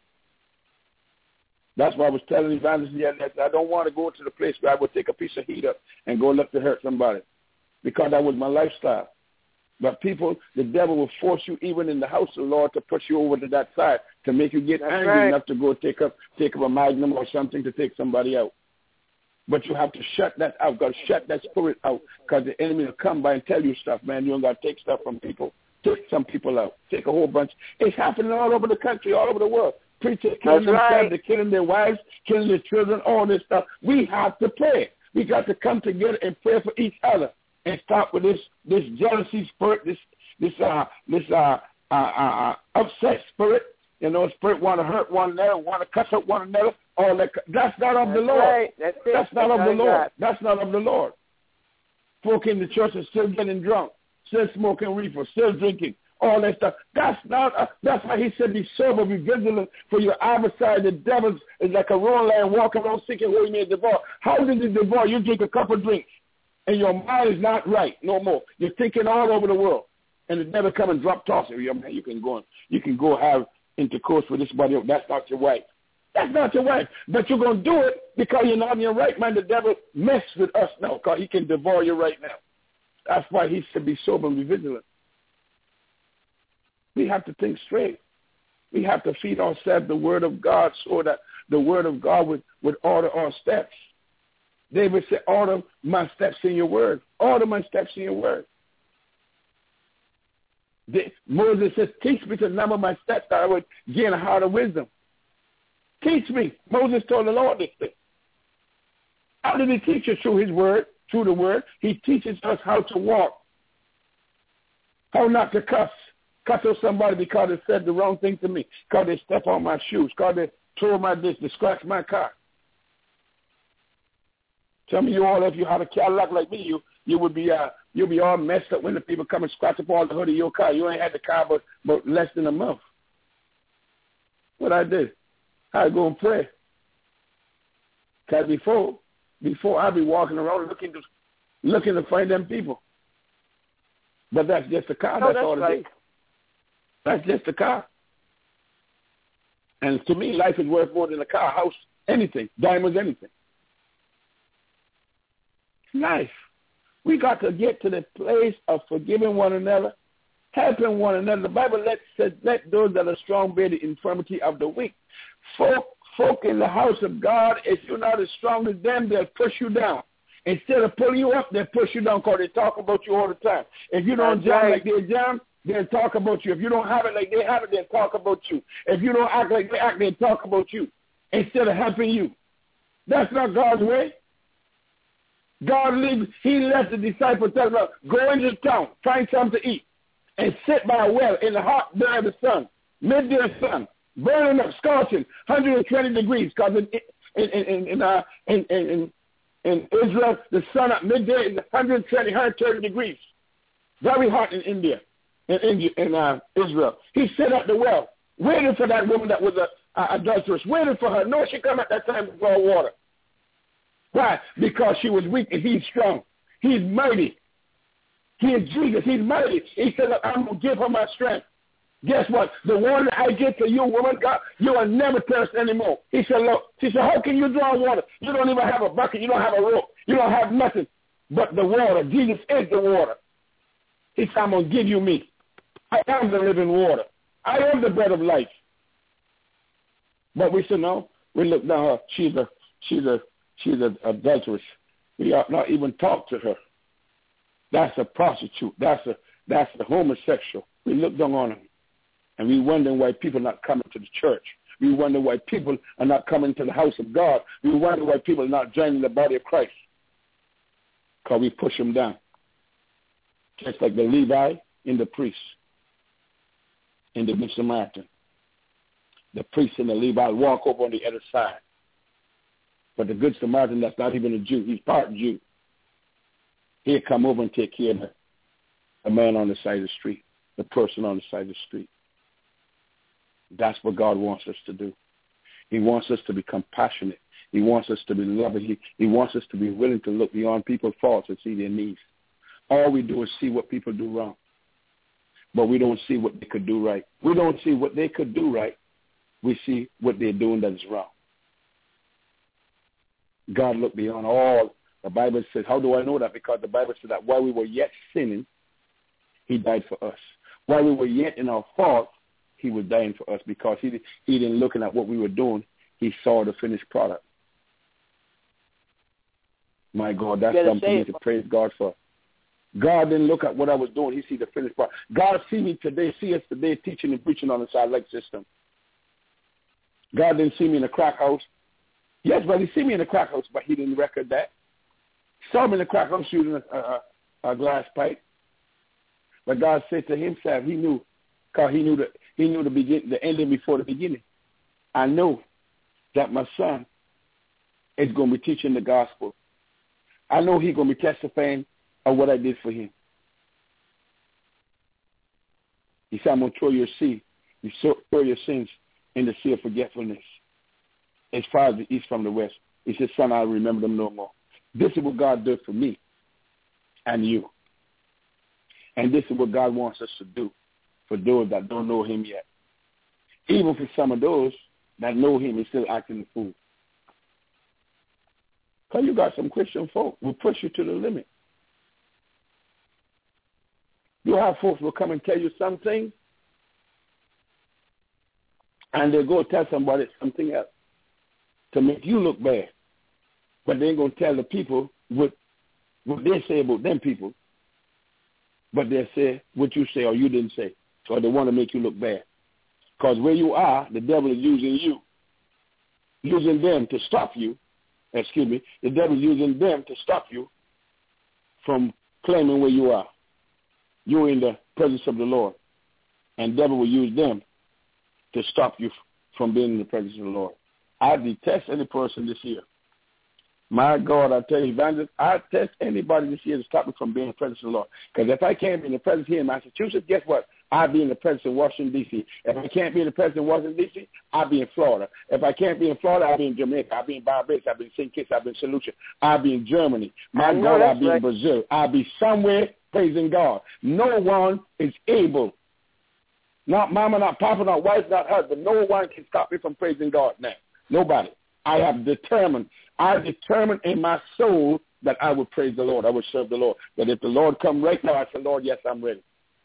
Speaker 2: That's why I was telling Evangelist the other day, I don't want to go to the place where I would take a piece of heat up and go look to hurt somebody, because that was my lifestyle. But people, the devil will force you even in the house of the Lord to push you over to that side to make you get angry
Speaker 5: right.
Speaker 2: enough to go take up take up a magnum or something to take somebody out. But you have to shut that out. Got to shut that spirit out, because the enemy will come by and tell you stuff, man. You don't got to take stuff from people. Take some people out. Take a whole bunch. It's happening all over the country, all over the world. Preachers killing
Speaker 5: That's
Speaker 2: themselves,
Speaker 5: right.
Speaker 2: they're killing their wives, killing their children, all this stuff. We have to pray. We got to come together and pray for each other and stop with this this jealousy spirit, this this uh this uh uh, uh, uh upset spirit. You know, spirit want to hurt one another, want to cuss up one another. All that. That's not of
Speaker 5: That's
Speaker 2: the Lord.
Speaker 5: Right. That's, it.
Speaker 2: That's not
Speaker 5: That's
Speaker 2: of the Lord.
Speaker 5: God.
Speaker 2: That's not of the Lord. Folk in the church are still getting drunk, still smoking reefer, still drinking. All that stuff. That's not. Uh, that's why he said, "Be sober, be vigilant, for your adversary, the devil, is like a roaring lion walking around seeking who he may devour." How did he devour? You drink a cup of drink, and your mind is not right no more. You're thinking all over the world, and the devil come and drop toss you. Man, you can go. You can go have intercourse with this body. That's not your wife. That's not your wife. But you're gonna do it because you're not in your right mind. The devil mess with us now, because he can devour you right now. That's why he said, "Be sober and be vigilant." We have to think straight. We have to feed ourselves the word of God, so that the word of God would, would order our steps. David said, order my steps in your word. Order my steps in your word. The, Moses says, teach me to number my steps that I would gain a heart of wisdom. Teach me. Moses told the Lord this thing. How did he teach us? Through his word, through the word. He teaches us how to walk, how not to cuss. Cuss at somebody because they said the wrong thing to me, because they step on my shoes, because they tore my disc, they scratch my car. Tell me you all, if you had a Cadillac like me, you you would be uh you'll be all messed up when the people come and scratch up all the hood of your car. You ain't had the car but, but less than a month. What I did, I go and pray. Cause before before I be walking around looking to looking to find them people. But that's just a car.
Speaker 5: No,
Speaker 2: that's,
Speaker 5: that's
Speaker 2: all it
Speaker 5: right.
Speaker 2: is. That's just a car. And to me, life is worth more than a car, house, anything, diamonds, anything. Life. We got to get to the place of forgiving one another, helping one another. The Bible let, says, let those that are strong bear the infirmity of the weak. Folk, folk in the house of God, if you're not as strong as them, they'll push you down. Instead of pulling you up, they'll push you down, because they talk about you all the time. If you don't jam
Speaker 5: right.
Speaker 2: like they jam, they'll talk about you. If you don't have it like they have it, they'll talk about you. If you don't act like they act, they'll talk about you instead of helping you. That's not God's way. God leaves, he left the disciples tell them, go into town, find something to eat, and sit by a well in the hot day of the sun, midday sun, burning up, scorching, one hundred twenty degrees, because in, in, in, in, uh, in, in, in Israel, the sun at midday is one hundred twenty, one hundred thirty degrees. Very hot in India. In, in, in uh, Israel. He sat at the well, waiting for that woman that was a, a adulteress, waiting for her. No, she come at that time to draw water. Why? Because she was weak and he's strong. He's mighty. He is Jesus. He's mighty. He said, I'm going to give her my strength. Guess what? The water that I give to you, woman, God, you will never thirst anymore. He said, look. She said, how can you draw water? You don't even have a bucket. You don't have a rope. You don't have nothing but the water. Jesus is the water. He said, I'm going to give you me. I am the living water. I am the bread of life. But we said, no, we look down her. She's a, she's a, she's an adulteress. We ought not even talk to her. That's a prostitute. That's a, that's a homosexual. We look down on them. And we wonder why people are not coming to the church. We wonder why people are not coming to the house of God. We wonder why people are not joining the body of Christ. Because we push them down. Just like the Levi and the priest in the Good Samaritan. The priest and the Levi walk over on the other side. But the Good Samaritan, that's not even a Jew. He's part Jew. He'll come over and take care of the, the man on the side of the street, the person on the side of the street. That's what God wants us to do. He wants us to be compassionate. He wants us to be loving. He, he wants us to be willing to look beyond people's faults and see their needs. All we do is see what people do wrong. But we don't see what they could do right. We don't see what they could do right. We see what they're doing that is wrong. God looked beyond all. The Bible says, how do I know that? Because the Bible says that while we were yet sinning, he died for us. While we were yet in our fault, he was dying for us because he, he didn't looking at what we were doing. He saw the finished product. My God, that's something to praise God for. God didn't look at what I was doing. He see the finished product. God see me today, see us today teaching and preaching on the satellite system. God didn't see me in a crack house. Yes, but he see me in a crack house, but he didn't record that. Saw me in a crack house shooting a, a, a glass pipe. But God said to himself, he knew, because he knew the he knew the begin the ending before the beginning. I know that my son is going to be teaching the gospel. I know he's going to be testifying of what I did for him. He said, I'm going to throw your sea, you throw your sins in the sea of forgetfulness, as far as the east from the west. He said, son, I'll remember them no more. This is what God did for me and you. And this is what God wants us to do for those that don't know him yet. Even for some of those that know him and still acting the fool. Because you got some Christian folk who push you to the limit. You have folks who will come and tell you something, and they'll go tell somebody something else to make you look bad. But they ain't going to tell the people what, what they say about them people. But they'll say what you say or you didn't say. So they want to make you look bad. Because where you are, the devil is using you. Using them to stop you. Excuse me. The devil is using them to stop you from claiming where you are. You're in the presence of the Lord. And the devil will use them to stop you from being in the presence of the Lord. I detest any person this year. My God, I tell you, evangelist, I test anybody this year to stop me from being in the presence of the Lord. Because if I can't be in the presence here in Massachusetts, guess what? I'll be in the presence in Washington, D C If I can't be in the presence in Washington, D C, I'll be in Florida. If I can't be in Florida, I'll be in Jamaica. I'll be in Barbados. I'll be in Saint Kitts. I'll be in Saint Lucia. I'll be in Germany. My God, I'll be right. in Brazil. I'll be somewhere praising God. No one is able, not mama, not papa, not wife, not husband. No one can stop me from praising God now. Nobody. I have determined. I determined in my soul that I would praise the Lord. I would serve the Lord. That if the Lord come right now, I say, Lord, yes, I'm ready.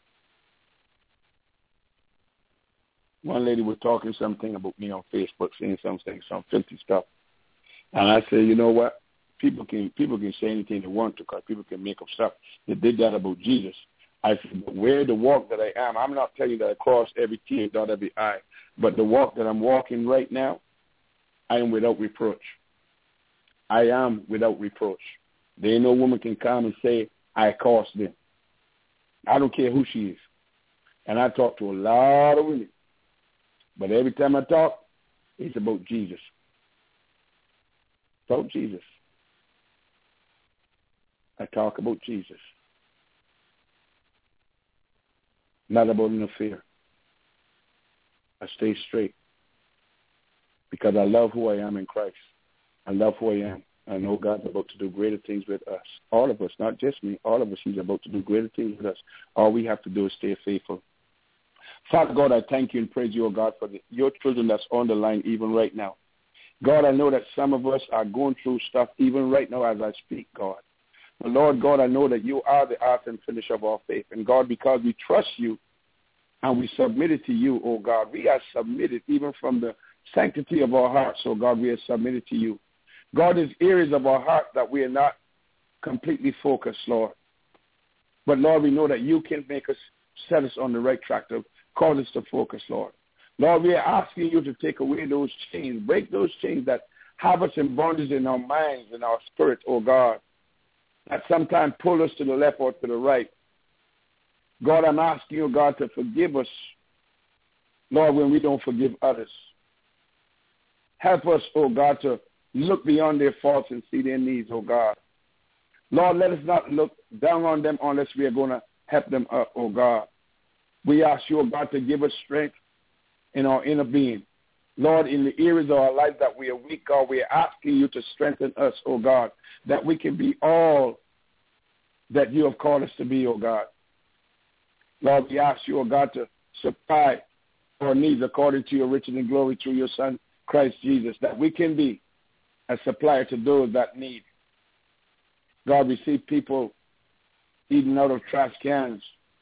Speaker 2: One lady was talking something about me on Facebook, saying something, some filthy stuff. And I said, you know what? People can people can say anything they want to because people can make up stuff. They did that about Jesus. I said, but where the walk that I am, I'm not telling you that I cross every T and dot every I, but the walk that I'm walking right now, I am without reproach. I am without reproach. There ain't no woman can come and say, I caused them. I don't care who she is. And I talk to a lot of women. But every time I talk, it's about Jesus. It's about Jesus. I talk about Jesus. Not about an affair. I stay straight. Because I love who I am in Christ. I love who I am. I know God's about to do greater things with us. All of us, not just me. All of us, he's about to do greater things with us. All we have to do is stay faithful. Father God, I thank you and praise you, oh God, for the, your children that's on the line even right now. God, I know that some of us are going through stuff even right now as I speak, God. But Lord God, I know that you are the author and finisher of our faith. And God, because we trust you and we submit it to you, oh God. We are submitted even from the sanctity of our hearts, oh God, we are submitted to you. God, there's areas of our heart that we are not completely focused, Lord. But, Lord, we know that you can make us, set us on the right track to cause us to focus, Lord. Lord, we are asking you to take away those chains, break those chains that have us in bondage in our minds and our spirit, oh God, that sometimes pull us to the left or to the right. God, I'm asking you, God, to forgive us, Lord, when we don't forgive others. Help us, oh God, to look beyond their faults and see their needs, oh God. Lord, let us not look down on them unless we are going to help them up, oh God. We ask you, oh God, to give us strength in our inner being. Lord, in the areas of our life that we are weak, God, we are asking you to strengthen us, oh God, that we can be all that you have called us to be, oh God. Lord, we ask you, oh God, to supply our needs according to your riches and glory through your Son, Christ Jesus, that we can be a supplier to those that need. God, we see people eating out of trash cans,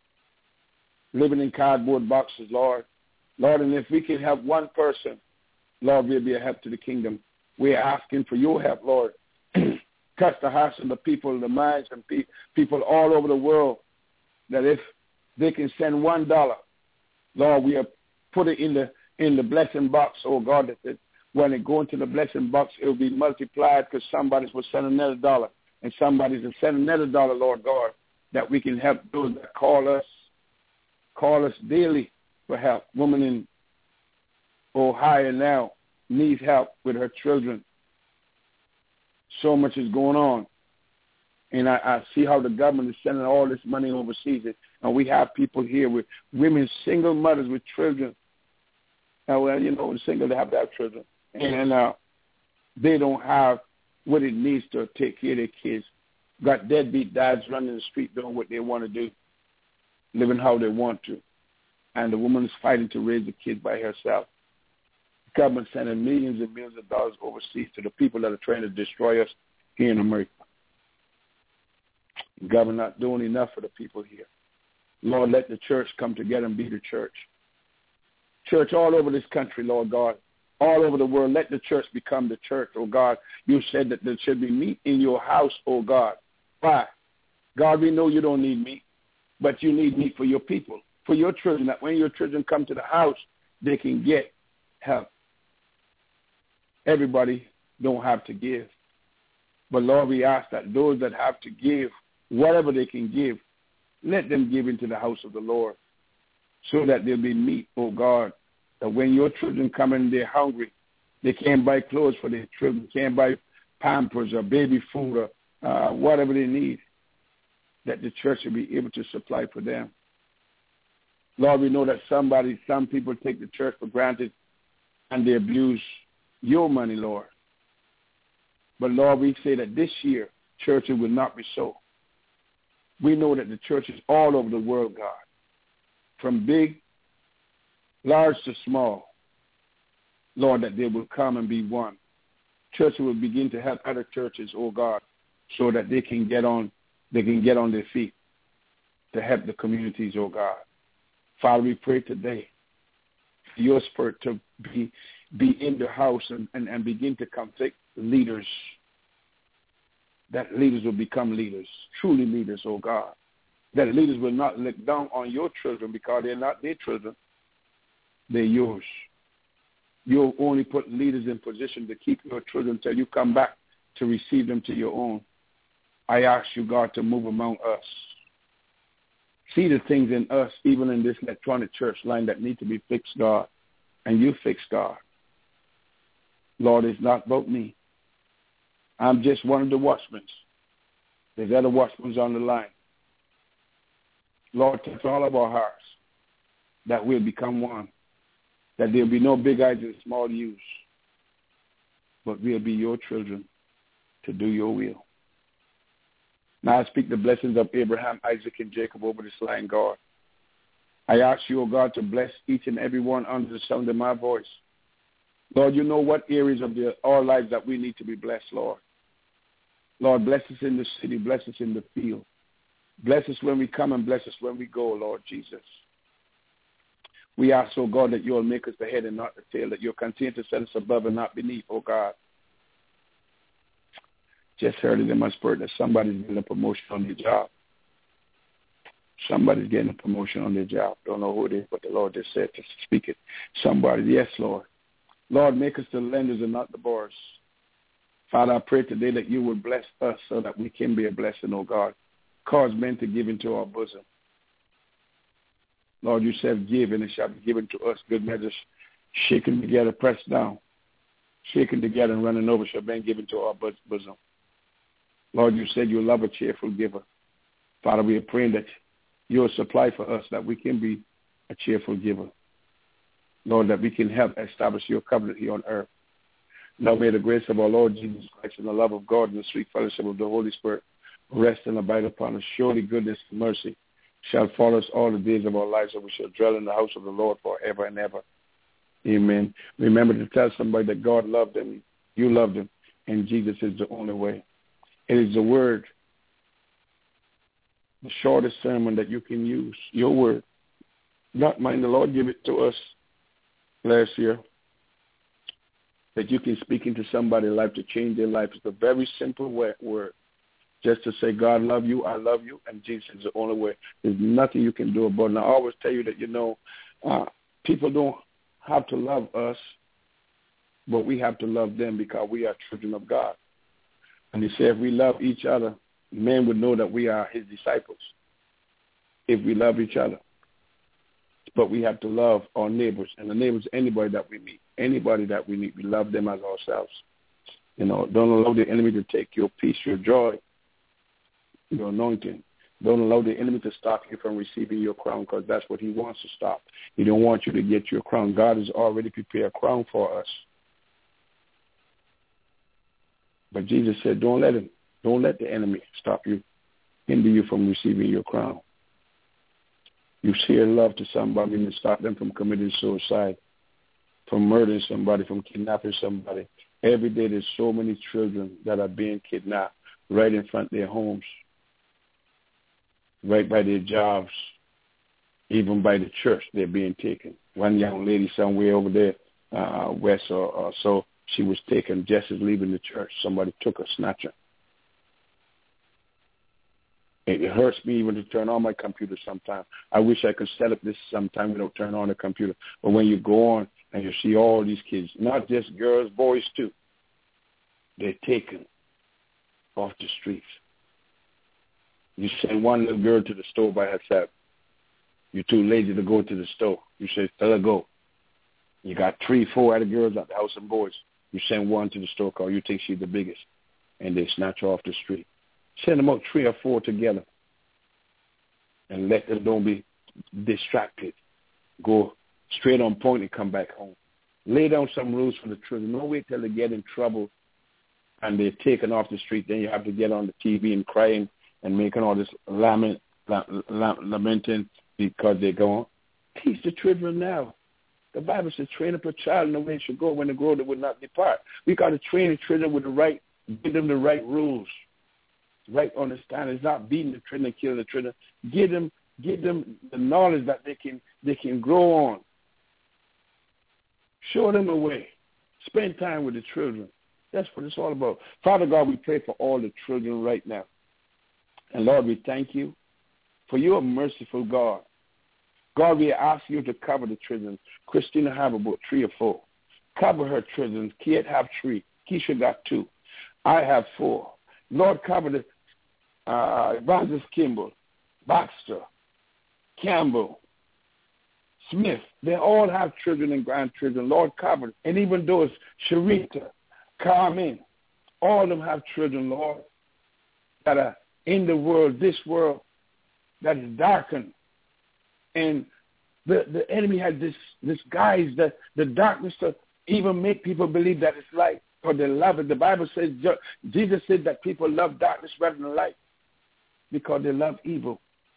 Speaker 2: living in cardboard boxes, Lord. Lord, and if we can help one person, Lord, we'll be a help to the kingdom. We are asking for your help, Lord. Touch the hearts of the people, the minds of pe- people all over the world, that if they can send one dollar, Lord, we have put it in the in the blessing box, oh God, that it, when it go into the blessing box, it will be multiplied because somebody's will send another dollar, and somebody's will send another dollar, Lord God, that we can help those that call us, call us daily for help. Woman in Ohio now needs help with her children. So much is going on. And I, I see how the government is sending all this money overseas. And we have people here with women, single mothers with children. Now, well, you know, single, they have to have children. And uh, they don't have what it needs to take care of their kids. Got deadbeat dads running the street doing what they want to do, living how they want to. And the woman is fighting to raise the kids by herself. The government sending millions and millions of dollars overseas to the people that are trying to destroy us here in America. The government not doing enough for the people here. Lord, let the church come together and be the church. Church all over this country, Lord God, all over the world, let the church become the church, oh God. You said that there should be meat in your house, oh God. Why? God, we know you don't need meat, but you need meat for your people, for your children, that when your children come to the house, they can get help. Everybody don't have to give. But, Lord, we ask that those that have to give, whatever they can give, let them give into the house of the Lord so that there'll be meat, oh God, that when your children come in, they're hungry. They can't buy clothes for their children, can't buy Pampers or baby food or uh, whatever they need, that the church will be able to supply for them. Lord, we know that somebody, some people take the church for granted and they abuse your money, Lord. But, Lord, we say that this year, churches will not be so. We know that the churches all over the world, God, from big, large to small, Lord, that they will come and be one. Churches will begin to help other churches, oh God, so that they can get on, they can get on their feet to help the communities, oh God. Father, we pray today for your spirit to be be in the house and, and, and begin to convict leaders, that leaders will become leaders, truly leaders, oh God. That leaders will not look down on your children because they're not their children. They're yours. You'll only put leaders in position to keep your children until you come back to receive them to your own. I ask you, God, to move among us. See the things in us, even in this electronic church line, that need to be fixed, God. And you fix, God. Lord, it's not about me. I'm just one of the watchmen. There's other watchmen on the line. Lord, touch all of our hearts that we'll become one, that there'll be no big eyes and small U's, but we'll be your children to do your will. Now I speak the blessings of Abraham, Isaac, and Jacob over this line, God. I ask you, oh God, to bless each and every one under the sound of my voice. Lord, you know what areas of the, our lives that we need to be blessed, Lord. Lord, bless us in the city, bless us in the field. Bless us when we come and bless us when we go, Lord Jesus. We ask, oh God, that you will make us the head and not the tail, that you'll continue to set us above and not beneath, oh God. Just heard it in my spirit that somebody's getting a promotion on their job. Somebody's getting a promotion on their job. Don't know who it is, but the Lord just said to speak it. Somebody, yes, Lord. Lord, make us the lenders and not the borrowers. Father, I pray today that you would bless us so that we can be a blessing, oh God. Cause men to give into our bosom. Lord, you said give, and it shall be given to us. Good measures, shaken together, pressed down, shaken together and running over shall be given to our bosom. Lord, you said you love a cheerful giver. Father, we are praying that you will supply for us that we can be a cheerful giver. Lord, that we can help establish your covenant here on earth. Now may the grace of our Lord Jesus Christ and the love of God and the sweet fellowship of the Holy Spirit rest and abide upon us. Surely goodness and mercy shall follow us all the days of our lives, and we shall dwell in the house of the Lord forever and ever. Amen. Remember to tell somebody that God loved them, you loved them, and Jesus is the only way. It is the word, the shortest sermon that you can use, your word. Not mine, the Lord gave it to us last year, that you can speak into somebody's life to change their life. It's a very simple word. Just to say, God love you, I love you, and Jesus is the only way. There's nothing you can do about it. And I always tell you that, you know, uh, people don't have to love us, but we have to love them because we are children of God. And he said if we love each other, men would know that we are his disciples, if we love each other. But we have to love our neighbors, and the neighbors, anybody that we meet, anybody that we meet, we love them as ourselves. You know, don't allow the enemy to take your peace, your joy, your anointing. Don't allow the enemy to stop you from receiving your crown, because that's what he wants to stop. He don't want you to get your crown. God has already prepared a crown for us. But Jesus said, don't let him, don't let the enemy stop you, hinder you from receiving your crown. You share love to somebody and stop them from committing suicide, from murdering somebody, from kidnapping somebody. Every day there's so many children that are being kidnapped right in front of their homes, right by their jobs, even by the church they're being taken. One young lady somewhere over there, uh, west or, or so, she was taken just as leaving the church. Somebody took her, snatched her. It hurts me even to turn on my computer sometimes. I wish I could set up this sometime without turning on the computer. But when you go on and you see all these kids, not just girls, boys too, they're taken off the streets. You send one little girl to the store by herself. You're too lazy to go to the store. You say, tell her go. You got three, four other girls at the house and boys. You send one to the store because you think she's the biggest, and they snatch her off the street. Send them out three or four together and let them don't be distracted. Go straight on point and come back home. Lay down some rules for the children. Don't wait till they get in trouble and they're taken off the street. Then you have to get on the T V and crying and making all this lament, lamenting because they're gone. Teach the children now. The Bible says train up a child in the way it should go. When they grow, they will not depart. We got to train the children with the right, give them the right rules. Right understanding. It's not beating the children and killing the children. Give them, give them the knowledge that they can they can grow on. Show them a way. Spend time with the children. That's what it's all about. Father God, we pray for all the children right now. And Lord, we thank you for you are merciful God. God, we ask you to cover the children. Christina have about three or four. Cover her children. Kate have three. Keisha got two. I have four. Lord, cover the uh, Evangelist Kimball, Baxter, Campbell, Smith. They all have children and grandchildren. Lord, cover them. And even those, Sharita, Carmen, all of them have children, Lord, that are in the world, this world that is darkened. And the, the enemy has this, this guise, the, the darkness to even make people believe that it's light. Or they love it. The Bible says, Jesus said that people love darkness rather than light because they love evil.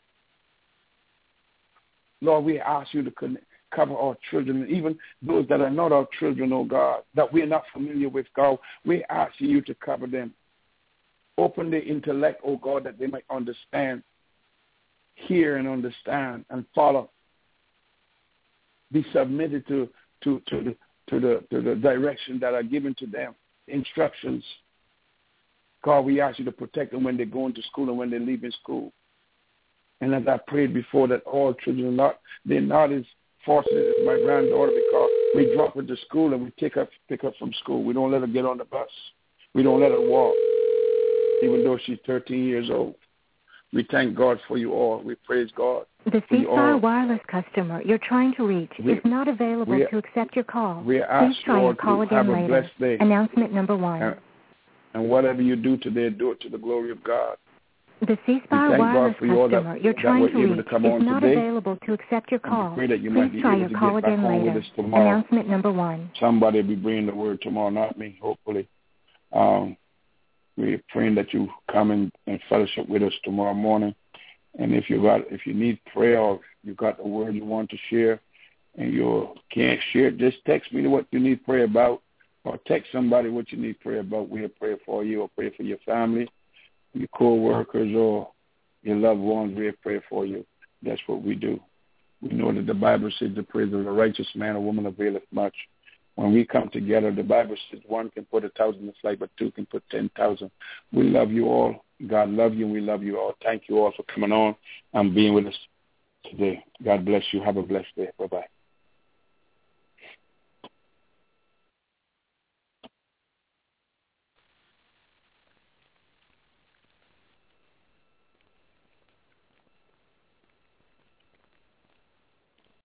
Speaker 2: Lord, we ask you to cover our children, even those that are not our children, oh God, that we are not familiar with, God. We ask you to cover them. Open their intellect, oh God, that they might understand, hear and understand and follow. be submitted to to to the to the to the direction that are given to them, instructions. God, we ask you to protect them when they're going to school and when they're leaving school. And as I prayed before, that all children are not, they're not as fortunate as my granddaughter, because we drop her to school and we pick her, pick her from school. We don't let her get on the bus. We don't let her walk, even though she's thirteen years old. We thank God for you all. We praise God.
Speaker 1: The ceasefire wireless customer you're trying to reach we, is not available to accept your call.
Speaker 2: We
Speaker 1: Please try
Speaker 2: Lord,
Speaker 1: your call again later. Announcement number one.
Speaker 2: And, and whatever you do today, do it to the glory of God.
Speaker 1: The ceasefire wireless customer
Speaker 2: that,
Speaker 1: you're trying to reach
Speaker 2: to
Speaker 1: is not
Speaker 2: today.
Speaker 1: available to accept your call.
Speaker 2: Pray that you
Speaker 1: Please
Speaker 2: might be
Speaker 1: try
Speaker 2: able
Speaker 1: your call again later. Announcement number one.
Speaker 2: Somebody will be bringing the word tomorrow, not me, hopefully. Um, we're praying that you come in and fellowship with us tomorrow morning. And if you got, if you need prayer or you got the word you want to share and you can't share it, just text me what you need prayer about, or text somebody what you need prayer about. We'll pray for you or pray for your family, your co-workers, or your loved ones. We'll pray for you. That's what we do. We know that the Bible says the prayers of a righteous man or woman availeth much. When we come together, the Bible says one can put a thousand to flight, but two can put ten thousand. We love you all. God love you, and we love you all. Thank you all for coming on and being with us today. God bless you. Have a blessed day. Bye-bye.